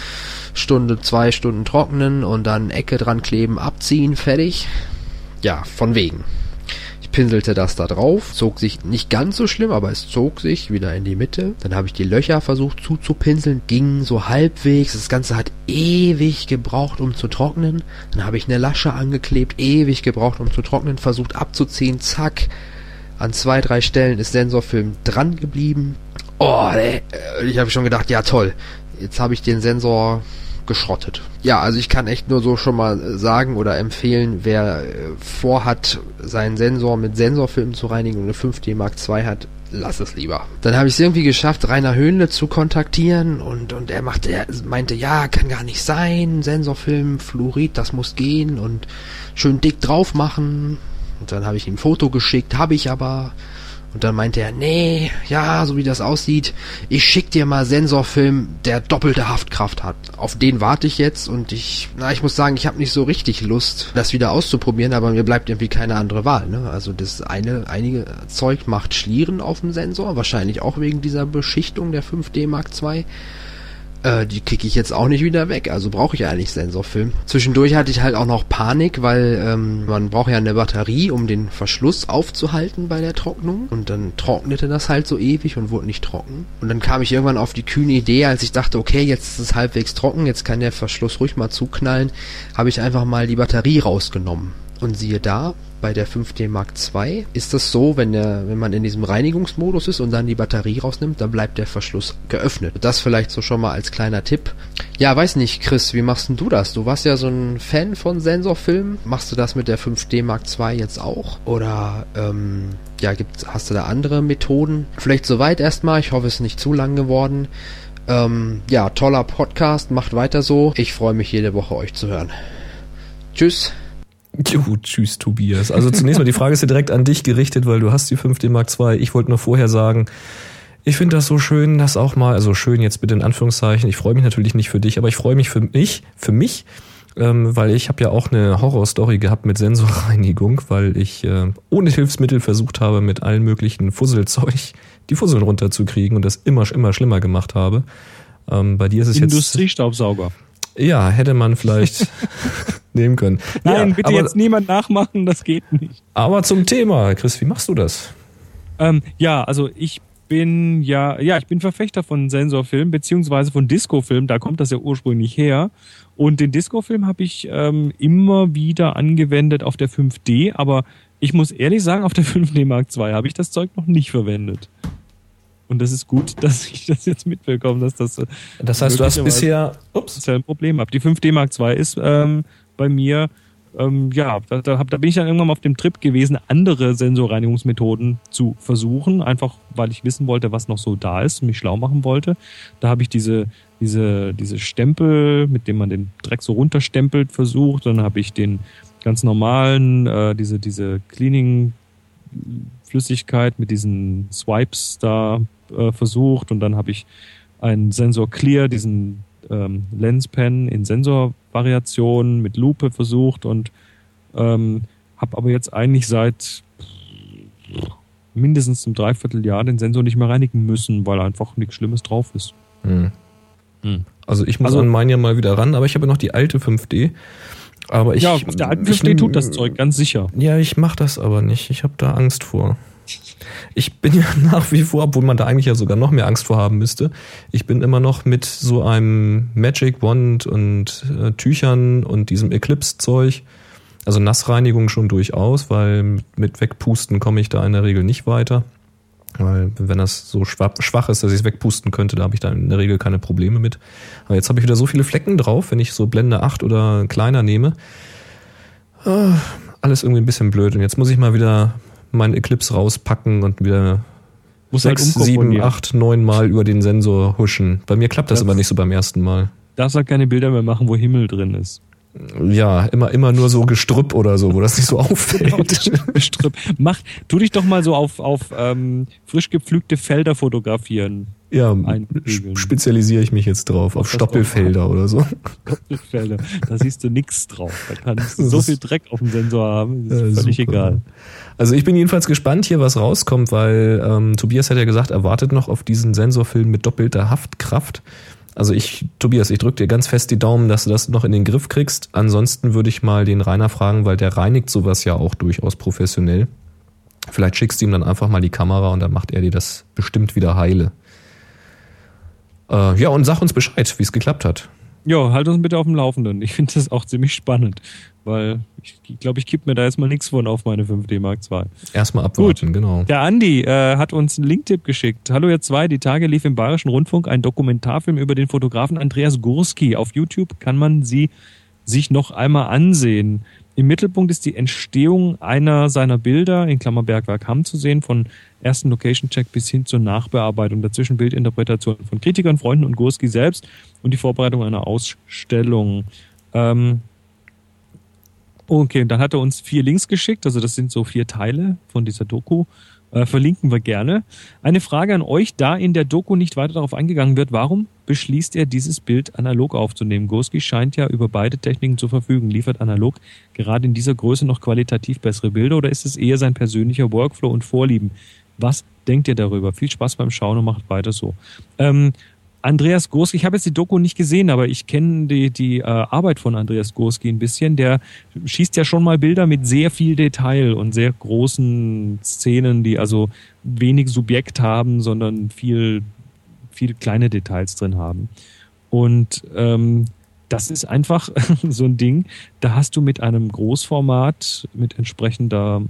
2 Stunden trocknen und dann Ecke dran kleben, abziehen, fertig. Ja, von wegen. Ich pinselte das da drauf, zog sich nicht ganz so schlimm, aber es zog sich wieder in die Mitte. Dann habe ich die Löcher versucht zuzupinseln, ging so halbwegs. Das Ganze hat ewig gebraucht, um zu trocknen. Dann habe ich eine Lasche angeklebt, ewig gebraucht, um zu trocknen, versucht abzuziehen, zack. An 2, 3 Stellen ist Sensorfilm dran geblieben. Oh, ich habe schon gedacht, ja toll, jetzt habe ich den Sensor geschrottet. Ja, also ich kann echt nur so schon mal sagen oder empfehlen, wer vorhat, seinen Sensor mit Sensorfilm zu reinigen und eine 5D Mark II hat, lass es lieber. Dann habe ich es irgendwie geschafft, Rainer Höhnle zu kontaktieren und er meinte, ja, kann gar nicht sein, Sensorfilm, Fluorid, das muss gehen und schön dick drauf machen. Und dann habe ich ihm ein Foto geschickt, habe ich aber. Und dann meinte er, nee, ja, so wie das aussieht, ich schick dir mal Sensorfilm, der doppelte Haftkraft hat. Auf den warte ich jetzt und ich muss sagen, ich habe nicht so richtig Lust, das wieder auszuprobieren, aber mir bleibt irgendwie keine andere Wahl, ne? Also einige Zeug macht Schlieren auf dem Sensor, wahrscheinlich auch wegen dieser Beschichtung der 5D Mark II. Die kicke ich jetzt auch nicht wieder weg, also brauche ich eigentlich Sensorfilm. Zwischendurch hatte ich halt auch noch Panik, weil man braucht ja eine Batterie, um den Verschluss aufzuhalten bei der Trocknung. Und dann trocknete das halt so ewig und wurde nicht trocken. Und dann kam ich irgendwann auf die kühne Idee, als ich dachte, okay, jetzt ist es halbwegs trocken, jetzt kann der Verschluss ruhig mal zuknallen, habe ich einfach mal die Batterie rausgenommen. Und siehe da, bei der 5D Mark II ist das so, wenn man in diesem Reinigungsmodus ist und dann die Batterie rausnimmt, dann bleibt der Verschluss geöffnet. Das vielleicht so schon mal als kleiner Tipp. Ja, weiß nicht, Chris, wie machst denn du das? Du warst ja so ein Fan von Sensorfilm. Machst du das mit der 5D Mark II jetzt auch? Oder hast du da andere Methoden? Vielleicht soweit erstmal. Ich hoffe, es ist nicht zu lang geworden. Toller Podcast. Macht weiter so. Ich freue mich jede Woche, euch zu hören. Tschüss. Jo, tschüss Tobias. Also zunächst mal, die Frage ist ja direkt an dich gerichtet, weil du hast die 5D Mark II. Ich wollte nur vorher sagen, ich finde das so schön, dass auch mal, also schön jetzt bitte in Anführungszeichen, ich freue mich natürlich nicht für dich, aber ich freue mich für mich, weil ich habe ja auch eine Horrorstory gehabt mit Sensorreinigung, weil ich ohne Hilfsmittel versucht habe, mit allen möglichen Fusselzeug die Fusseln runterzukriegen und das immer schlimmer gemacht habe. Bei dir ist es jetzt... Industriestaubsauger. Ja, hätte man vielleicht nehmen können. Nein, ja, bitte jetzt niemand nachmachen, das geht nicht. Aber zum Thema, Chris, wie machst du das? Also ich bin Verfechter von Sensorfilm beziehungsweise von Discofilm, da kommt das ja ursprünglich her. Und den Discofilm habe ich immer wieder angewendet auf der 5D, aber ich muss ehrlich sagen, auf der 5D Mark II habe ich das Zeug noch nicht verwendet. Und das ist gut, dass ich das jetzt mitbekomme, dass das... Das heißt, du hast bisher... ein Problem habe. Die 5D Mark II ist bei mir... da bin ich dann irgendwann mal auf dem Trip gewesen, andere Sensorreinigungsmethoden zu versuchen, einfach weil ich wissen wollte, was noch so da ist, mich schlau machen wollte. Da habe ich diese Stempel, mit dem man den Dreck so runterstempelt, versucht. Dann habe ich den ganz normalen, diese Cleaning-Flüssigkeit mit diesen Swipes da versucht. Und dann habe ich einen Sensor Clear, diesen Lenspen in Sensorvariationen mit Lupe versucht und habe aber jetzt eigentlich seit mindestens einem Dreivierteljahr den Sensor nicht mehr reinigen müssen, weil einfach nichts Schlimmes drauf ist. Also ich muss an meinen ja mal wieder ran, aber ich habe noch die alte 5D. Aber auf der alten 5D tut das Zeug, ganz sicher. Ja, ich mache das aber nicht. Ich habe da Angst vor. Ich bin ja nach wie vor, obwohl man da eigentlich ja sogar noch mehr Angst vor haben müsste, ich bin immer noch mit so einem Magic Wand und Tüchern und diesem Eclipse-Zeug, also Nassreinigung schon durchaus, weil mit Wegpusten komme ich da in der Regel nicht weiter. Weil wenn das so schwach ist, dass ich es wegpusten könnte, da habe ich da in der Regel keine Probleme mit. Aber jetzt habe ich wieder so viele Flecken drauf, wenn ich so Blende 8 oder kleiner nehme. Alles irgendwie ein bisschen blöd. Und jetzt muss ich mal wieder meinen Eclipse rauspacken und wieder 6, 7, 8, 9 Mal über den Sensor huschen. Bei mir klappt das aber nicht so beim ersten Mal. Darfst halt keine Bilder mehr machen, wo Himmel drin ist. Ja, immer nur so Gestrüpp oder so, wo das nicht so auffällt. Gestrüpp. Tu dich doch mal so auf frisch gepflügte Felder fotografieren. Ja, spezialisiere ich mich jetzt drauf, auf Stoppelfelder oder so. Stoppelfelder, da siehst du nichts drauf. Da kannst du so viel Dreck auf dem Sensor haben, das ist völlig egal. Also ich bin jedenfalls gespannt hier, was rauskommt, weil Tobias hat ja gesagt, er wartet noch auf diesen Sensorfilm mit doppelter Haftkraft. Also Tobias, ich drücke dir ganz fest die Daumen, dass du das noch in den Griff kriegst. Ansonsten würde ich mal den Rainer fragen, weil der reinigt sowas ja auch durchaus professionell. Vielleicht schickst du ihm dann einfach mal die Kamera und dann macht er dir das bestimmt wieder heile. Und sag uns Bescheid, wie es geklappt hat. Ja, halt uns bitte auf dem Laufenden. Ich finde das auch ziemlich spannend, weil ich glaube, ich kipp mir da jetzt mal nichts von auf meine 5D Mark II. Erstmal abwarten, genau. Der Andi hat uns einen Linktipp geschickt. Hallo ihr zwei, die Tage lief im Bayerischen Rundfunk ein Dokumentarfilm über den Fotografen Andreas Gursky. Auf YouTube kann man sie sich noch einmal ansehen. Im Mittelpunkt ist die Entstehung einer seiner Bilder, in Klammer Bergwerk Hamm zu sehen, von ersten Location-Check bis hin zur Nachbearbeitung, dazwischen Bildinterpretation von Kritikern, Freunden und Gursky selbst und die Vorbereitung einer Ausstellung. Okay, dann hat er uns 4 Links geschickt, also das sind so 4 Teile von dieser Doku. Verlinken wir gerne. Eine Frage an euch, da in der Doku nicht weiter darauf eingegangen wird, warum beschließt er, dieses Bild analog aufzunehmen? Gursky scheint ja über beide Techniken zu verfügen. Liefert analog gerade in dieser Größe noch qualitativ bessere Bilder oder ist es eher sein persönlicher Workflow und Vorlieben? Was denkt ihr darüber? Viel Spaß beim Schauen und macht weiter so. Andreas Gursky, ich habe jetzt die Doku nicht gesehen, aber ich kenne die Arbeit von Andreas Gursky ein bisschen. Der schießt ja schon mal Bilder mit sehr viel Detail und sehr großen Szenen, die also wenig Subjekt haben, sondern viel kleine Details drin haben. Und das ist einfach so ein Ding, da hast du mit einem Großformat, mit entsprechendem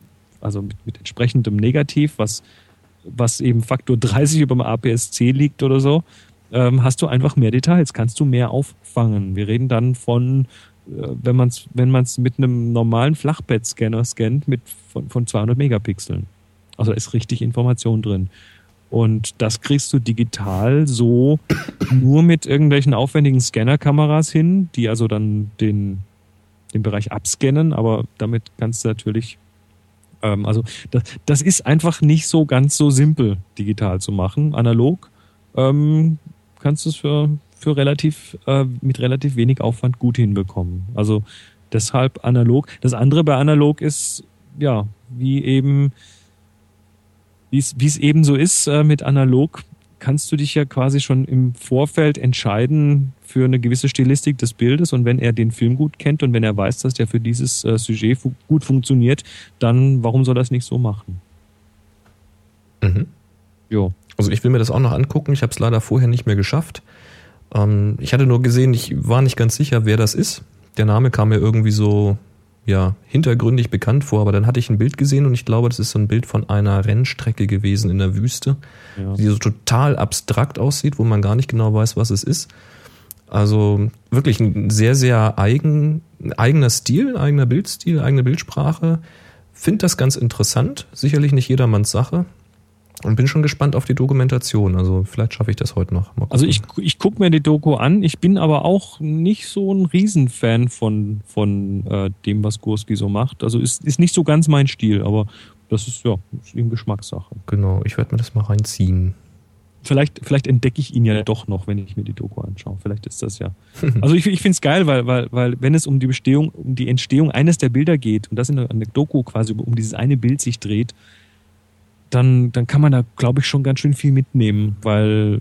Negativ, was eben Faktor 30 über dem APS-C liegt oder so, hast du einfach mehr Details, kannst du mehr auffangen. Wir reden dann von, wenn man es mit einem normalen Flachbettscanner scannt, von 200 Megapixeln. Also da ist richtig Information drin. Und das kriegst du digital so nur mit irgendwelchen aufwendigen Scannerkameras hin, die also dann den Bereich abscannen, aber damit kannst du natürlich das ist einfach nicht so ganz so simpel, digital zu machen. Analog kannst du es mit relativ wenig Aufwand gut hinbekommen. Also deshalb analog. Das andere bei analog ist, ja, wie es eben so ist mit analog, kannst du dich ja quasi schon im Vorfeld entscheiden für eine gewisse Stilistik des Bildes, und wenn er den Film gut kennt und wenn er weiß, dass der für dieses Sujet gut funktioniert, dann warum soll er das nicht so machen? Mhm. Jo. Also ich will mir das auch noch angucken, ich habe es leider vorher nicht mehr geschafft. Ich hatte nur gesehen, ich war nicht ganz sicher, wer das ist. Der Name kam mir irgendwie so hintergründig bekannt vor, aber dann hatte ich ein Bild gesehen und ich glaube, das ist so ein Bild von einer Rennstrecke gewesen in der Wüste, die so total abstrakt aussieht, wo man gar nicht genau weiß, was es ist. Also wirklich ein sehr, sehr eigener Stil, eigener Bildstil, eigene Bildsprache. Finde das ganz interessant, sicherlich nicht jedermanns Sache. Und bin schon gespannt auf die Dokumentation. Also vielleicht schaffe ich das heute noch. Mal also ich gucke mir die Doku an. Ich bin aber auch nicht so ein Riesenfan von dem, was Gursky so macht. Also ist nicht so ganz mein Stil, aber das ist eben Geschmackssache. Genau, ich werde mir das mal reinziehen. Vielleicht entdecke ich ihn ja doch noch, wenn ich mir die Doku anschaue. Vielleicht ist das ja. Also ich finde es geil, weil wenn es um die Entstehung eines der Bilder geht und das in einer Doku quasi um dieses eine Bild sich dreht, dann kann man da, glaube ich, schon ganz schön viel mitnehmen, weil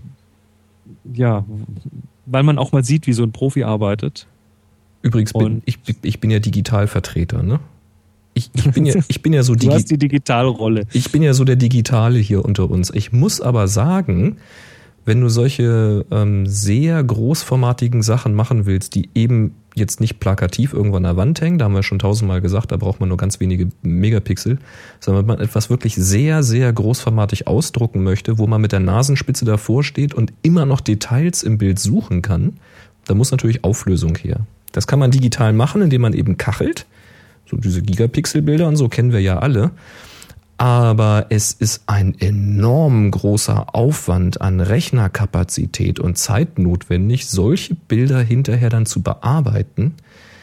man auch mal sieht, wie so ein Profi arbeitet. Übrigens ich bin ja Digitalvertreter, ne? Ich bin ja so du hast die Digitalrolle. Ich bin ja so der Digitale hier unter uns. Ich muss aber sagen, wenn du solche sehr großformatigen Sachen machen willst, die eben jetzt nicht plakativ irgendwo an der Wand hängen, da haben wir schon 1000-mal gesagt, da braucht man nur ganz wenige Megapixel, sondern wenn man etwas wirklich sehr, sehr großformatig ausdrucken möchte, wo man mit der Nasenspitze davor steht und immer noch Details im Bild suchen kann, da muss natürlich Auflösung her. Das kann man digital machen, indem man eben kachelt. So diese Gigapixelbilder und so kennen wir ja alle. Aber es ist ein enorm großer Aufwand an Rechnerkapazität und Zeit notwendig, solche Bilder hinterher dann zu bearbeiten.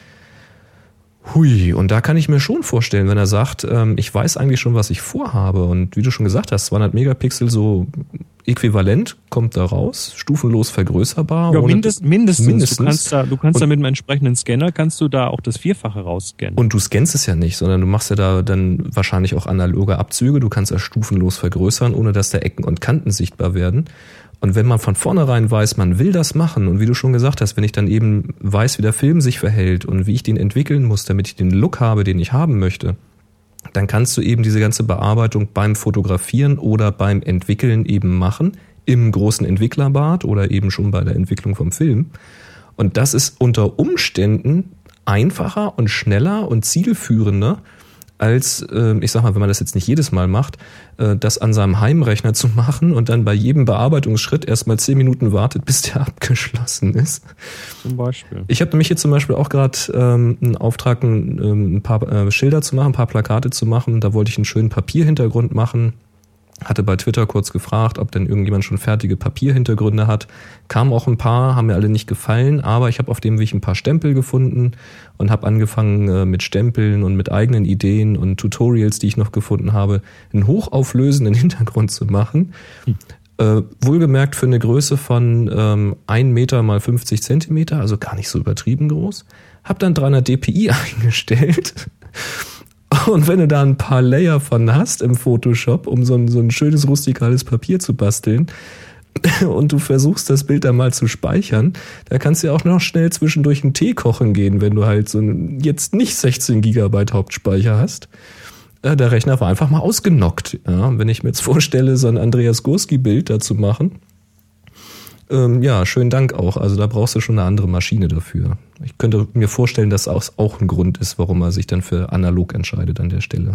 Hui, und da kann ich mir schon vorstellen, wenn er sagt, ich weiß eigentlich schon, was ich vorhabe. Und wie du schon gesagt hast, 200 Megapixel so äquivalent kommt da raus, stufenlos vergrößerbar. Ja, mindestens. Du kannst da mit einem entsprechenden Scanner, kannst du da auch das Vierfache rausscannen. Und du scannst es ja nicht, sondern du machst ja da dann wahrscheinlich auch analoge Abzüge. Du kannst das stufenlos vergrößern, ohne dass da Ecken und Kanten sichtbar werden. Und wenn man von vornherein weiß, man will das machen, und wie du schon gesagt hast, wenn ich dann eben weiß, wie der Film sich verhält und wie ich den entwickeln muss, damit ich den Look habe, den ich haben möchte, dann kannst du eben diese ganze Bearbeitung beim Fotografieren oder beim Entwickeln eben machen, im großen Entwicklerbad oder eben schon bei der Entwicklung vom Film. Und das ist unter Umständen einfacher und schneller und zielführender, als, ich sag mal, wenn man das jetzt nicht jedes Mal macht, das an seinem Heimrechner zu machen und dann bei jedem Bearbeitungsschritt erstmal 10 Minuten wartet, bis der abgeschlossen ist. Zum Beispiel. Ich habe nämlich hier zum Beispiel auch gerade einen Auftrag, ein paar Schilder zu machen, ein paar Plakate zu machen. Da wollte ich einen schönen Papierhintergrund machen. Hatte bei Twitter kurz gefragt, ob denn irgendjemand schon fertige Papierhintergründe hat. Kamen auch ein paar, haben mir alle nicht gefallen, aber ich habe auf dem Weg ein paar Stempel gefunden und habe angefangen mit Stempeln und mit eigenen Ideen und Tutorials, die ich noch gefunden habe, einen hochauflösenden Hintergrund zu machen. Wohlgemerkt für eine Größe von 1 Meter mal 50 Zentimeter, also gar nicht so übertrieben groß. Hab dann 300 dpi eingestellt. Und wenn du da ein paar Layer von hast im Photoshop, um so ein schönes rustikales Papier zu basteln, und du versuchst das Bild da mal zu speichern, da kannst du ja auch noch schnell zwischendurch einen Tee kochen gehen, wenn du halt so jetzt nicht 16 Gigabyte Hauptspeicher hast. Der Rechner war einfach mal ausgenockt. Ja, wenn ich mir jetzt vorstelle, so ein Andreas Gursky-Bild da zu machen, ja, schönen Dank auch. Also da brauchst du schon eine andere Maschine dafür. Ich könnte mir vorstellen, dass das auch ein Grund ist, warum er sich dann für analog entscheidet an der Stelle.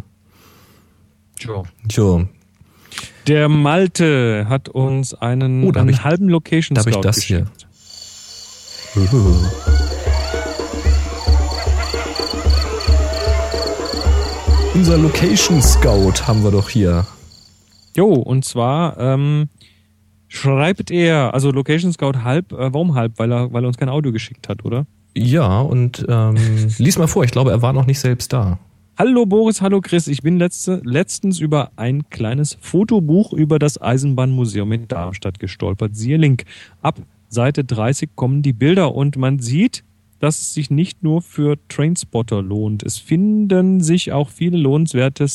Tja. Der Malte hat uns einen halben Location Scout geschickt. Unser Location Scout haben wir doch hier. Jo, und zwar schreibt er, also Location Scout halb, warum halb? Weil er uns kein Audio geschickt hat, oder? Ja, und lies mal vor, ich glaube, er war noch nicht selbst da. Hallo Boris, hallo Chris, ich bin letztens über ein kleines Fotobuch über das Eisenbahnmuseum in Darmstadt gestolpert. Siehe Link. Ab Seite 30 kommen die Bilder und man sieht, dass es sich nicht nur für Trainspotter lohnt. Es finden sich auch viele lohnenswerte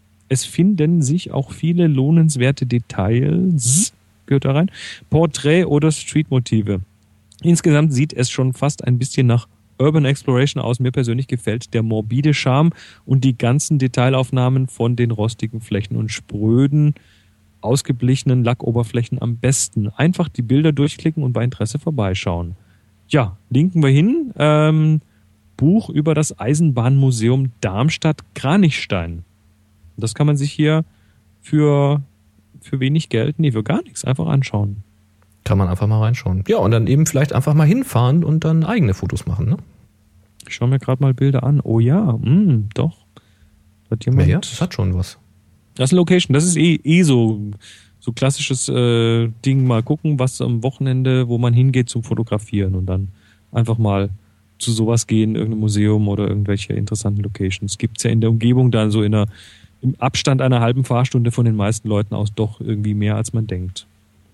Details, gehört da rein, Porträt- oder Streetmotive. Insgesamt sieht es schon fast ein bisschen nach Urban Exploration aus. Mir persönlich gefällt der morbide Charme und die ganzen Detailaufnahmen von den rostigen Flächen und spröden, ausgeblichenen Lackoberflächen am besten. Einfach die Bilder durchklicken und bei Interesse vorbeischauen. Ja, linken wir hin. Buch über das Eisenbahnmuseum Darmstadt-Kranichstein. Das kann man sich hier für wenig Geld, für gar nichts, einfach anschauen. Kann man einfach mal reinschauen. Ja, und dann eben vielleicht einfach mal hinfahren und dann eigene Fotos machen, ne? Ich schaue mir gerade mal Bilder an. Oh ja, doch. Hat jemand... Ja, das hat schon was. Das ist eine Location. Das ist so klassisches Ding. Mal gucken, was am Wochenende, wo man hingeht zum Fotografieren und dann einfach mal zu sowas gehen, irgendein Museum oder irgendwelche interessanten Locations. Gibt's ja in der Umgebung dann so im Abstand einer halben Fahrstunde von den meisten Leuten aus doch irgendwie mehr, als man denkt.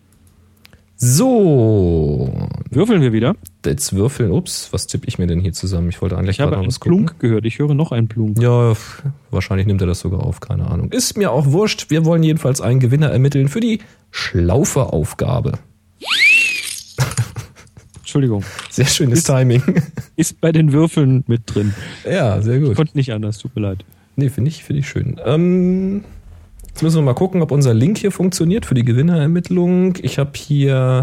So. Würfeln wir wieder? Jetzt würfeln. Ups, was tippe ich mir denn hier zusammen? Ich wollte eigentlich gerade noch was gucken. Ich habe einen Plunk gehört. Ich höre noch einen Plunk. Ja, wahrscheinlich nimmt er das sogar auf. Keine Ahnung. Ist mir auch wurscht. Wir wollen jedenfalls einen Gewinner ermitteln für die Schlaufe-Aufgabe. Entschuldigung. Sehr schönes Timing. Ist bei den Würfeln mit drin. Ja, sehr gut. Ich konnte nicht anders. Tut mir leid. Nee, finde ich schön. Jetzt müssen wir mal gucken, ob unser Link hier funktioniert für die Gewinnerermittlung. Ich habe hier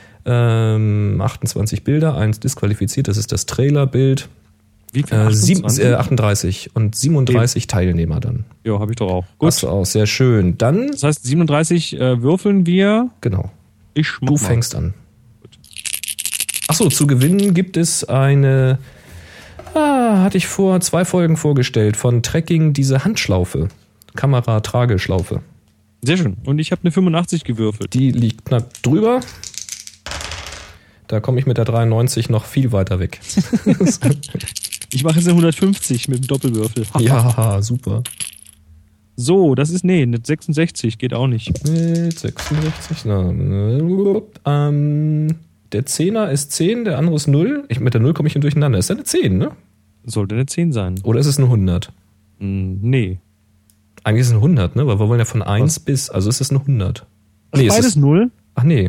28 Bilder, 1 disqualifiziert, das ist das Trailerbild. Wie viel? 38 und 37 Teilnehmer dann. Ja, habe ich doch auch. Gut. Hast du auch, sehr schön. Dann. Das heißt, 37 würfeln wir. Genau. Du fängst an. Achso, zu gewinnen gibt es eine, hatte ich vor 2 Folgen vorgestellt, von Trekking diese Handschlaufe. Kamera-Trageschlaufe. Sehr schön. Und ich habe eine 85 gewürfelt. Die liegt knapp drüber. Da komme ich mit der 93 noch viel weiter weg. Ich mache jetzt eine 150 mit dem Doppelwürfel. Ja, super. So, das ist, eine 66, geht auch nicht. Mit 66, der 10er ist 10, der andere ist 0. Mit der 0 komme ich hier durcheinander. Ist ja eine 10, ne? Sollte eine 10 sein. Oder ist es eine 100? Nee. Eigentlich ist es eine 100, ne? Weil wir wollen ja von 1 bis, also ist es eine 100. Nee, ist beides 0? Ach nee,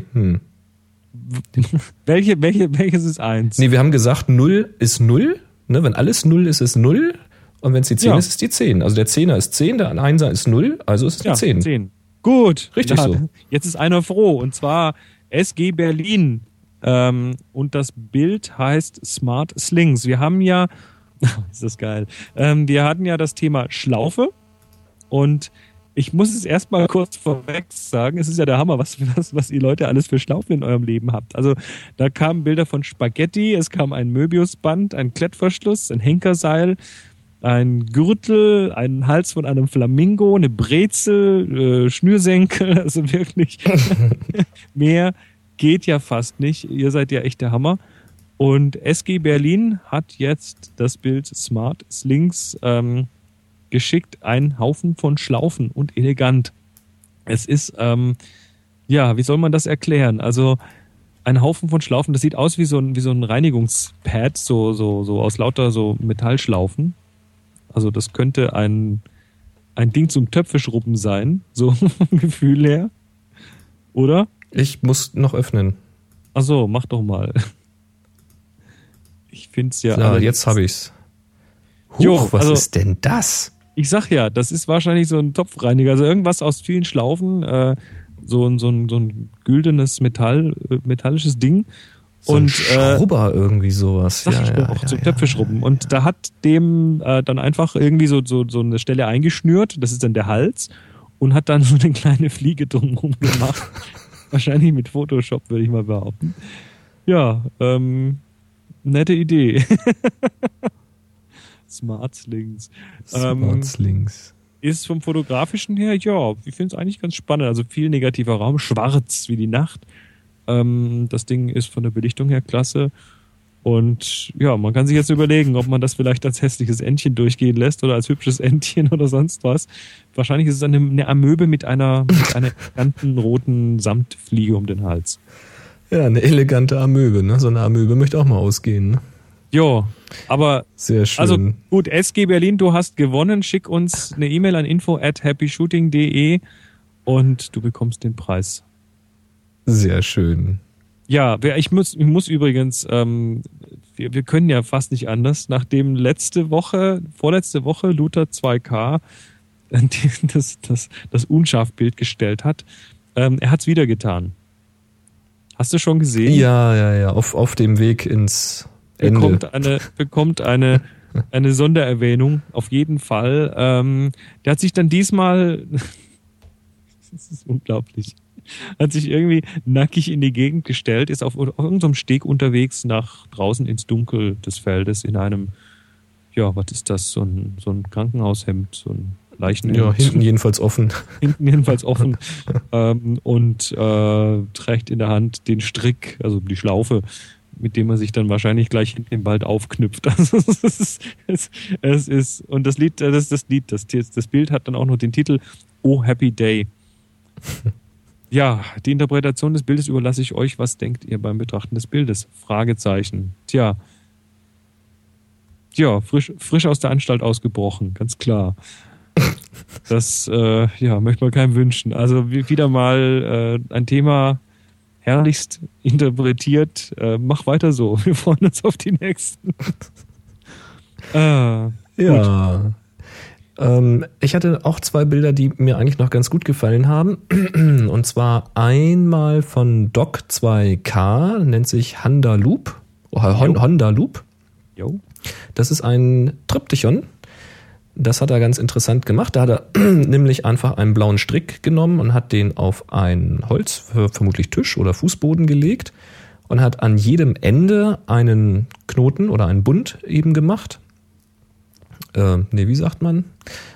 Welches ist 1? Nee, wir haben gesagt, 0 ist 0. Ne? Wenn alles 0 ist, ist 0. Und wenn es die 10 ist, ist die 10. Also der 10er ist 10, der 1er ist 0, also ist es die 10. 10. Gut. Richtig so. Jetzt ist einer froh. Und zwar SG Berlin. Und das Bild heißt Smart Slings. Wir haben ja, ist das geil, wir hatten ja das Thema Schlaufe. Und ich muss es erstmal kurz vorweg sagen, es ist ja der Hammer, was ihr Leute alles für Schlaufen in eurem Leben habt. Also da kamen Bilder von Spaghetti, es kam ein Möbiusband, ein Klettverschluss, ein Henkerseil, ein Gürtel, ein Hals von einem Flamingo, eine Brezel, Schnürsenkel, also wirklich mehr geht ja fast nicht. Ihr seid ja echt der Hammer. Und SG Berlin hat jetzt das Bild Smart Slings geschickt, ein Haufen von Schlaufen und elegant. Es ist, wie soll man das erklären? Also ein Haufen von Schlaufen, das sieht aus wie so ein Reinigungspad, so aus lauter so Metallschlaufen. Also das könnte ein Ding zum Töpfeschrubben sein, so vom Gefühl her. Oder? Ich muss noch öffnen. Ach so, mach doch mal. Ich find's ja. Ja, jetzt habe ich's. Huch, was ist denn das? Ich sag ja, das ist wahrscheinlich so ein Topfreiniger, also irgendwas aus vielen Schlaufen, so ein güldenes metallisches Ding. So ein Schrubber irgendwie sowas. Sag ich auch, so Töpfe schrubben. Und da hat dem dann einfach irgendwie so eine Stelle eingeschnürt, das ist dann der Hals, und hat dann so eine kleine Fliege drumherum gemacht. Wahrscheinlich mit Photoshop, würde ich mal behaupten. Ja, nette Idee. Smart Slings. Ist vom Fotografischen her, ja, ich finde es eigentlich ganz spannend. Also viel negativer Raum, schwarz wie die Nacht. Das Ding ist von der Belichtung her klasse. Und ja, man kann sich jetzt überlegen, ob man das vielleicht als hässliches Entchen durchgehen lässt oder als hübsches Entchen oder sonst was. Wahrscheinlich ist es eine Amöbe mit einer eleganten roten Samtfliege um den Hals. Ja, eine elegante Amöbe, ne? So eine Amöbe möchte auch mal ausgehen, ne? Jo, aber sehr schön. Also gut, SG Berlin, du hast gewonnen. Schick uns eine E-Mail an info@happyshooting.de und du bekommst den Preis. Sehr schön. Ja, ich muss übrigens, wir können ja fast nicht anders, nachdem vorletzte Woche Luther 2K das Unscharfbild gestellt hat. Er hat's wieder getan. Hast du schon gesehen? Ja. Auf dem Weg ins Ende. Bekommt eine Sondererwähnung, auf jeden Fall. Der hat sich dann diesmal, das ist unglaublich, hat sich irgendwie nackig in die Gegend gestellt, ist auf irgendeinem Steg unterwegs nach draußen ins Dunkel des Feldes in einem, ja, was ist das, so ein Krankenhaushemd, so ein Leichenhemd. Ja, hinten jedenfalls offen. Und trägt in der Hand den Strick, also die Schlaufe, mit dem man sich dann wahrscheinlich gleich hinten im Wald aufknüpft. Also es ist, und das Bild hat dann auch noch den Titel Oh Happy Day. Ja, die Interpretation des Bildes überlasse ich euch. Was denkt ihr beim Betrachten des Bildes? Fragezeichen. Tja, frisch aus der Anstalt ausgebrochen, ganz klar. Das möchte man keinem wünschen. Also wieder mal ein Thema herrlichst interpretiert. Mach weiter so. Wir freuen uns auf die nächsten. Ja. Ich hatte auch 2 Bilder, die mir eigentlich noch ganz gut gefallen haben. Und zwar einmal von Doc2K, nennt sich Honda Loop. Honda Loop. Jo. Das ist ein Triptychon. Das hat er ganz interessant gemacht. Da hat er nämlich einfach einen blauen Strick genommen und hat den auf ein Holz, vermutlich Tisch oder Fußboden gelegt und hat an jedem Ende einen Knoten oder einen Bund eben gemacht. Wie sagt man?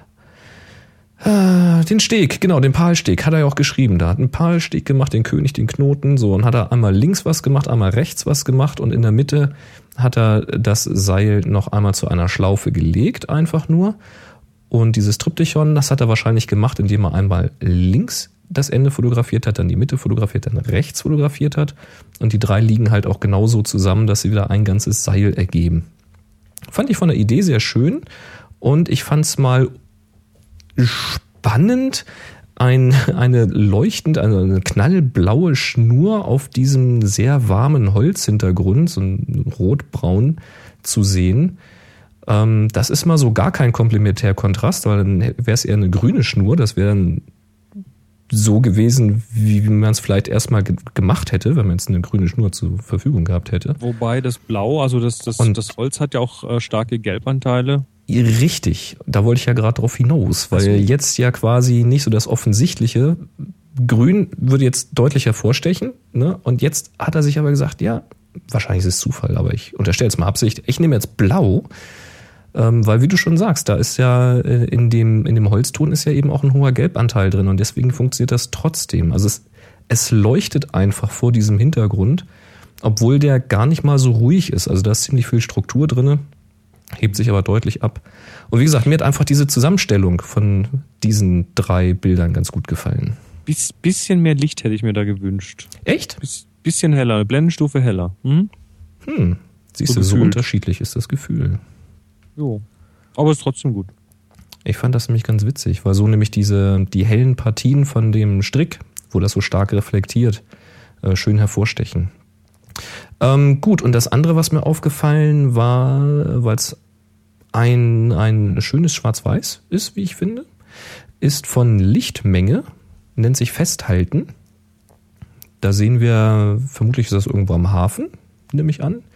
Den Steg, genau, den Palsteg hat er ja auch geschrieben. Da hat einen Palsteg gemacht, den König, den Knoten, so, und hat er einmal links was gemacht, einmal rechts was gemacht und in der Mitte hat er das Seil noch einmal zu einer Schlaufe gelegt, einfach nur. Und dieses Triptychon, das hat er wahrscheinlich gemacht, indem er einmal links das Ende fotografiert hat, dann die Mitte fotografiert, dann rechts fotografiert hat. Und die 3 liegen halt auch genauso zusammen, dass sie wieder ein ganzes Seil ergeben. Fand ich von der Idee sehr schön und ich fand es mal spannend, eine leuchtend, also eine knallblaue Schnur auf diesem sehr warmen Holzhintergrund, so ein rotbraun zu sehen. Das ist mal so gar kein Komplementärkontrast, weil dann wäre es eher eine grüne Schnur, das wäre dann so gewesen, wie man es vielleicht erstmal gemacht hätte, wenn man jetzt eine grüne Schnur zur Verfügung gehabt hätte. Wobei das Blau, also das Holz hat ja auch starke Gelbanteile. Richtig, da wollte ich ja gerade drauf hinaus, weil jetzt ja quasi nicht so das offensichtliche Grün würde jetzt deutlich hervorstechen, ne? Und jetzt hat er sich aber gesagt, ja, wahrscheinlich ist es Zufall, aber ich unterstelle es mal Absicht, ich nehme jetzt Blau, weil wie du schon sagst, da ist ja in dem Holzton ist ja eben auch ein hoher Gelbanteil drin und deswegen funktioniert das trotzdem. Also es leuchtet einfach vor diesem Hintergrund, obwohl der gar nicht mal so ruhig ist. Also da ist ziemlich viel Struktur drin, hebt sich aber deutlich ab. Und wie gesagt, mir hat einfach diese Zusammenstellung von diesen 3 Bildern ganz gut gefallen. Bisschen mehr Licht hätte ich mir da gewünscht. Echt? Bisschen heller, eine Blendenstufe heller. Siehst du, so unterschiedlich ist das Gefühl. Jo, aber ist trotzdem gut. Ich fand das nämlich ganz witzig, weil so nämlich die hellen Partien von dem Strick, wo das so stark reflektiert, schön hervorstechen. Gut, und das andere, was mir aufgefallen war, weil es ein schönes Schwarz-Weiß ist, wie ich finde, ist von Lichtmenge, nennt sich Festhalten. Da sehen wir, vermutlich ist das irgendwo am Hafen, nehme ich an.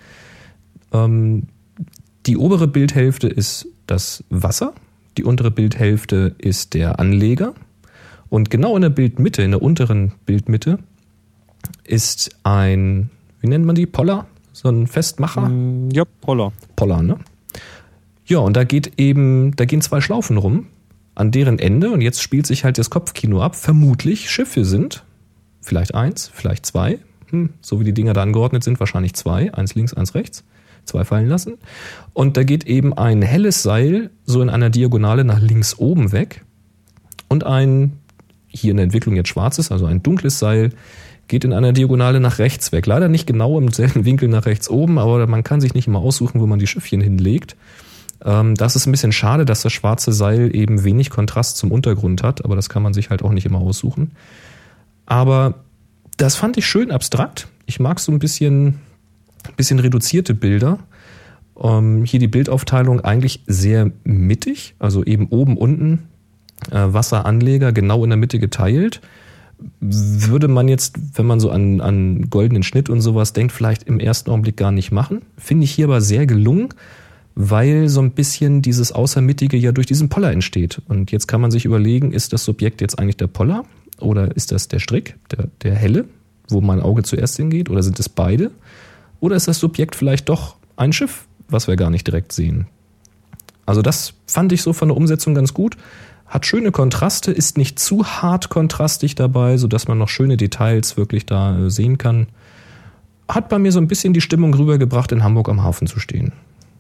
Die obere Bildhälfte ist das Wasser, die untere Bildhälfte ist der Anleger und genau in der Bildmitte, in der unteren Bildmitte ist ein, wie nennt man die, Poller? So ein Festmacher? Ja, Poller. Poller, ne? Ja, und da gehen 2 Schlaufen rum, an deren Ende, und jetzt spielt sich halt das Kopfkino ab, vermutlich Schiffe sind, vielleicht 1, vielleicht 2, so wie die Dinger da angeordnet sind, wahrscheinlich 2, 1 links, 1 rechts, 2 fallen lassen. Und da geht eben ein helles Seil so in einer Diagonale nach links oben weg und ein, hier in der Entwicklung jetzt schwarzes, also ein dunkles Seil, geht in einer Diagonale nach rechts weg. Leider nicht genau im selben Winkel nach rechts oben, aber man kann sich nicht immer aussuchen, wo man die Schiffchen hinlegt. Das ist ein bisschen schade, dass das schwarze Seil eben wenig Kontrast zum Untergrund hat, aber das kann man sich halt auch nicht immer aussuchen. Aber das fand ich schön abstrakt. Ich mag so ein bisschen reduzierte Bilder. Hier die Bildaufteilung eigentlich sehr mittig, also eben oben, unten, Wasseranleger genau in der Mitte geteilt. Würde man jetzt, wenn man so an goldenen Schnitt und sowas denkt, vielleicht im ersten Augenblick gar nicht machen. Finde ich hier aber sehr gelungen, weil so ein bisschen dieses Außermittige ja durch diesen Poller entsteht. Und jetzt kann man sich überlegen, ist das Subjekt jetzt eigentlich der Poller oder ist das der Strick, der helle, wo mein Auge zuerst hingeht, oder sind es beide? Oder ist das Subjekt vielleicht doch ein Schiff, was wir gar nicht direkt sehen? Also das fand ich so von der Umsetzung ganz gut. Hat schöne Kontraste, ist nicht zu hart kontrastig dabei, sodass man noch schöne Details wirklich da sehen kann. Hat bei mir so ein bisschen die Stimmung rübergebracht, in Hamburg am Hafen zu stehen.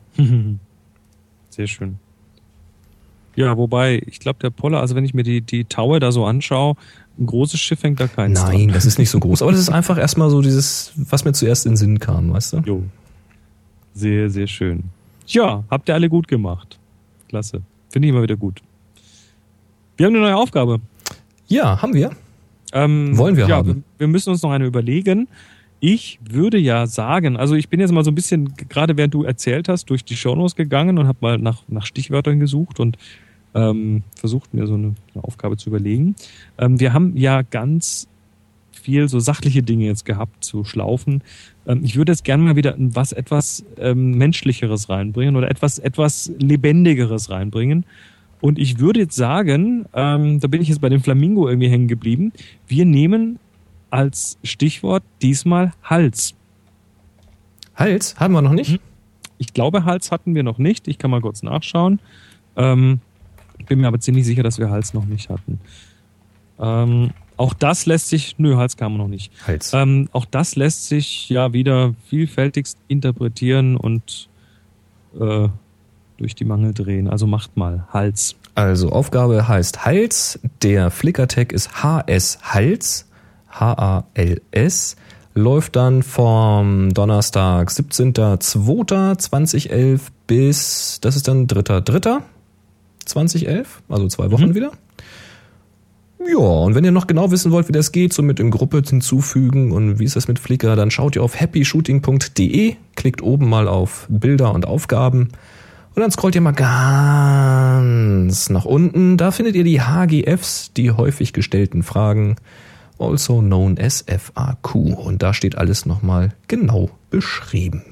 Sehr schön. Ja, wobei, ich glaube, der Poller, also wenn ich mir die Tower da so anschaue, ein großes Schiff hängt da keins dran. Nein, das ist nicht so groß. Aber das ist einfach erstmal so dieses, was mir zuerst in den Sinn kam, weißt du? Jo. Sehr, sehr schön. Ja, habt ihr alle gut gemacht. Klasse. Finde ich immer wieder gut. Wir haben eine neue Aufgabe. Ja, haben wir. Wollen wir haben. Wir müssen uns noch eine überlegen. Ich würde ja sagen, also ich bin jetzt mal so ein bisschen, gerade während du erzählt hast, durch die Shownotes gegangen und habe mal nach Stichwörtern gesucht und versucht, mir so eine Aufgabe zu überlegen. Wir haben ja ganz viel so sachliche Dinge jetzt gehabt zu Schlaufen. Ich würde jetzt gerne mal wieder etwas Menschlicheres reinbringen oder etwas Lebendigeres reinbringen. Und ich würde jetzt sagen, da bin ich jetzt bei dem Flamingo irgendwie hängen geblieben, wir nehmen als Stichwort diesmal Hals. Hals? Haben wir noch nicht? Ich glaube, Hals hatten wir noch nicht. Ich kann mal kurz nachschauen. Bin mir aber ziemlich sicher, dass wir Hals noch nicht hatten. Auch das lässt sich... Nö, Hals kam noch nicht. Hals. Auch das lässt sich ja wieder vielfältigst interpretieren und durch die Mangel drehen. Also macht mal Hals. Also Aufgabe heißt Hals. Der Flickr-Tag ist HS Hals. HALS. Läuft dann vom Donnerstag 17.02.2011 bis, das ist dann 3.03.2011, also 2 Wochen wieder. Ja, und wenn ihr noch genau wissen wollt, wie das geht, so mit in Gruppe hinzufügen und wie ist das mit Flickr, dann schaut ihr auf happyshooting.de, klickt oben mal auf Bilder und Aufgaben und dann scrollt ihr mal ganz nach unten. Da findet ihr die HGFs, die häufig gestellten Fragen, also known as FAQ. Und da steht alles nochmal genau beschrieben.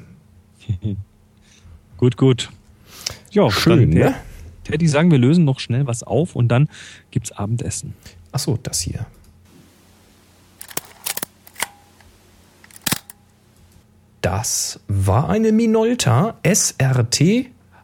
Gut. Ja, schön, ne? Teddy, sagen wir lösen noch schnell was auf und dann gibt's Abendessen. Achso, das hier. Das war eine Minolta SRT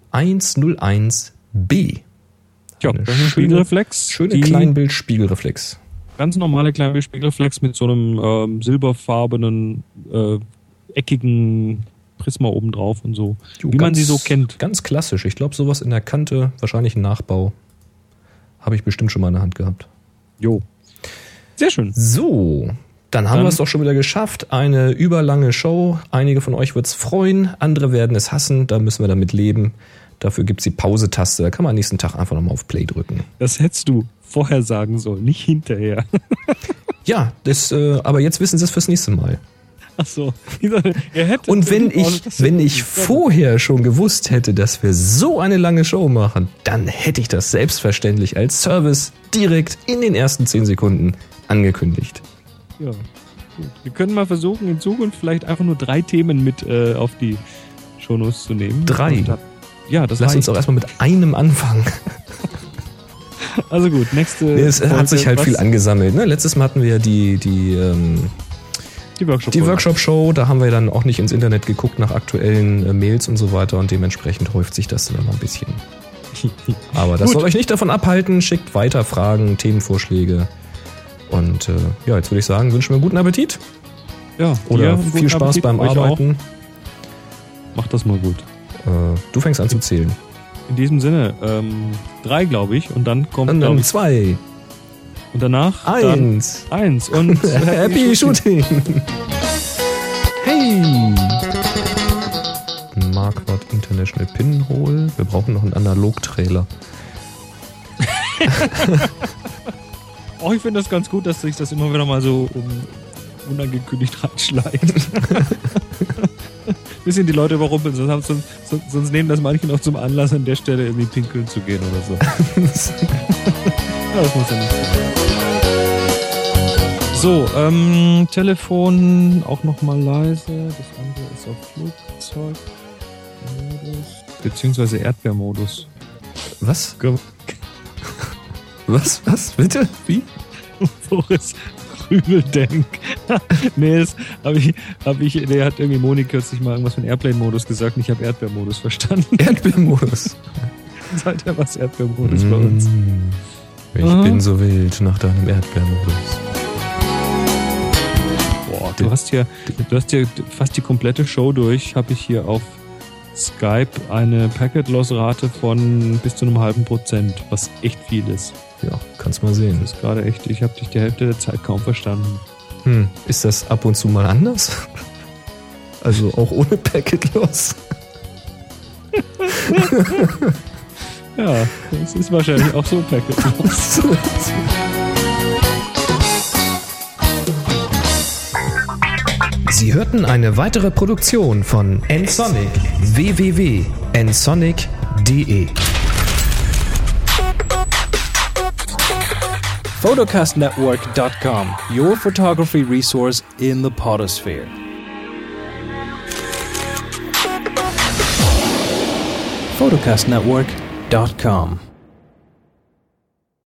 101B. Ja, das ist ein Spiegelreflex. Schöne Kleinbild-Spiegelreflex. Ganz normale Kleinbild-Spiegelreflex mit so einem silberfarbenen, eckigen Prisma oben drauf und so. Wie man sie so kennt. Ganz klassisch. Ich glaube, sowas in der Kante, wahrscheinlich ein Nachbau, habe ich bestimmt schon mal in der Hand gehabt. Jo. Sehr schön. So, dann haben wir es doch schon wieder geschafft. Eine überlange Show. Einige von euch wird es freuen, andere werden es hassen. Da müssen wir damit leben. Dafür gibt es die Pause-Taste. Da kann man am nächsten Tag einfach nochmal auf Play drücken. Das hättest du vorher sagen sollen, nicht hinterher. Ja, aber jetzt wissen Sie es fürs nächste Mal. Ach so. Er hätte Und wenn ich vorher schon gewusst hätte, dass wir so eine lange Show machen, dann hätte ich das selbstverständlich als Service direkt in den ersten 10 Sekunden angekündigt. Ja, gut. Wir können mal versuchen, in Zukunft vielleicht einfach nur 3 Themen mit auf die Shownotes zu nehmen. 3? Ja, das Lass reicht. uns auch erstmal mit einem anfangen. Also gut, nächste. Es hat sich halt viel angesammelt. Ne? Letztes Mal hatten wir die Workshop-Show. Da haben wir dann auch nicht ins Internet geguckt nach aktuellen Mails und so weiter und dementsprechend häuft sich das dann immer ein bisschen. Aber das soll euch nicht davon abhalten. Schickt weiter Fragen, Themenvorschläge. Und jetzt würde ich sagen, wünschen wir guten Appetit. Ja, oder viel Spaß beim Arbeiten. Macht das mal gut. Du fängst an zu zählen. In diesem Sinne, 3 glaube ich, und dann kommt und dann 2. Und danach 1. 1 und Happy Shooting. Hey. Marquardt International Pinhole. Wir brauchen noch einen Analog-Trailer. Ich finde das ganz gut, dass sich das immer wieder mal so unangekündigt reinschleicht. Bisschen die Leute überrumpeln, sonst nehmen das manche noch zum Anlass, an der Stelle irgendwie pinkeln zu gehen oder so. Ja, das muss ja nicht sein. So, Telefon auch nochmal leise. Das andere ist auf Flugzeugmodus, beziehungsweise Erdbeermodus. Was? Was? Bitte? Wie? Boris Rübeldenk. Nee, das der hat irgendwie Moni kürzlich mal irgendwas von Airplane-Modus gesagt und ich habe Erdbeermodus verstanden. Erdbeermodus? Seither was Erdbeermodus bei uns. Ich bin so wild nach deinem Erdbeermodus. Boah, du hast hier fast die komplette Show durch, habe ich hier auf Skype eine Packet-Loss-Rate von bis zu einem 0,5%, was echt viel ist. Ja, kannst mal sehen. Das ist gerade echt, ich habe dich die Hälfte der Zeit kaum verstanden. Ist das ab und zu mal anders? Also auch ohne Packet-Loss? Ja, das ist wahrscheinlich auch so Packet-Loss. Sie hörten eine weitere Produktion von nsonic. www.nsonic.de Photocastnetwork.com, your photography resource in the podosphere. Photocastnetwork.com